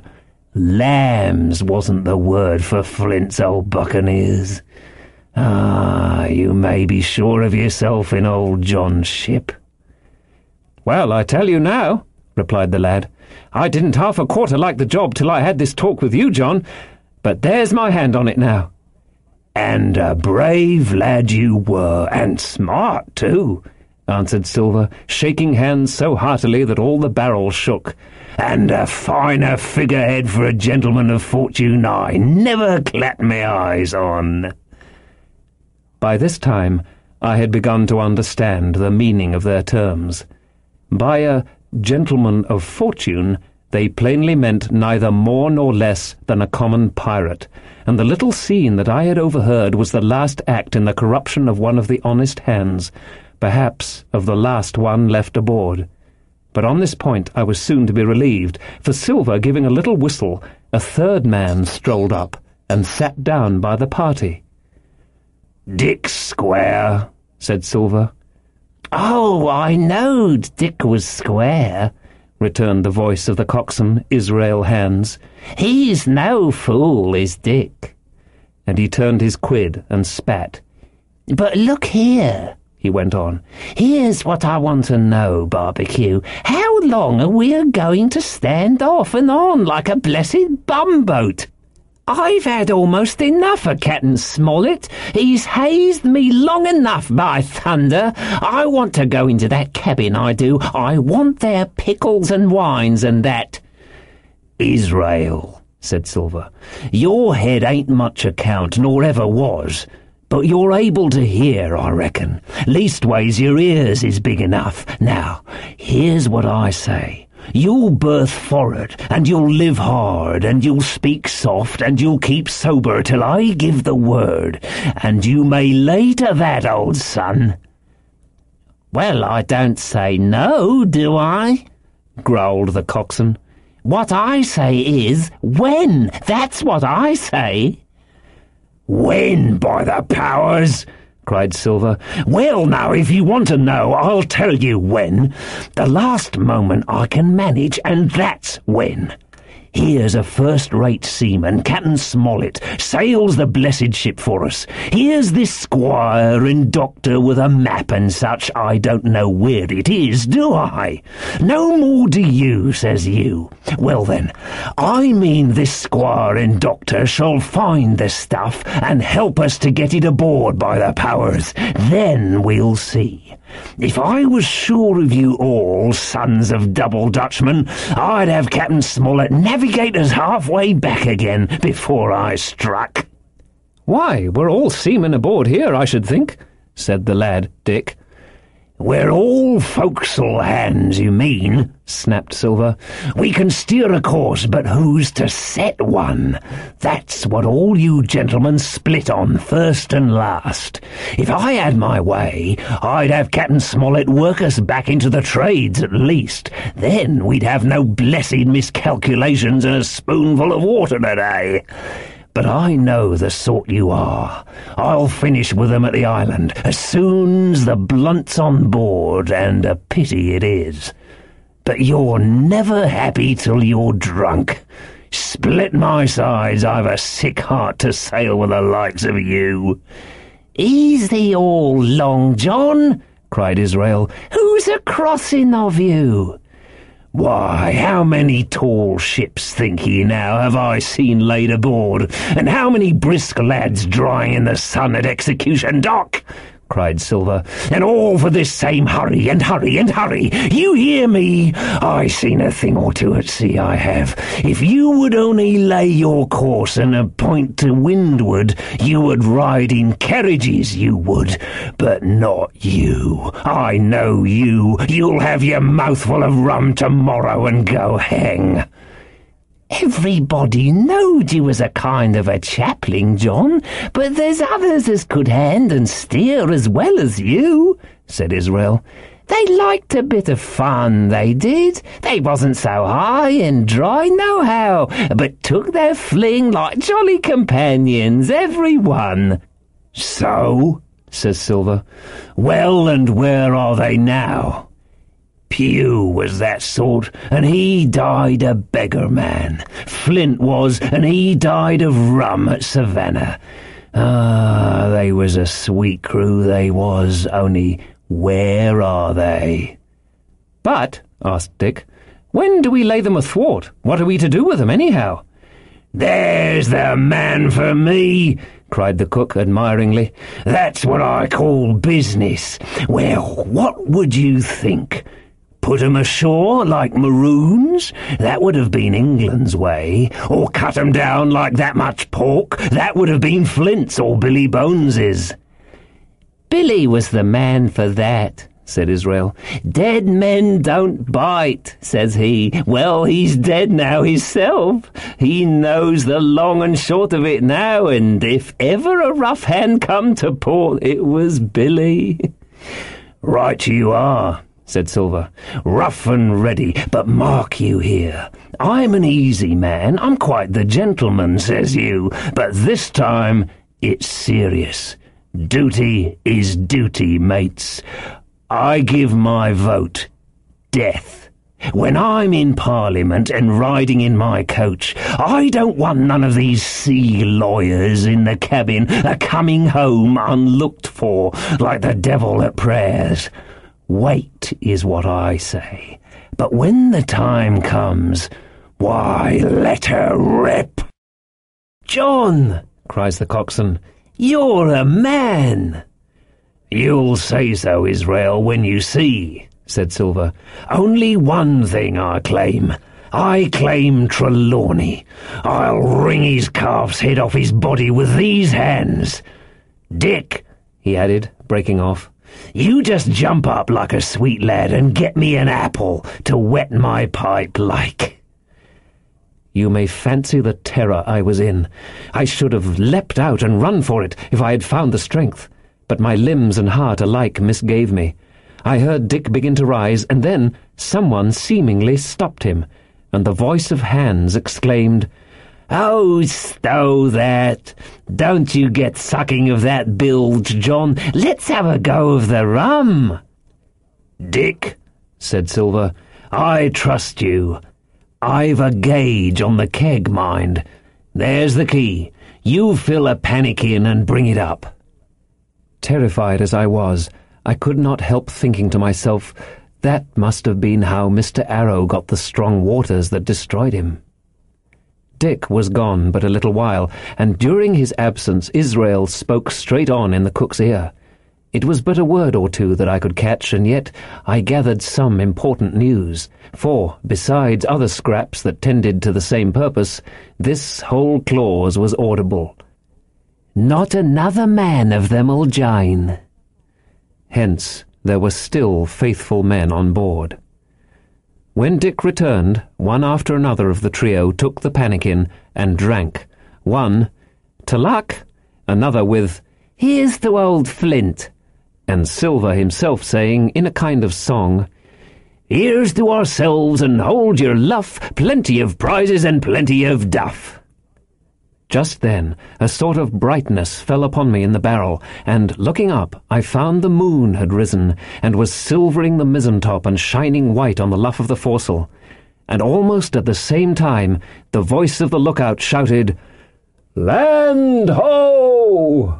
lambs wasn't the word for Flint's old buccaneers. Ah, you may be sure of yourself in old John's ship." "Well, I tell you now," replied the lad, "I didn't half a quarter like the job till I had this talk with you, John, but there's my hand on it now." "And a brave lad you were, and smart too," answered Silver, shaking hands so heartily that all the barrel shook. "And a finer figurehead for a gentleman of fortune I never clapped my eyes on." By this time I had begun to understand the meaning of their terms. By a gentleman of fortune they plainly meant neither more nor less than a common pirate, and the little scene that I had overheard was the last act in the corruption of one of the honest hands, perhaps of the last one left aboard. But on this point I was soon to be relieved, for Silver, giving a little whistle, a third man strolled up and sat down by the party. "Dick Square," said Silver. "Oh, I knowed Dick was square," returned the voice of the coxswain, Israel Hands. "He's no fool, is Dick." And he turned his quid and spat. "But look here," he went on. "Here's what I want to know, Barbecue. How long are we going to stand off and on like a blessed bumboat? I've had almost enough of Captain Smollett. He's hazed me long enough, by thunder. I want to go into that cabin, I do. I want their pickles and wines and that." "Israel," said Silver, "your head ain't much account, nor ever was. But you're able to hear, I reckon. Leastways your ears is big enough. Now, here's what I say. You'll birth for'ard, and you'll live hard, and you'll speak soft, and you'll keep sober till I give the word, and you may lay to that, old son." "Well, I don't say no, do I?" growled the coxswain. "What I say is, when? That's what I say." "When, by the powers!" cried Silver. "Well, now, if you want to know, I'll tell you when. The last moment I can manage, and that's when. Here's a first-rate seaman, Captain Smollett, sails the blessed ship for us. Here's this squire and doctor with a map and such. I don't know where it is, do I? No more do you, says you. Well then, I mean this squire and doctor shall find the stuff and help us to get it aboard, by the powers. Then we'll see. If I was sure of you all, sons of double Dutchmen, I'd have Captain Smollett navigate us halfway back again before I struck." "Why, we're all seamen aboard here, I should think," said the lad, Dick. "We're all forecastle hands, you mean," snapped Silver. "We can steer a course, but who's to set one? That's what all you gentlemen split on, first and last. If I had my way, I'd have Captain Smollett work us back into the trades at least. Then we'd have no blessed miscalculations and a spoonful of water a day. But I know the sort you are. I'll finish with them at the island as soon's the blunt's on board, and a pity it is. But you're never happy till you're drunk. Split my sides, I've a sick heart to sail with the likes of you." "Easy all, Long John," cried Israel. "Who's a-crossing of you?" "Why, how many tall ships, think ye now, have I seen laid aboard, and how many brisk lads drying in the sun at Execution Dock?" cried Silver, "and all for this same hurry and hurry and hurry. You hear me? I seen a thing or two at sea, I have. If you would only lay your course and a point to windward, you would ride in carriages, you would. But not you. I know you. You'll have your mouthful of rum tomorrow and go hang." "Everybody knowed you was a kind of a chaplain, John, but there's others as could hand and steer as well as you," said Israel. "They liked a bit of fun, they did. They wasn't so high and dry nohow, but took their fling like jolly companions, every one." "So?" says Silver. "Well, and where are they now?" "Pew was that sort, and he died a beggar man. Flint was, and he died of rum at Savannah. Ah, they was a sweet crew, they was, only where are they?" "But," asked Dick, "when do we lay them athwart? What are we to do with them, anyhow?" "There's the man for me!" cried the cook admiringly. "That's what I call business. Well, what would you think? Put 'em ashore like maroons? That would have been England's way. Or cut 'em down like that much pork? That would have been Flint's or Billy Bones's." "Billy was the man for that," said Israel. "Dead men don't bite," says he. Well, he's dead now hisself. He knows the long and short of it now, and if ever a rough hand come to port, it was Billy." "Right you are," said Silver. "Rough and ready, but mark you here. I'm an easy man, I'm quite the gentleman, says you, but this time it's serious. Duty is duty, mates. I give my vote. Death. When I'm in Parliament and riding in my coach, I don't want none of these sea lawyers in the cabin a-coming home unlooked for, like the devil at prayers. Wait is what I say. But when the time comes, why, let her rip." "John," cries the coxswain, "you're a man." "You'll say so, Israel, when you see," said Silver. "Only one thing I claim. I claim Trelawney. I'll wring his calf's head off his body with these hands. Dick," he added, breaking off, "you just jump up like a sweet lad and get me an apple to wet my pipe like." You may fancy the terror I was in. I should have leapt out and run for it if I had found the strength, but my limbs and heart alike misgave me. I heard Dick begin to rise, and then someone seemingly stopped him, and the voice of Hans exclaimed, "Oh, stow that! Don't you get sucking of that bilge, John. Let's have a go of the rum." "Dick," said Silver, "I trust you. I've a gauge on the keg, mind. There's the key. You fill a pannikin and bring it up." Terrified as I was, I could not help thinking to myself, that must have been how Mr. Arrow got the strong waters that destroyed him. Dick was gone but a little while, and during his absence Israel spoke straight on in the cook's ear. It was but a word or two that I could catch, and yet I gathered some important news, for, besides other scraps that tended to the same purpose, this whole clause was audible. "Not another man of them'll join." Hence, there were still faithful men on board. When Dick returned, one after another of the trio took the pannikin and drank. One, "To luck," another with, "Here's to old Flint," and Silver himself saying, in a kind of song, "Here's to ourselves, and hold your luff, plenty of prizes and plenty of duff." Just then a sort of brightness fell upon me in the barrel, and, looking up, I found the moon had risen, and was silvering the mizzen-top and shining white on the luff of the foresail. And almost at the same time the voice of the lookout shouted, "Land ho!"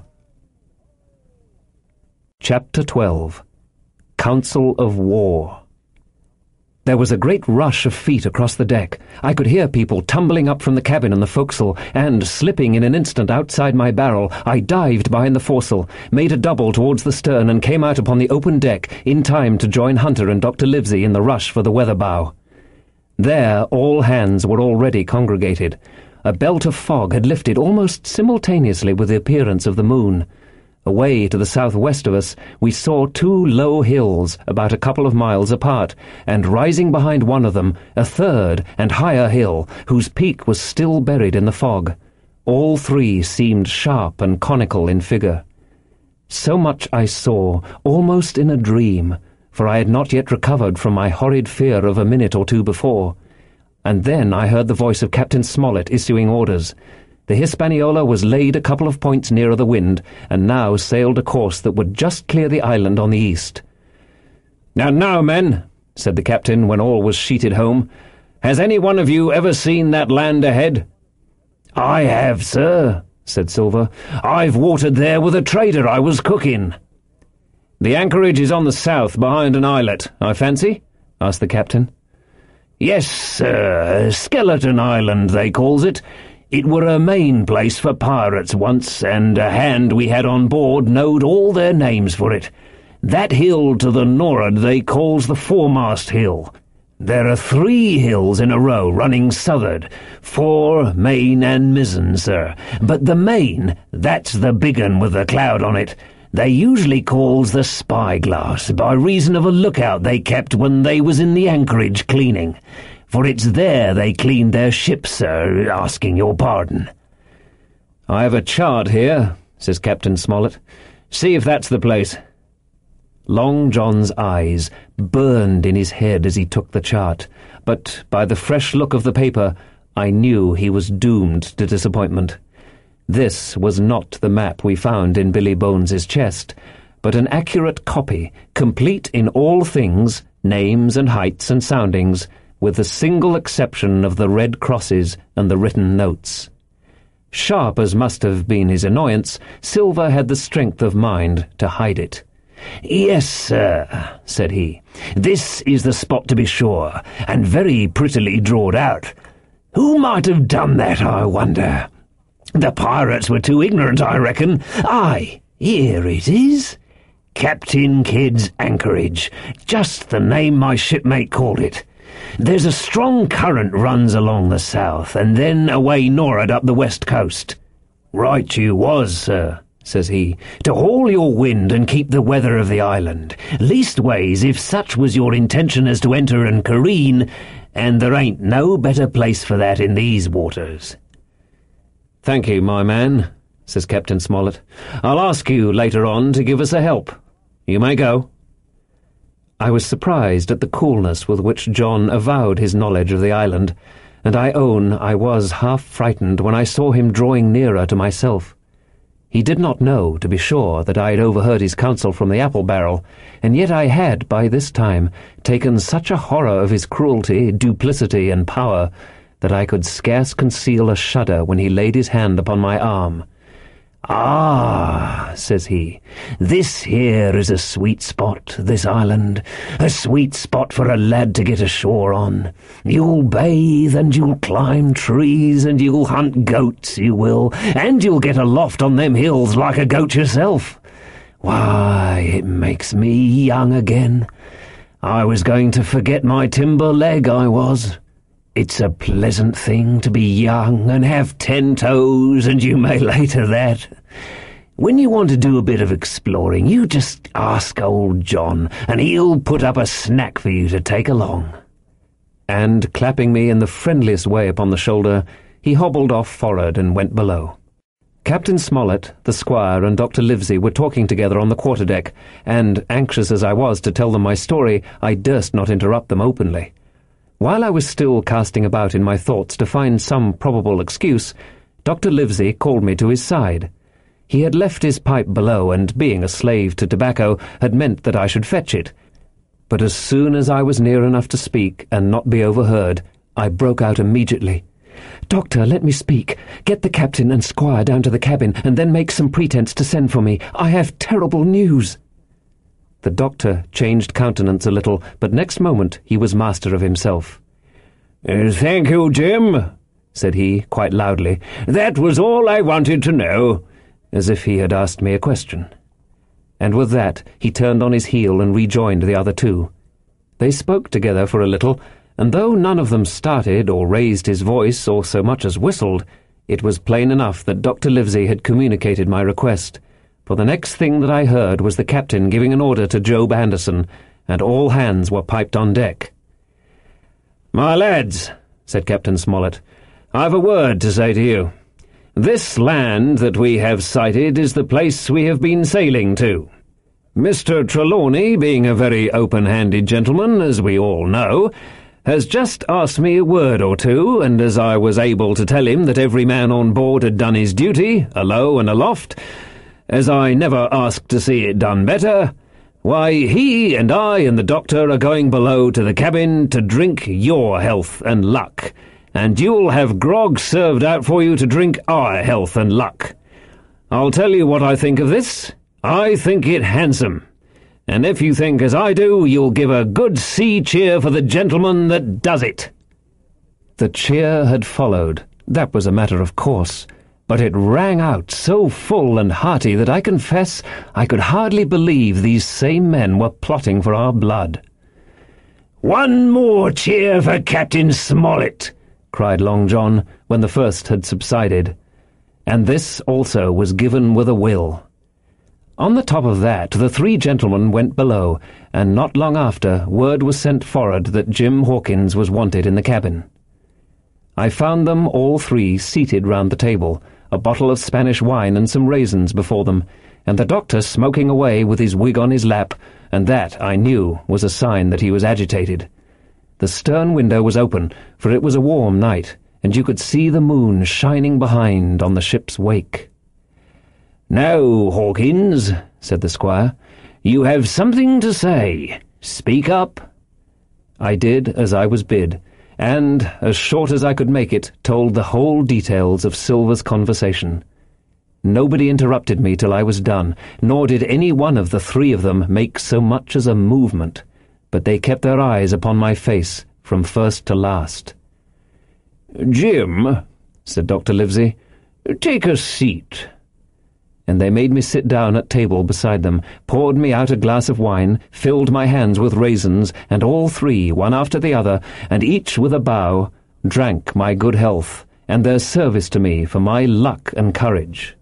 Chapter 12. Council of War. There was a great rush of feet across the deck. I could hear people tumbling up from the cabin and the forecastle, and, slipping in an instant outside my barrel, I dived behind the foresail, made a double towards the stern, and came out upon the open deck in time to join Hunter and Dr. Livesey in the rush for the weather bow. There all hands were already congregated. A belt of fog had lifted almost simultaneously with the appearance of the moon. Away to the southwest of us we saw two low hills about a couple of miles apart, and rising behind one of them a third and higher hill, whose peak was still buried in the fog. All three seemed sharp and conical in figure. So much I saw, almost in a dream, for I had not yet recovered from my horrid fear of a minute or two before. And then I heard the voice of Captain Smollett issuing orders. The Hispaniola was laid a couple of points nearer the wind, and now sailed a course that would just clear the island on the east. "Now, men," said the captain when all was sheeted home, "has any one of you ever seen that land ahead?" "I have, sir," said Silver. "I've watered there with a trader I was cooking." "The anchorage is on the south, behind an islet, I fancy?" asked the captain. "Yes, sir, Skeleton Island, they calls it. It were a main place for pirates once, and a hand we had on board knowed all their names for it. That hill to the nor'ard they calls the Foremast Hill. There are 3 hills in a row running south'ard, fore, main, and mizzen, sir. But the main, that's the big un with the cloud on it, they usually calls the Spyglass, by reason of a lookout they kept when they was in the anchorage cleaning. For it's there they cleaned their ships, sir, asking your pardon." "I have a chart here," says Captain Smollett. "See if that's the place." Long John's eyes burned in his head as he took the chart, but by the fresh look of the paper I knew he was doomed to disappointment. This was not the map we found in Billy Bones's chest, but an accurate copy, complete in all things, names and heights and soundings, with the single exception of the red crosses and the written notes. Sharp as must have been his annoyance, Silver had the strength of mind to hide it. "Yes, sir," said he. "This is the spot to be sure, and very prettily drawed out. Who might have done that, I wonder? The pirates were too ignorant, I reckon. Aye, here it is. Captain Kidd's Anchorage, just the name my shipmate called it. There's a strong current runs along the south, and then away nor'ard up the west coast." "Right you was, sir," says he, "to haul your wind and keep the weather of the island. Leastways, if such was your intention as to enter and careen, and there ain't no better place for that in these waters." "Thank you, my man," says Captain Smollett. "I'll ask you later on to give us a help. You may go." I was surprised at the coolness with which John avowed his knowledge of the island, and I own I was half frightened when I saw him drawing nearer to myself. He did not know, to be sure, that I had overheard his counsel from the apple barrel, and yet I had, by this time, taken such a horror of his cruelty, duplicity, and power, that I could scarce conceal a shudder when he laid his hand upon my arm. "Ah," says he, "this here is a sweet spot, this island, a sweet spot for a lad to get ashore on. You'll bathe, and you'll climb trees, and you'll hunt goats, you will, and you'll get aloft on them hills like a goat yourself. Why, it makes me young again. I was going to forget my timber leg, I was. It's a pleasant thing to be young and have 10 toes, and you may later that. When you want to do a bit of exploring, you just ask old John, and he'll put up a snack for you to take along." And, clapping me in the friendliest way upon the shoulder, he hobbled off forward and went below. Captain Smollett, the squire, and Dr. Livesey were talking together on the quarter-deck, and, anxious as I was to tell them my story, I durst not interrupt them openly. While I was still casting about in my thoughts to find some probable excuse, Dr. Livesey called me to his side. He had left his pipe below, and, being a slave to tobacco, had meant that I should fetch it. But as soon as I was near enough to speak and not be overheard, I broke out immediately. "Doctor, let me speak. Get the captain and squire down to the cabin, and then make some pretence to send for me. I have terrible news." The doctor changed countenance a little, but next moment he was master of himself. "Thank you, Jim," said he, quite loudly. "That was all I wanted to know," as if he had asked me a question. And with that he turned on his heel and rejoined the other two. They spoke together for a little, and though none of them started or raised his voice or so much as whistled, it was plain enough that Dr. Livesey had communicated my request, for the next thing that I heard was the captain giving an order to Job Anderson, and all hands were piped on deck. "My lads," said Captain Smollett, "I've a word to say to you. This land that we have sighted is the place we have been sailing to. Mr. Trelawney, being a very open-handed gentleman, as we all know, has just asked me a word or two, and as I was able to tell him that every man on board had done his duty, alow and aloft, as I never asked to see it done better, why, he and I and the doctor are going below to the cabin to drink your health and luck, and you'll have grog served out for you to drink our health and luck. I'll tell you what I think of this. I think it handsome. And if you think as I do, you'll give a good sea cheer for the gentleman that does it." The cheer had followed. That was a matter of course. But it rang out so full and hearty that I confess I could hardly believe these same men were plotting for our blood. "One more cheer for Captain Smollett," cried Long John, when the first had subsided. And this also was given with a will. On the top of that, the 3 gentlemen went below, and not long after word was sent forward that Jim Hawkins was wanted in the cabin. I found them all 3 seated round the table, a bottle of Spanish wine and some raisins before them, and the doctor smoking away with his wig on his lap, and that, I knew, was a sign that he was agitated. The stern window was open, for it was a warm night, and you could see the moon shining behind on the ship's wake. "Now, Hawkins," said the squire, "you have something to say. Speak up." I did as I was bid, and, as short as I could make it, told the whole details of Silver's conversation. Nobody interrupted me till I was done, nor did any one of the three of them make so much as a movement, but they kept their eyes upon my face from first to last. "Jim," said Dr. Livesey, "take a seat." And they made me sit down at table beside them, poured me out a glass of wine, filled my hands with raisins, and all three, one after the other, and each with a bow, drank my good health, and their service to me for my luck and courage.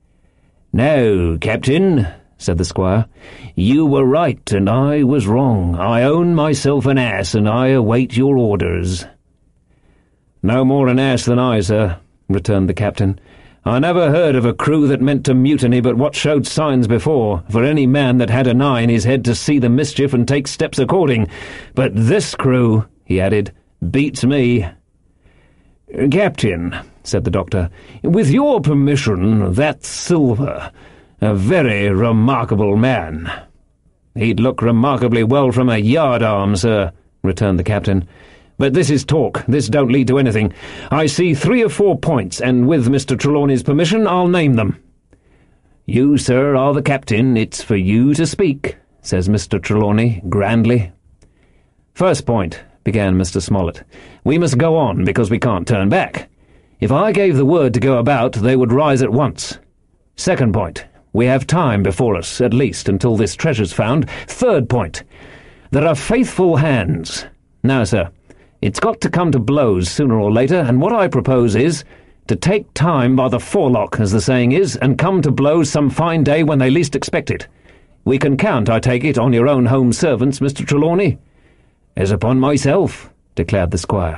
"Now, Captain," said the squire, "you were right and I was wrong. I own myself an ass, and I await your orders." "No more an ass than I, sir," returned the captain. "I never heard of a crew that meant to mutiny but what showed signs before, for any man that had an eye in his head to see the mischief and take steps according. But this crew," he added, "beats me." "Captain," said the doctor, "with your permission, that's Silver. A very remarkable man." "He'd look remarkably well from a yardarm, sir," returned the captain. "But this is talk. This don't lead to anything. I see 3 or 4 points, and with Mr. Trelawney's permission I'll name them." "You, sir, are the captain. It's for you to speak," says Mr. Trelawney grandly. "First point," began Mr. Smollett. "We must go on, because we can't turn back. If I gave the word to go about, they would rise at once. Second point, we have time before us, at least, until this treasure's found. Third point, there are faithful hands. Now, sir, it's got to come to blows sooner or later, and what I propose is to take time by the forelock, as the saying is, and come to blows some fine day when they least expect it. We can count, I take it, on your own home servants, Mr. Trelawney?" "As upon myself," declared the squire.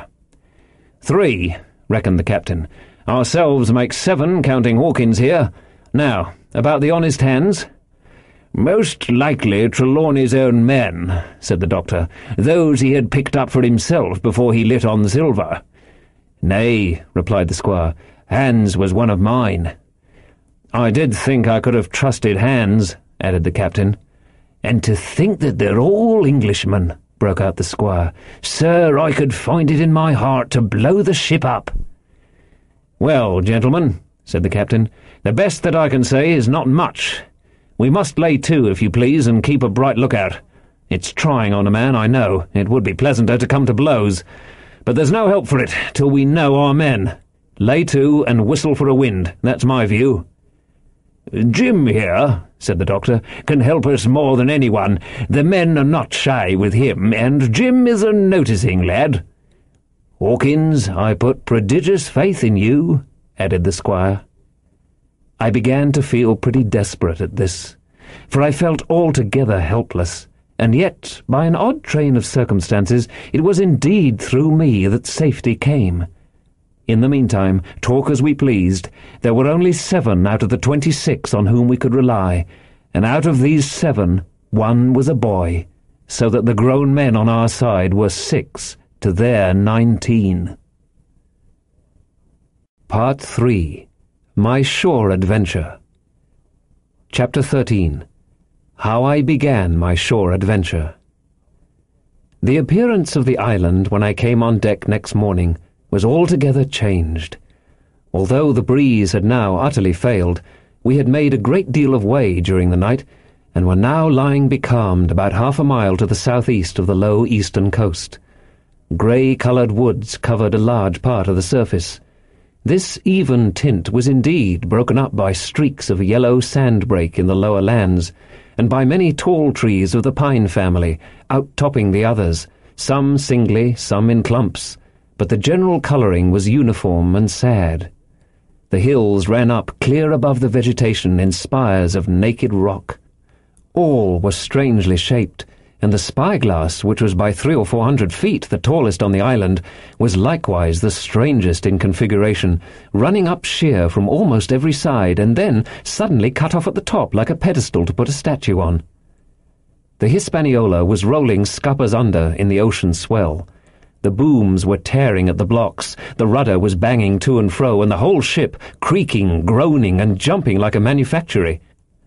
3, reckoned the captain. "Ourselves make 7, counting Hawkins here. Now, about the honest hands?" "Most likely Trelawney's own men," said the doctor, "those he had picked up for himself before he lit on Silver." "Nay," replied the squire, "Hans was one of mine." "I did think I could have trusted Hans," added the captain. "And to think that they're all Englishmen," broke out the squire. "Sir, I could find it in my heart to blow the ship up." "Well, gentlemen," said the captain, "the best that I can say is not much. We must lay to, if you please, and keep a bright lookout. It's trying on a man, I know. It would be pleasanter to come to blows. But there's no help for it till we know our men. Lay to and whistle for a wind. That's my view." "Jim here," said the doctor, "can help us more than anyone. The men are not shy with him, and Jim is a noticing lad." "Hawkins, I put prodigious faith in you," added the squire. I began to feel pretty desperate at this, for I felt altogether helpless, and yet, by an odd train of circumstances, it was indeed through me that safety came. In the meantime, talk as we pleased, there were only 7 out of the 26 on whom we could rely, and out of these 7, 1 was a boy, so that the grown men on our side were 6 to their 19. Part 3. My Shore Adventure. Chapter 13. How I Began My Shore Adventure. The appearance of the island when I came on deck next morning was altogether changed. Although the breeze had now utterly failed, we had made a great deal of way during the night, and were now lying becalmed about half a mile to the southeast of the low eastern coast. Grey-coloured woods covered a large part of the surface. This even tint was indeed broken up by streaks of yellow sandbrake in the lower lands, and by many tall trees of the pine family, out-topping the others, some singly, some in clumps, but the general colouring was uniform and sad. The hills ran up clear above the vegetation in spires of naked rock. All were strangely shaped, and the spyglass, which was by 300 or 400 feet the tallest on the island, was likewise the strangest in configuration, running up sheer from almost every side, and then suddenly cut off at the top like a pedestal to put a statue on. The Hispaniola was rolling scuppers under in the ocean swell. The booms were tearing at the blocks, the rudder was banging to and fro, and the whole ship creaking, groaning, and jumping like a manufactory.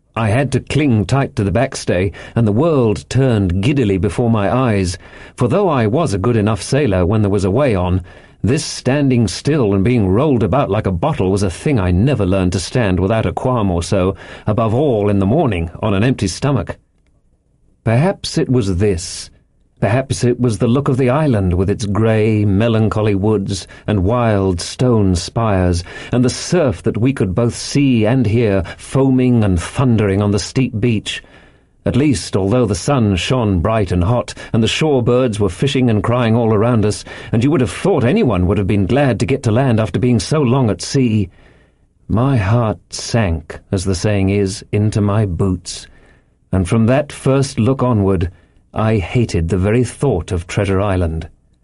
I had to cling tight to the backstay, and the world turned giddily before my eyes, for though I was a good enough sailor when there was a way on, this standing still and being rolled about like a bottle was a thing I never learned to stand without a qualm or so, above all in the morning, on an empty stomach. Perhaps it was this. Perhaps it was the look of the island with its grey, melancholy woods and wild stone spires, and the surf that we could both see and hear foaming and thundering on the steep beach. At least, although the sun shone bright and hot, and the shore birds were fishing and crying all around us, and you would have thought anyone would have been glad to get to land after being so long at sea, my heart sank, as the saying is, into my boots, and from that first look onward, I hated the very thought of Treasure Island.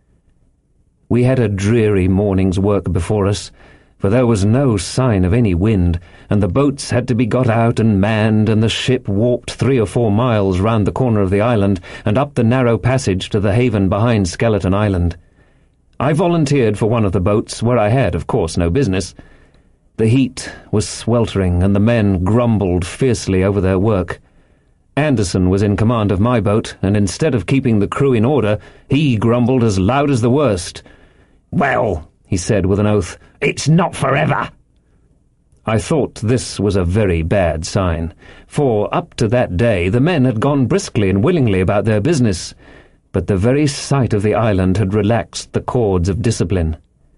We had a dreary morning's work before us, for there was no sign of any wind, and the boats had to be got out and manned, and the ship warped 3 or 4 miles round the corner of the island and up the narrow passage to the haven behind Skeleton Island. I volunteered for one of the boats, where I had, of course, no business. The heat was sweltering, and the men grumbled fiercely over their work. Anderson was in command of my boat, and instead of keeping the crew in order, he grumbled as loud as the worst. "Well," he said with an oath, "it's not forever." I thought this was a very bad sign, for up to that day the men had gone briskly and willingly about their business, but the very sight of the island had relaxed the cords of discipline.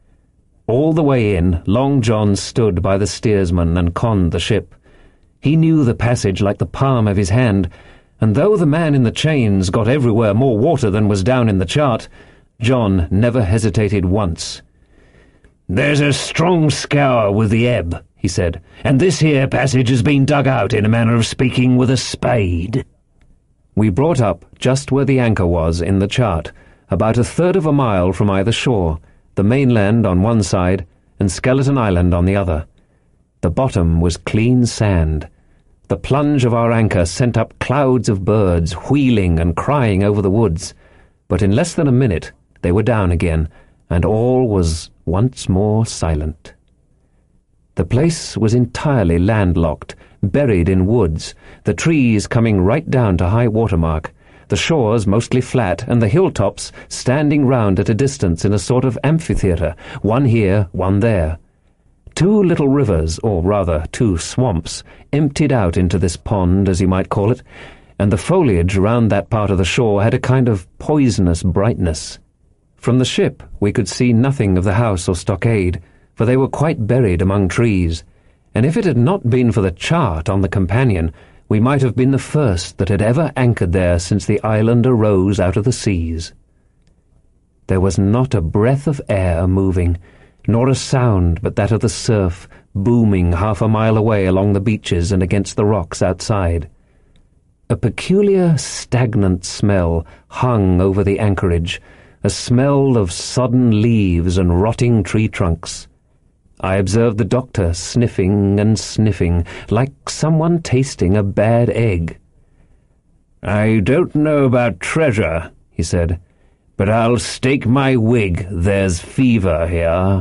All the way in, Long John stood by the steersman and conned the ship. He knew the passage like the palm of his hand, and though the man in the chains got everywhere more water than was down in the chart, John never hesitated once. "There's a strong scour with the ebb," he said, "and this here passage has been dug out, in a manner of speaking, with a spade." We brought up just where the anchor was in the chart, about 1/3 of a mile from either shore, the mainland on one side and Skeleton Island on the other. The bottom was clean sand. The plunge of our anchor sent up clouds of birds, wheeling and crying over the woods, but in less than a minute they were down again, and all was once more silent. The place was entirely landlocked, buried in woods, the trees coming right down to high water mark, the shores mostly flat, and the hilltops standing round at a distance in a sort of amphitheatre, one here, one there. 2 little rivers, or rather 2 swamps, emptied out into this pond, as you might call it, and the foliage round that part of the shore had a kind of poisonous brightness. From the ship we could see nothing of the house or stockade, for they were quite buried among trees, and if it had not been for the chart on the companion, we might have been the first that had ever anchored there since the island arose out of the seas. There was not a breath of air moving, nor a sound but that of the surf booming 1/2 mile away along the beaches and against the rocks outside. A peculiar stagnant smell hung over the anchorage, a smell of sodden leaves and rotting tree trunks. I observed the doctor sniffing and sniffing, like someone tasting a bad egg. "I don't know about treasure," he said, "but I'll stake my wig there's fever here."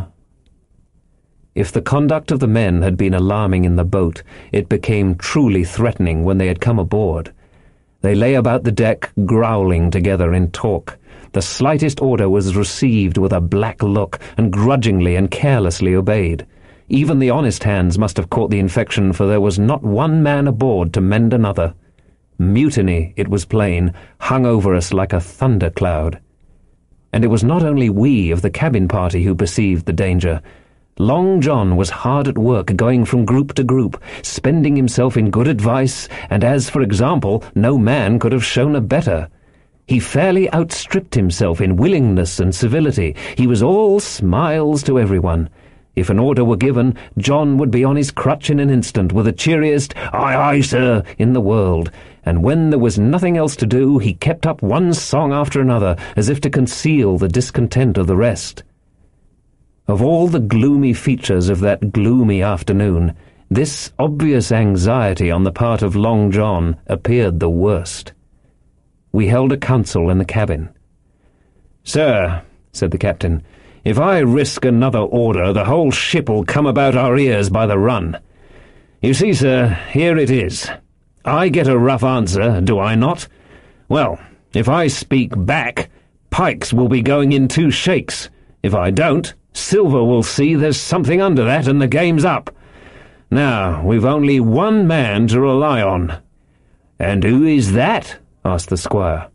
If the conduct of the men had been alarming in the boat, it became truly threatening when they had come aboard. They lay about the deck, growling together in talk. The slightest order was received with a black look, and grudgingly and carelessly obeyed. Even the honest hands must have caught the infection, for there was not one man aboard to mend another. Mutiny, it was plain, hung over us like a thundercloud. And it was not only we of the cabin party who perceived the danger. Long John was hard at work, going from group to group, spending himself in good advice, and as, for example, no man could have shown a better. He fairly outstripped himself in willingness and civility. He was all smiles to everyone. If an order were given, John would be on his crutch in an instant, with the cheeriest "Aye, aye, sir," in the world, and when there was nothing else to do, he kept up one song after another, as if to conceal the discontent of the rest. Of all the gloomy features of that gloomy afternoon, this obvious anxiety on the part of Long John appeared the worst. We held a council in the cabin. "Sir," said the captain, "if I risk another order, the whole ship'll come about our ears by the run. You see, sir, here it is. I get a rough answer, do I not? Well, if I speak back, Pikes will be going in 2 shakes. If I don't, Silver will see there's something under that and the game's up. Now, we've only one man to rely on. And who is that? Asked the squire.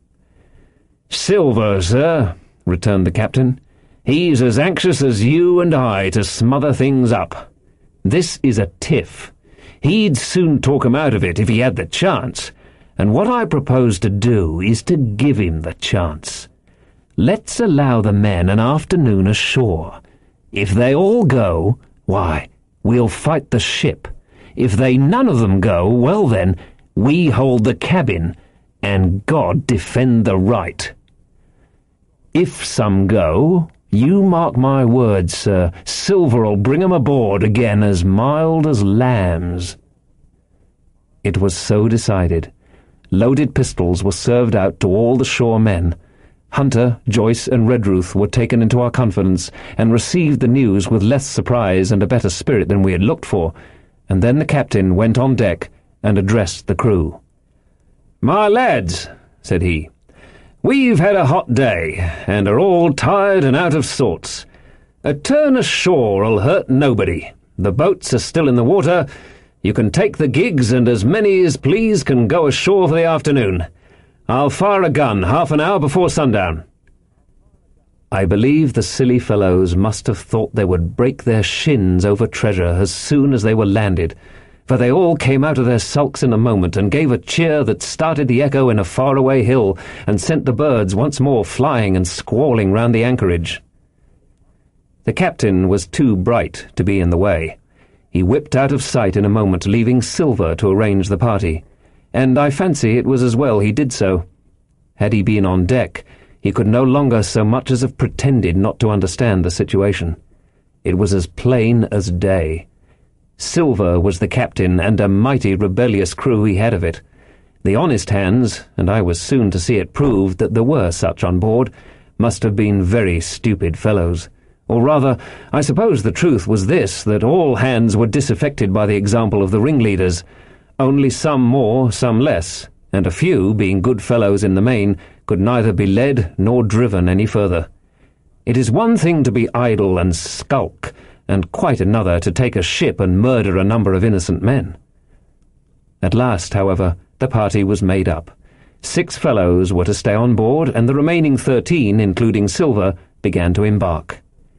Silver, sir, returned the captain. He's as anxious as you and I to smother things up. This is a tiff. He'd soon talk him out of it if he had the chance, and what I propose to do is to give him the chance. Let's allow the men an afternoon ashore. If they all go, why, we'll fight the ship. If they none of them go, well then, we hold the cabin, and God defend the right. If some go, you mark my words, sir, Silver'll bring 'em aboard again as mild as lambs. It was so decided. Loaded pistols were served out to all the shore men. Hunter, Joyce, and Redruth were taken into our confidence, and received the news with less surprise and a better spirit than we had looked for, and then the captain went on deck and addressed the crew. "My lads," said he, "we've had a hot day, and are all tired and out of sorts. A turn ashore'll hurt nobody. The boats are still in the water. You can take the gigs, and as many as please can go ashore for the afternoon. I'll fire a gun 1/2 hour before sundown." I believe the silly fellows must have thought they would break their shins over treasure as soon as they were landed, for they all came out of their sulks in a moment and gave a cheer that started the echo in a faraway hill and sent the birds once more flying and squalling round the anchorage. The captain was too bright to be in the way. He whipped out of sight in a moment, leaving Silver to arrange the party, and I fancy it was as well he did so. Had he been on deck, he could no longer so much as have pretended not to understand the situation. It was as plain as day. Silver was the captain, and a mighty rebellious crew he had of it. The honest hands, and I was soon to see it proved that there were such on board, must have been very stupid fellows. Or rather, I suppose the truth was this, that all hands were disaffected by the example of the ringleaders, only some more, some less, and a few, being good fellows in the main, could neither be led nor driven any further. It is one thing to be idle and skulk, and quite another to take a ship and murder a number of innocent men. At last, however, the party was made up. 6 fellows were to stay on board, and the remaining 13, including Silver, began to embark.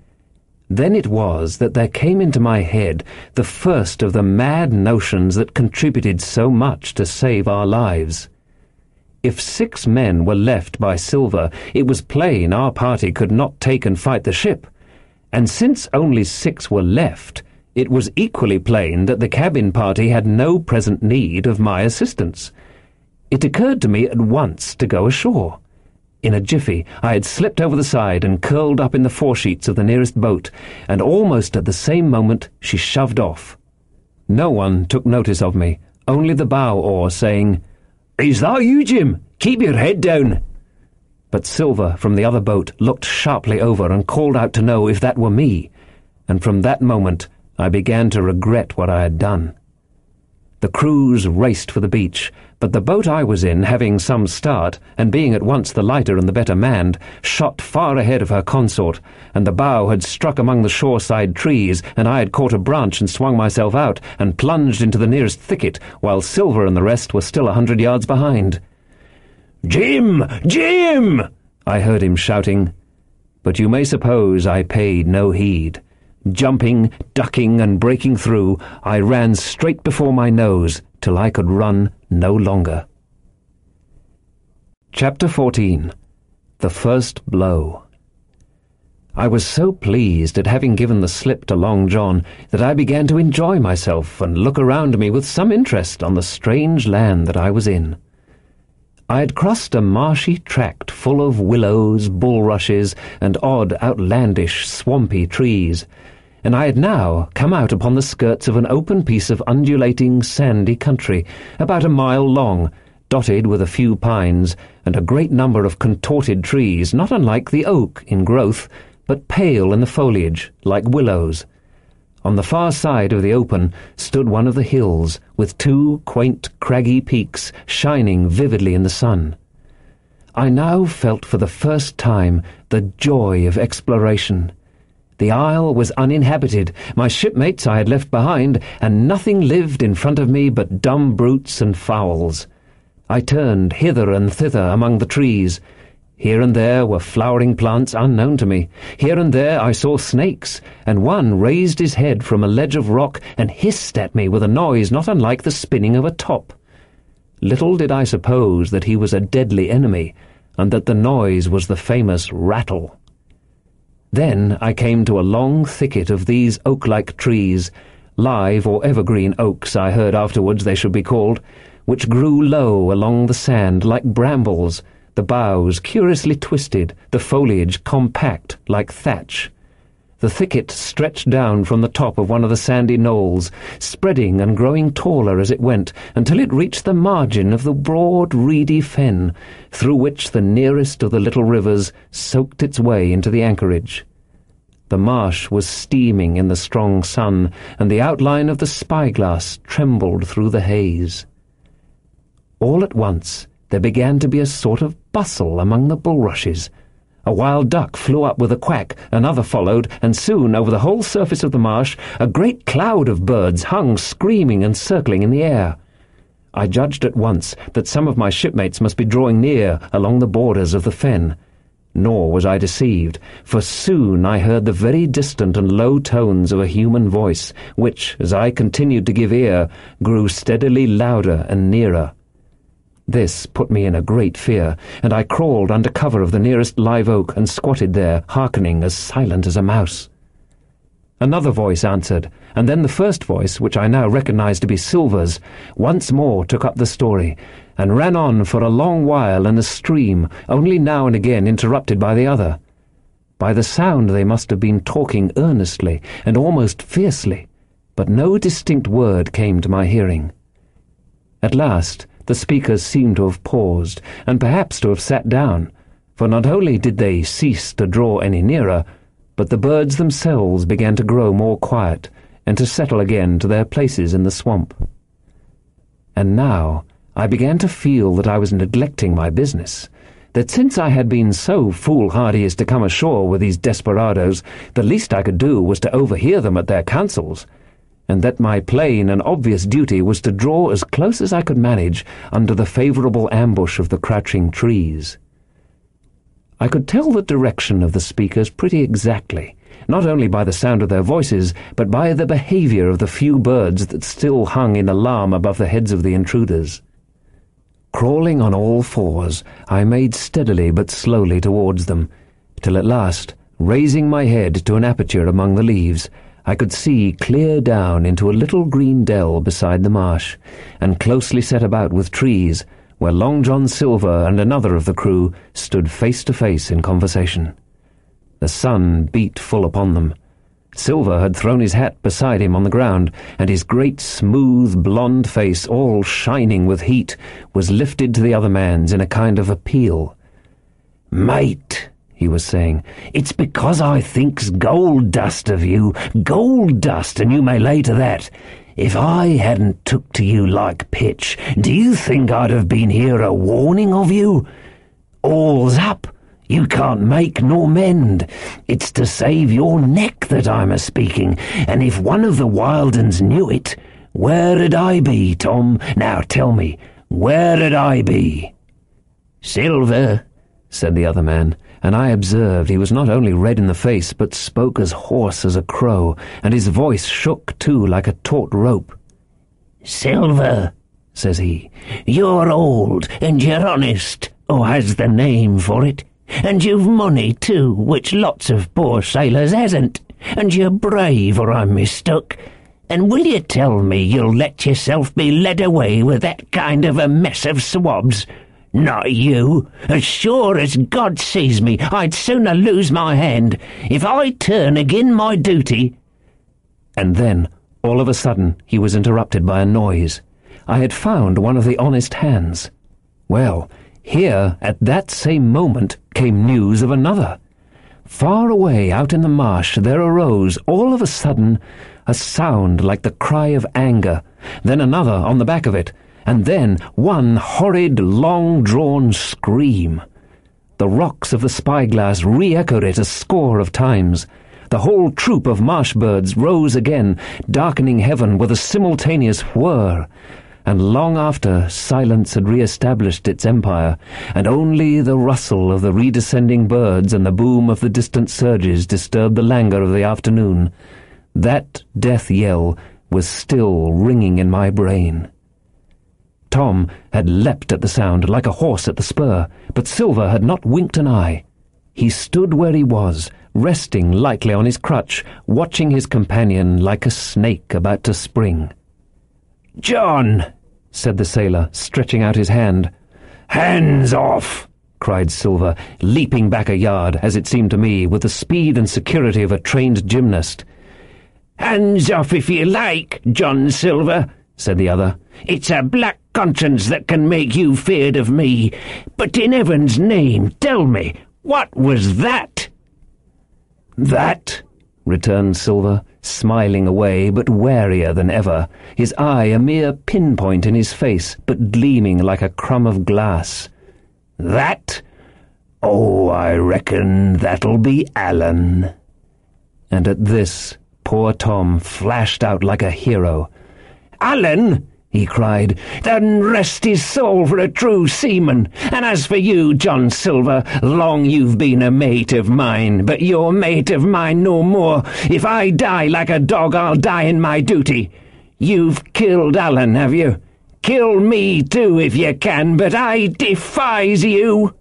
Then it was that there came into my head the first of the mad notions that contributed so much to save our lives. If 6 men were left by Silver, it was plain our party could not take and fight the ship, and since only 6 were left, it was equally plain that the cabin party had no present need of my assistance. It occurred to me at once to go ashore. In a jiffy, I had slipped over the side and curled up in the foresheets of the nearest boat, and almost at the same moment she shoved off. No one took notice of me, only the bow oar saying, "Is that you, Jim? Keep your head down." But Silver from the other boat looked sharply over and called out to know if that were me, and from that moment I began to regret what I had done. The crews raced for the beach, but the boat I was in, having some start, and being at once the lighter and the better manned, shot far ahead of her consort, and the bow had struck among the shoreside trees, and I had caught a branch and swung myself out, and plunged into the nearest thicket, while Silver and the rest were still 100 yards behind. "Jim! Jim!" I heard him shouting, but you may suppose I paid no heed. Jumping, ducking, and breaking through, I ran straight before my nose till I could run no longer. Chapter 14. The First Blow. I was so pleased at having given the slip to Long John that I began to enjoy myself and look around me with some interest on the strange land that I was in. I had crossed a marshy tract full of willows, bulrushes, and odd, outlandish, swampy trees, and I had now come out upon the skirts of an open piece of undulating, sandy country, about a mile long, dotted with a few pines, and a great number of contorted trees, not unlike the oak in growth, but pale in the foliage, like willows. On the far side of the open stood one of the hills, with two quaint craggy peaks shining vividly in the sun. I now felt for the first time the joy of exploration. The isle was uninhabited, my shipmates I had left behind, and nothing lived in front of me but dumb brutes and fowls. I turned hither and thither among the trees. Here and there were flowering plants unknown to me. Here and there I saw snakes, and one raised his head from a ledge of rock and hissed at me with a noise not unlike the spinning of a top. Little did I suppose that he was a deadly enemy, and that the noise was the famous rattle. Then I came to a long thicket of these oak-like trees, live or evergreen oaks I heard afterwards they should be called, which grew low along the sand like brambles, the boughs curiously twisted, the foliage compact like thatch. The thicket stretched down from the top of one of the sandy knolls, spreading and growing taller as it went, until it reached the margin of the broad, reedy fen, through which the nearest of the little rivers soaked its way into the anchorage. The marsh was steaming in the strong sun, and the outline of the spyglass trembled through the haze. All at once there began to be a sort of bustle among the bulrushes. A wild duck flew up with a quack, another followed, and soon over the whole surface of the marsh a great cloud of birds hung screaming and circling in the air. I judged at once that some of my shipmates must be drawing near along the borders of the fen. Nor was I deceived, for soon I heard the very distant and low tones of a human voice, which, as I continued to give ear, grew steadily louder and nearer. This put me in a great fear, and I crawled under cover of the nearest live oak and squatted there, hearkening as silent as a mouse. Another voice answered, and then the first voice, which I now recognized to be Silver's, once more took up the story, and ran on for a long while in a stream, only now and again interrupted by the other. By the sound they must have been talking earnestly and almost fiercely, but no distinct word came to my hearing. At last the speakers seemed to have paused, and perhaps to have sat down, for not only did they cease to draw any nearer, but the birds themselves began to grow more quiet, and to settle again to their places in the swamp. And now I began to feel that I was neglecting my business, that since I had been so foolhardy as to come ashore with these desperadoes, the least I could do was to overhear them at their councils, and that my plain and obvious duty was to draw as close as I could manage under the favourable ambush of the crouching trees. I could tell the direction of the speakers pretty exactly, not only by the sound of their voices, but by the behaviour of the few birds that still hung in alarm above the heads of the intruders. Crawling on all fours, I made steadily but slowly towards them, till at last, raising my head to an aperture among the leaves, I could see clear down into a little green dell beside the marsh, and closely set about with trees, where Long John Silver and another of the crew stood face to face in conversation. The sun beat full upon them. Silver had thrown his hat beside him on the ground, and his great smooth blonde face, all shining with heat, was lifted to the other man's in a kind of appeal. "Mate," he was saying, "it's because I thinks gold dust of you, gold dust, and you may lay to that. If I hadn't took to you like pitch, do you think I'd have been here a warning of you? All's up. You can't make nor mend. It's to save your neck that I'm a-speaking, and if one of the wild uns knew it, where'd I be, Tom? Now tell me, where'd I be?" "Silver," said the other man, and I observed he was not only red in the face, but spoke as hoarse as a crow, and his voice shook too like a taut rope. "Silver," says he, "you're old, and you're honest, or has the name for it, and you've money too, which lots of poor sailors hasn't, and you're brave, or I'm mistook. And will you tell me you'll let yourself be led away with that kind of a mess of swabs? Not you. As sure as God sees me, I'd sooner lose my hand. If I turn agin my duty—" And then, all of a sudden, he was interrupted by a noise. I had found one of the honest hands. Well, here, at that same moment, came news of another. Far away out in the marsh there arose, all of a sudden, a sound like the cry of anger, then another on the back of it, and then one horrid, long-drawn scream. The rocks of the spyglass re-echoed it a score of times. The whole troop of marsh birds rose again, darkening heaven with a simultaneous whir, and long after silence had re-established its empire, and only the rustle of the redescending birds and the boom of the distant surges disturbed the languor of the afternoon, that death yell was still ringing in my brain. Tom had leapt at the sound like a horse at the spur, but Silver had not winked an eye. He stood where he was, resting lightly on his crutch, watching his companion like a snake about to spring. "John," said the sailor, stretching out his hand. "Hands off!" cried Silver, leaping back a yard, as it seemed to me, with the speed and security of a trained gymnast. "Hands off if you like, John Silver," said the other. "It's a black conscience that can make you feared of me. But in heaven's name, tell me, what was that?" "That?" returned Silver, smiling away, but warier than ever, his eye a mere pinpoint in his face, but gleaming like a crumb of glass. "That? Oh, I reckon that'll be Alan." And at this, poor Tom flashed out like a hero. "Alan!" he cried. "Then rest his soul for a true seaman. And as for you, John Silver, long you've been a mate of mine, but you're mate of mine no more. If I die like a dog, I'll die in my duty. You've killed Alan, have you? Kill me too if you can, but I defies you."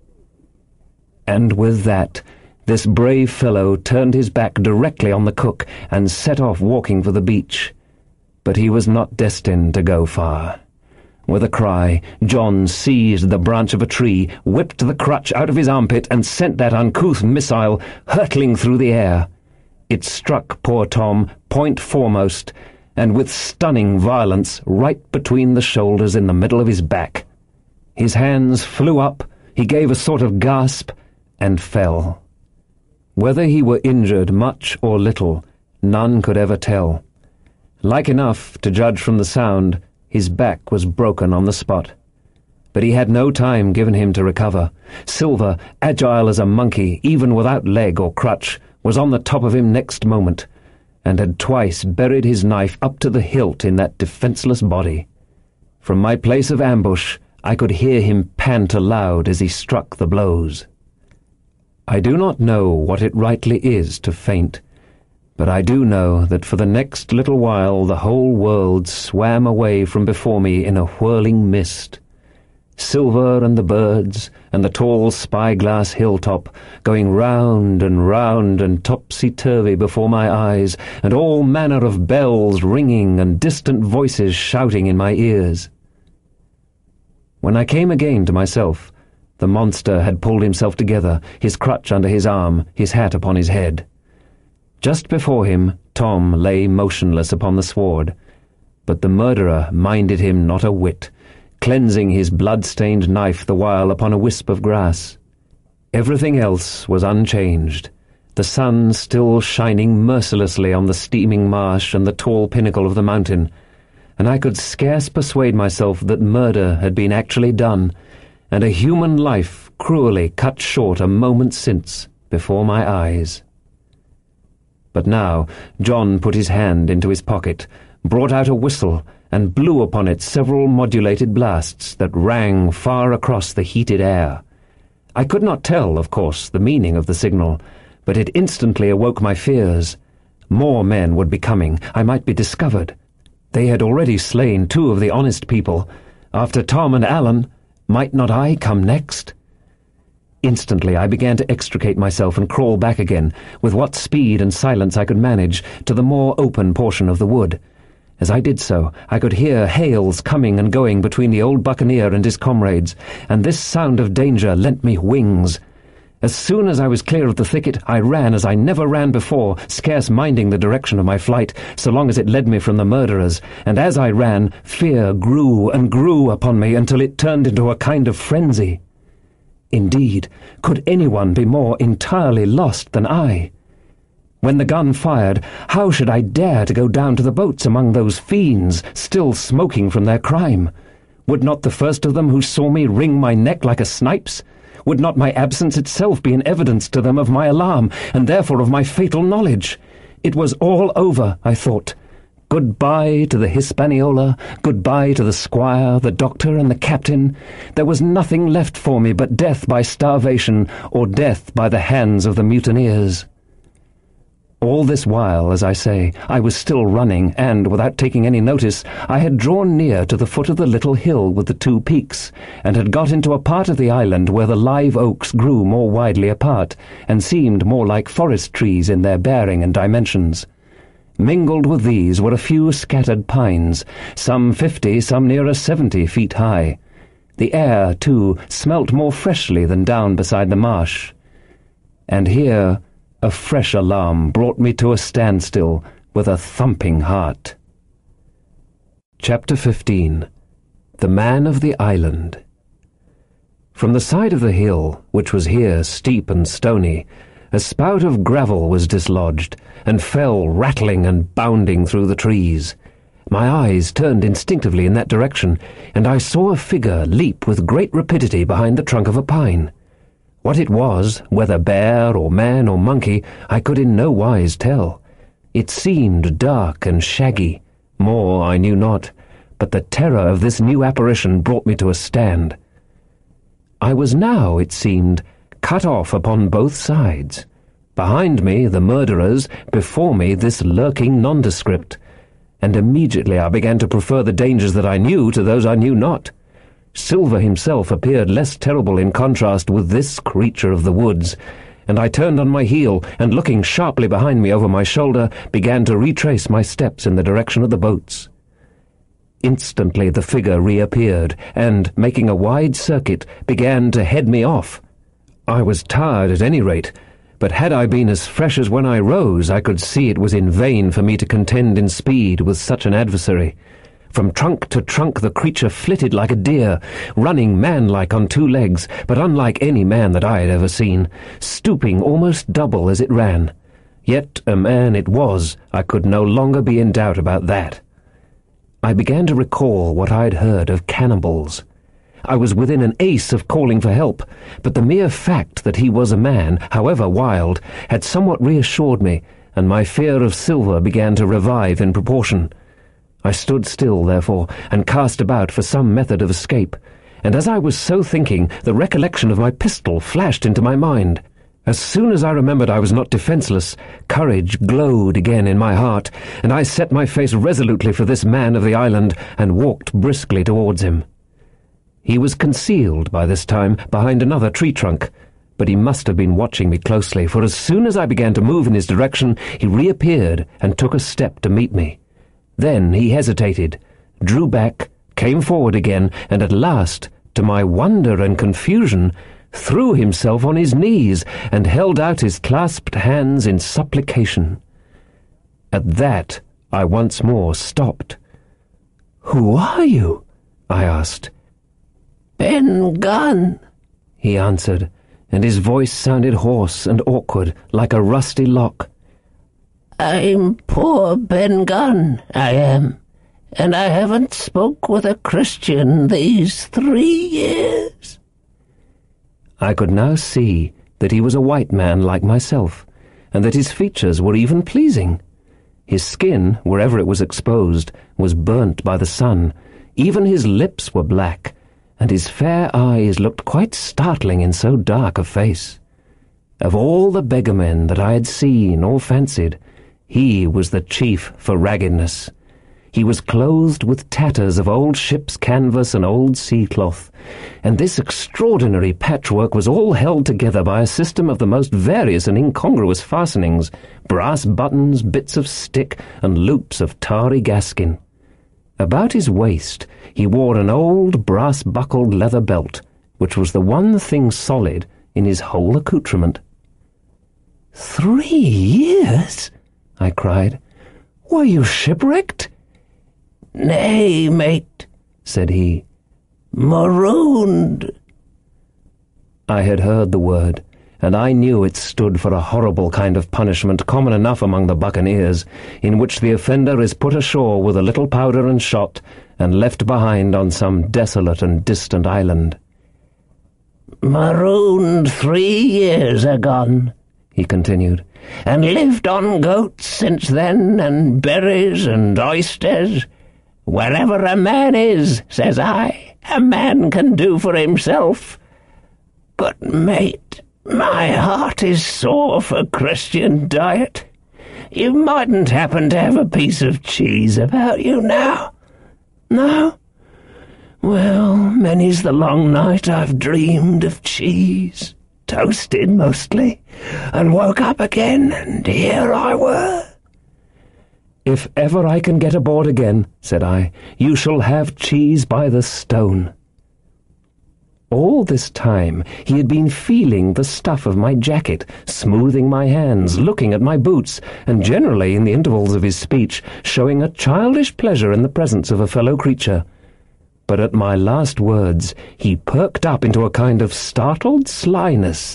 And with that, this brave fellow turned his back directly on the cook and set off walking for the beach. But he was not destined to go far. With a cry, John seized the branch of a tree, whipped the crutch out of his armpit, and sent that uncouth missile hurtling through the air. It struck poor Tom point foremost, and with stunning violence right between the shoulders in the middle of his back. His hands flew up, he gave a sort of gasp, and fell. Whether he were injured much or little, none could ever tell. Like enough, to judge from the sound, his back was broken on the spot. But he had no time given him to recover. Silver, agile as a monkey, even without leg or crutch, was on the top of him next moment, and had twice buried his knife up to the hilt in that defenceless body. From my place of ambush, I could hear him pant aloud as he struck the blows. I do not know what it rightly is to faint, but I do know that for the next little while the whole world swam away from before me in a whirling mist. Silver and the birds and the tall spyglass hilltop going round and topsy-turvy before my eyes, and all manner of bells ringing and distant voices shouting in my ears. When I came again to myself, the monster had pulled himself together, his crutch under his arm, his hat upon his head. Just before him, Tom lay motionless upon the sward, but the murderer minded him not a whit, cleansing his blood-stained knife the while upon a wisp of grass. Everything else was unchanged, the sun still shining mercilessly on the steaming marsh and the tall pinnacle of the mountain, and I could scarce persuade myself that murder had been actually done, and a human life cruelly cut short a moment since before my eyes. But now John put his hand into his pocket, brought out a whistle, and blew upon it several modulated blasts that rang far across the heated air. I could not tell, of course, the meaning of the signal, but it instantly awoke my fears. More men would be coming. I might be discovered. They had already slain 2 of the honest people. After Tom and Alan, might not I come next? Instantly I began to extricate myself and crawl back again, with what speed and silence I could manage, to the more open portion of the wood. As I did so, I could hear hails coming and going between the old buccaneer and his comrades, and this sound of danger lent me wings. As soon as I was clear of the thicket, I ran as I never ran before, scarce minding the direction of my flight, so long as it led me from the murderers, and as I ran, fear grew and grew upon me until it turned into a kind of frenzy. Indeed, could anyone be more entirely lost than I? When the gun fired, how should I dare to go down to the boats among those fiends still smoking from their crime? Would not the first of them who saw me wring my neck like a snipe's? Would not my absence itself be an evidence to them of my alarm, and therefore of my fatal knowledge? It was all over, I thought. Goodbye to the Hispaniola, goodbye to the squire, the doctor, and the captain. There was nothing left for me but death by starvation, or death by the hands of the mutineers. All this while, as I say, I was still running, and, without taking any notice, I had drawn near to the foot of the little hill with the two peaks, and had got into a part of the island where the live oaks grew more widely apart, and seemed more like forest trees in their bearing and dimensions. Mingled with these were a few scattered pines, some 50, some nearer 70 feet high. The air, too, smelt more freshly than down beside the marsh. And here a fresh alarm brought me to a standstill with a thumping heart. Chapter 15. The Man of the Island. From the side of the hill, which was here steep and stony, a spout of gravel was dislodged, and fell rattling and bounding through the trees. My eyes turned instinctively in that direction, and I saw a figure leap with great rapidity behind the trunk of a pine. What it was, whether bear or man or monkey, I could in no wise tell. It seemed dark and shaggy. More I knew not, but the terror of this new apparition brought me to a stand. I was now, it seemed, cut off upon both sides. Behind me the murderers, before me this lurking nondescript. And immediately I began to prefer the dangers that I knew to those I knew not. Silver himself appeared less terrible in contrast with this creature of the woods, and I turned on my heel, and looking sharply behind me over my shoulder, began to retrace my steps in the direction of the boats. Instantly the figure reappeared, and, making a wide circuit, began to head me off. I was tired at any rate, but had I been as fresh as when I rose, I could see it was in vain for me to contend in speed with such an adversary. From trunk to trunk the creature flitted like a deer, running man-like on two legs, but unlike any man that I had ever seen, stooping almost double as it ran. Yet a man it was, I could no longer be in doubt about that. I began to recall what I had heard of cannibals. I was within an ace of calling for help, but the mere fact that he was a man, however wild, had somewhat reassured me, and my fear of Silver began to revive in proportion. I stood still, therefore, and cast about for some method of escape, and as I was so thinking, the recollection of my pistol flashed into my mind. As soon as I remembered I was not defenceless, courage glowed again in my heart, and I set my face resolutely for this man of the island, and walked briskly towards him. He was concealed by this time behind another tree trunk, but he must have been watching me closely, for as soon as I began to move in his direction, he reappeared and took a step to meet me. Then he hesitated, drew back, came forward again, and at last, to my wonder and confusion, threw himself on his knees and held out his clasped hands in supplication. At that I once more stopped. "Who are you?" I asked. "Ben Gunn," he answered, and his voice sounded hoarse and awkward, like a rusty lock. "I'm poor Ben Gunn, I am, and I haven't spoke with a Christian these 3 years." I could now see that he was a white man like myself, and that his features were even pleasing. His skin, wherever it was exposed, was burnt by the sun. Even his lips were black, and his fair eyes looked quite startling in so dark a face. Of all the beggarmen that I had seen or fancied, he was the chief for raggedness. He was clothed with tatters of old ship's canvas and old sea-cloth, and this extraordinary patchwork was all held together by a system of the most various and incongruous fastenings, brass buttons, bits of stick, and loops of tarry gaskin. About his waist he wore an old brass-buckled leather belt, which was the one thing solid in his whole accoutrement. 3 years?" I cried. "Were you shipwrecked?" "Nay, mate," said he. "Marooned." I had heard the word, and I knew it stood for a horrible kind of punishment common enough among the buccaneers, in which the offender is put ashore with a little powder and shot, and left behind on some desolate and distant island. "Marooned 3 years agone," he continued, "and lived on goats since then, and berries and oysters. Wherever a man is, says I, a man can do for himself. But, mate, my heart is sore for Christian diet. You mightn't happen to have a piece of cheese about you now? No? Well, many's the long night I've dreamed of cheese, toasted mostly, and woke up again, and here I were." "If ever I can get aboard again," said I, "you shall have cheese by the stone." All this time he had been feeling the stuff of my jacket, smoothing my hands, looking at my boots, and generally, in the intervals of his speech, showing a childish pleasure in the presence of a fellow creature. But at my last words he perked up into a kind of startled slyness.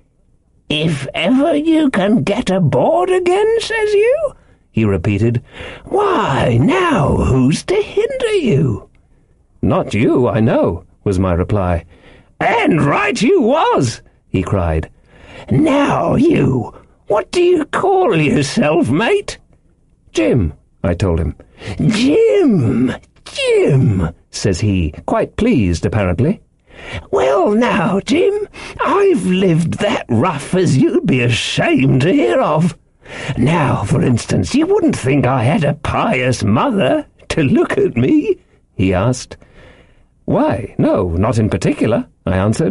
"If ever you can get aboard again, says you?" he repeated. "Why, now, who's to hinder you?" "Not you, I know," was my reply. "And right you was," he cried. "Now, you, what do you call yourself, mate?" "Jim," I told him. "Jim, Jim," says he, quite pleased, apparently. "Well, now, Jim, I've lived that rough as you'd be ashamed to hear of. Now, for instance, you wouldn't think I had a pious mother to look at me?" he asked. "Why, no, not in particular," I answered.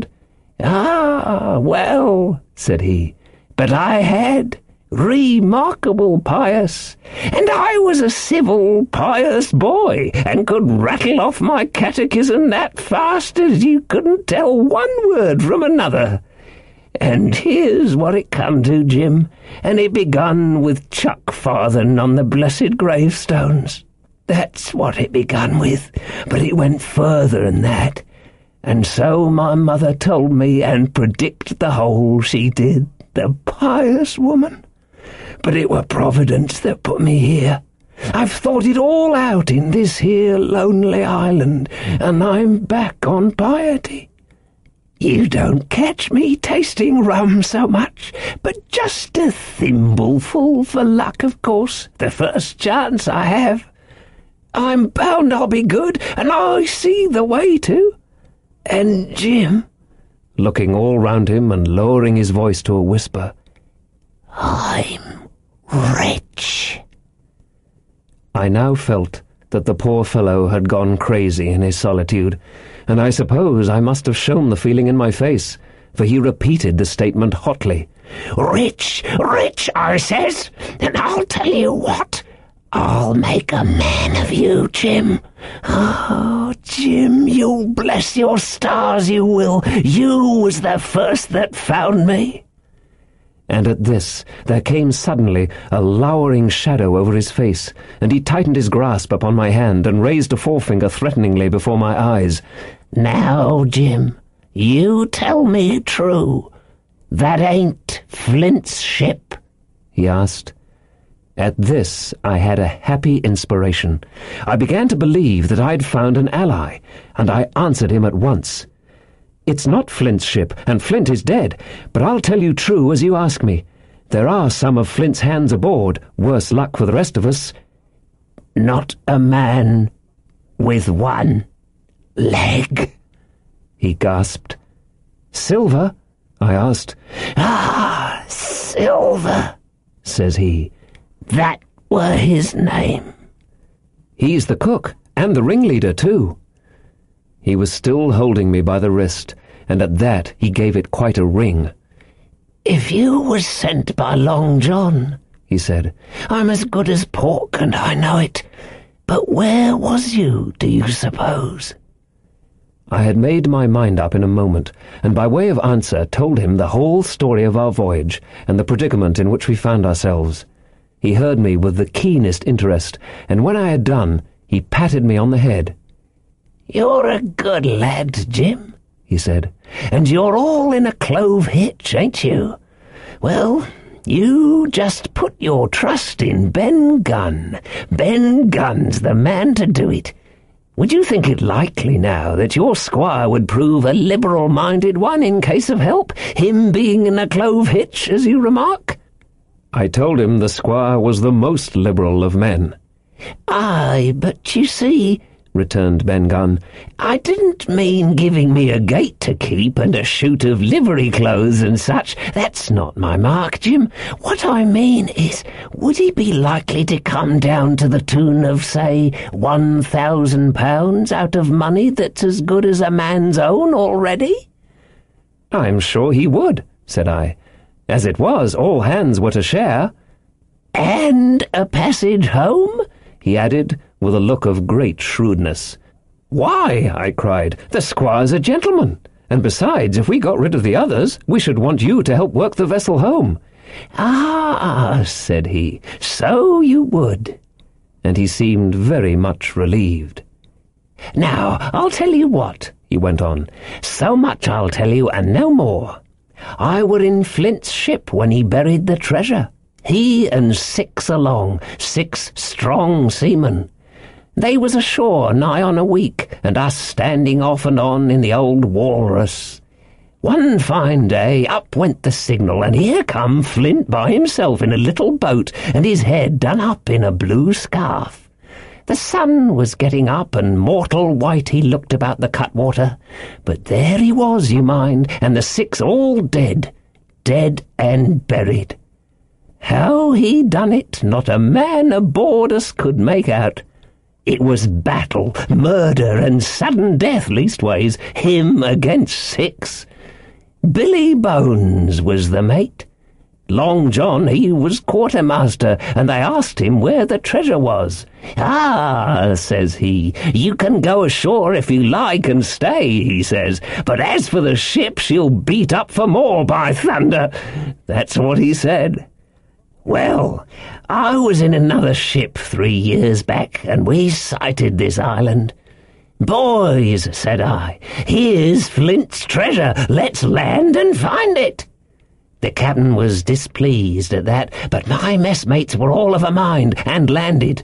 "Ah, well," said he, "but I had. Remarkable pious. And I was a civil, pious boy, and could rattle off my catechism that fast as you couldn't tell one word from another. And here's what it come to, Jim, and it begun with Chuck Farthing on the blessed gravestones. That's what it begun with, but it went further than that. And so my mother told me, and predicted the whole, she did, the pious woman. But it were Providence that put me here. I've thought it all out in this here lonely island, and I'm back on piety. You don't catch me tasting rum so much, but just a thimbleful for luck, of course, the first chance I have. I'm bound I'll be good, and I see the way to. And Jim," looking all round him and lowering his voice to a whisper, "I'm rich." I now felt that the poor fellow had gone crazy in his solitude, and I suppose I must have shown the feeling in my face, for he repeated the statement hotly. "Rich, rich, I says, and I'll tell you what, I'll make a man of you, Jim. Oh, Jim, you'll bless your stars, you will. You was the first that found me." And at this there came suddenly a lowering shadow over his face, and he tightened his grasp upon my hand and raised a forefinger threateningly before my eyes. "Now, Jim, you tell me true. That ain't Flint's ship?" he asked. At this I had a happy inspiration. I began to believe that I'd found an ally, and I answered him at once. "It's not Flint's ship, and Flint is dead, but I'll tell you true as you ask me. There are some of Flint's hands aboard, worse luck for the rest of us." "Not a man with one leg?" he gasped. "Silver?" I asked. "Ah, Silver," says he. "That were his name." "He's the cook, and the ringleader, too." He was still holding me by the wrist, and at that he gave it quite a wring. "If you was sent by Long John," he said, "I'm as good as pork, and I know it. But where was you, do you suppose?" I had made my mind up in a moment, and by way of answer told him the whole story of our voyage and the predicament in which we found ourselves. He heard me with the keenest interest, and when I had done, he patted me on the head. "You're a good lad, Jim," he said. "And you're all in a clove hitch, ain't you? Well, you just put your trust in Ben Gunn. Ben Gunn's the man to do it. Would you think it likely now that your squire would prove a liberal-minded one in case of help, him being in a clove hitch, as you remark?" I told him the squire was the most liberal of men. "Aye, but you see," returned Ben Gunn, "I didn't mean giving me a gate to keep and a shoot of livery clothes and such. That's not my mark, Jim. What I mean is, would he be likely to come down to the tune of, say, £1,000 out of money that's as good as a man's own already?" "I'm sure he would," said I. "As it was, all hands were to share." "And a passage home?" he added, with a look of great shrewdness. "Why," I cried, "the squire's a gentleman, and besides, if we got rid of the others, we should want you to help work the vessel home." "Ah," said he, "so you would." And he seemed very much relieved. "Now, I'll tell you what," he went on. "So much I'll tell you, and no more. I were in Flint's ship when he buried the treasure. He and 6 along, 6 strong seamen. They was ashore nigh on a week, and us standing off and on in the old Walrus. One fine day up went the signal, and here come Flint by himself in a little boat, and his head done up in a blue scarf. The sun was getting up, and mortal white he looked about the cutwater. But there he was, you mind, and the 6 all dead, dead and buried. How he done it, not a man aboard us could make out. It was battle, murder, and sudden death, leastways, him against 6. Billy Bones was the mate. Long John, he was quartermaster, and they asked him where the treasure was. "Ah," says he, "you can go ashore if you like and stay," he says, "but as for the ship, she'll beat up for more, by thunder." That's what he said. Well, I was in another ship 3 years back, and we sighted this island. "Boys," said I, "here's Flint's treasure. Let's land and find it." The captain was displeased at that, but my messmates were all of a mind, and landed.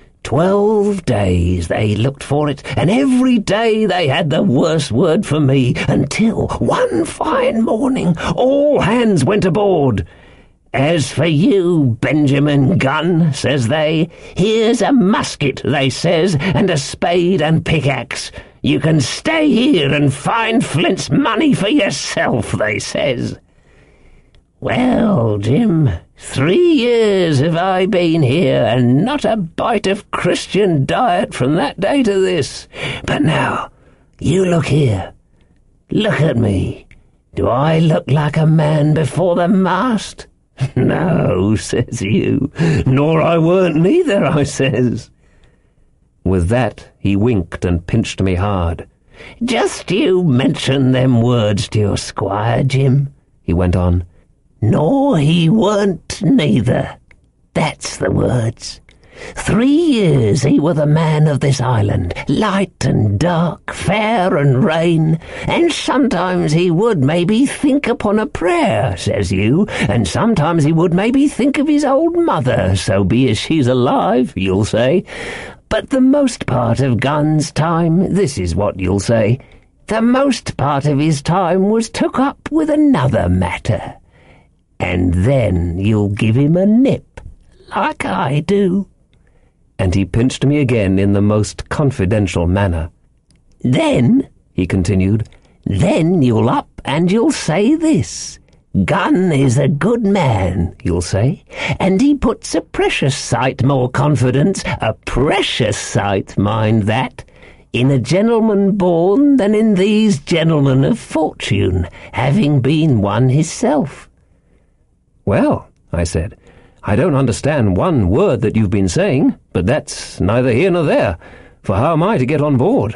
12 days they looked for it, and every day they had the worst word for me, until one fine morning all hands went aboard. "As for you, Benjamin Gunn," says they, "here's a musket," they says, "and a spade and pickaxe. You can stay here and find Flint's money for yourself," they says. Well, Jim, 3 years have I been here, and not a bite of Christian diet from that day to this. But now, you look here. Look at me. Do I look like a man before the mast? "No," says you. "Nor I weren't neither," I says. With that, he winked and pinched me hard. "Just you mention them words to your squire, Jim," he went on. "Nor he weren't neither. That's the words. 3 years he were the man of this island, light and dark, fair and rain, and sometimes he would maybe think upon a prayer, says you, and sometimes he would maybe think of his old mother, so be as she's alive, you'll say. But the most part of Gunn's time, this is what you'll say, the most part of his time was took up with another matter. And then you'll give him a nip, like I do." And he pinched me again in the most confidential manner. "Then," he continued, "then you'll up and you'll say this. Gunn is a good man, you'll say, and he puts a precious sight more confidence, a precious sight, mind that, in a gentleman born than in these gentlemen of fortune, having been one hisself." "Well," I said, "I don't understand one word that you've been saying, but that's neither here nor there, for how am I to get on board?"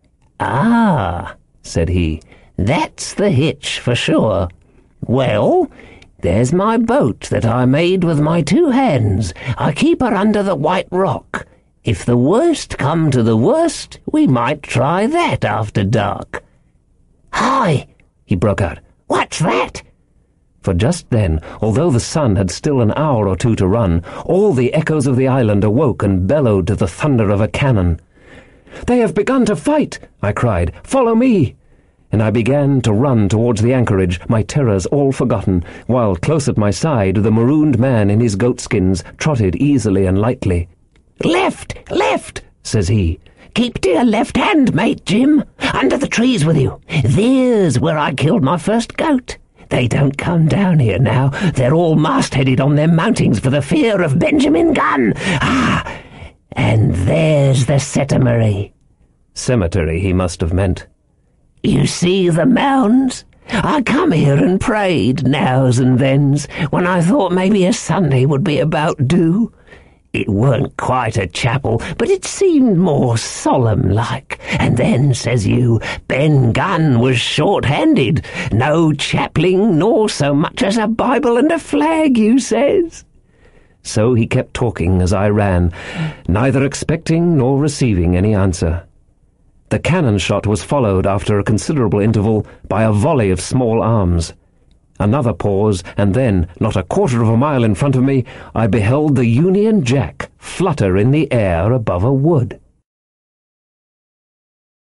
"Ah," said he, "that's the hitch for sure. Well, there's my boat that I made with my 2 hands. I keep her under the White Rock. If the worst come to the worst, we might try that after dark." "Hi!" he broke out. "What's that?" For just then, although the sun had still an hour or two to run, all the echoes of the island awoke and bellowed to the thunder of a cannon. "They have begun to fight!" I cried. "Follow me!" And I began to run towards the anchorage, my terrors all forgotten, while close at my side the marooned man in his goatskins trotted easily and lightly. "Left, left," says he. "Keep to your left hand, mate Jim. Under the trees with you. There's where I killed my first goat. They don't come down here now. They're all mast-headed on their mountings for the fear of Benjamin Gunn. Ah, and there's the cemetery." Cemetery, he must have meant. "You see the mounds? I come here and prayed nows and thens when I thought maybe a Sunday would be about due. It weren't quite a chapel, but it seemed more solemn-like. And then, says you, Ben Gunn was short-handed. No chapling, nor so much as a Bible and a flag, you says." So he kept talking as I ran, neither expecting nor receiving any answer. The cannon shot was followed, after a considerable interval, by a volley of small arms. Another pause, and then, not a quarter of a mile in front of me, I beheld the Union Jack flutter in the air above a wood.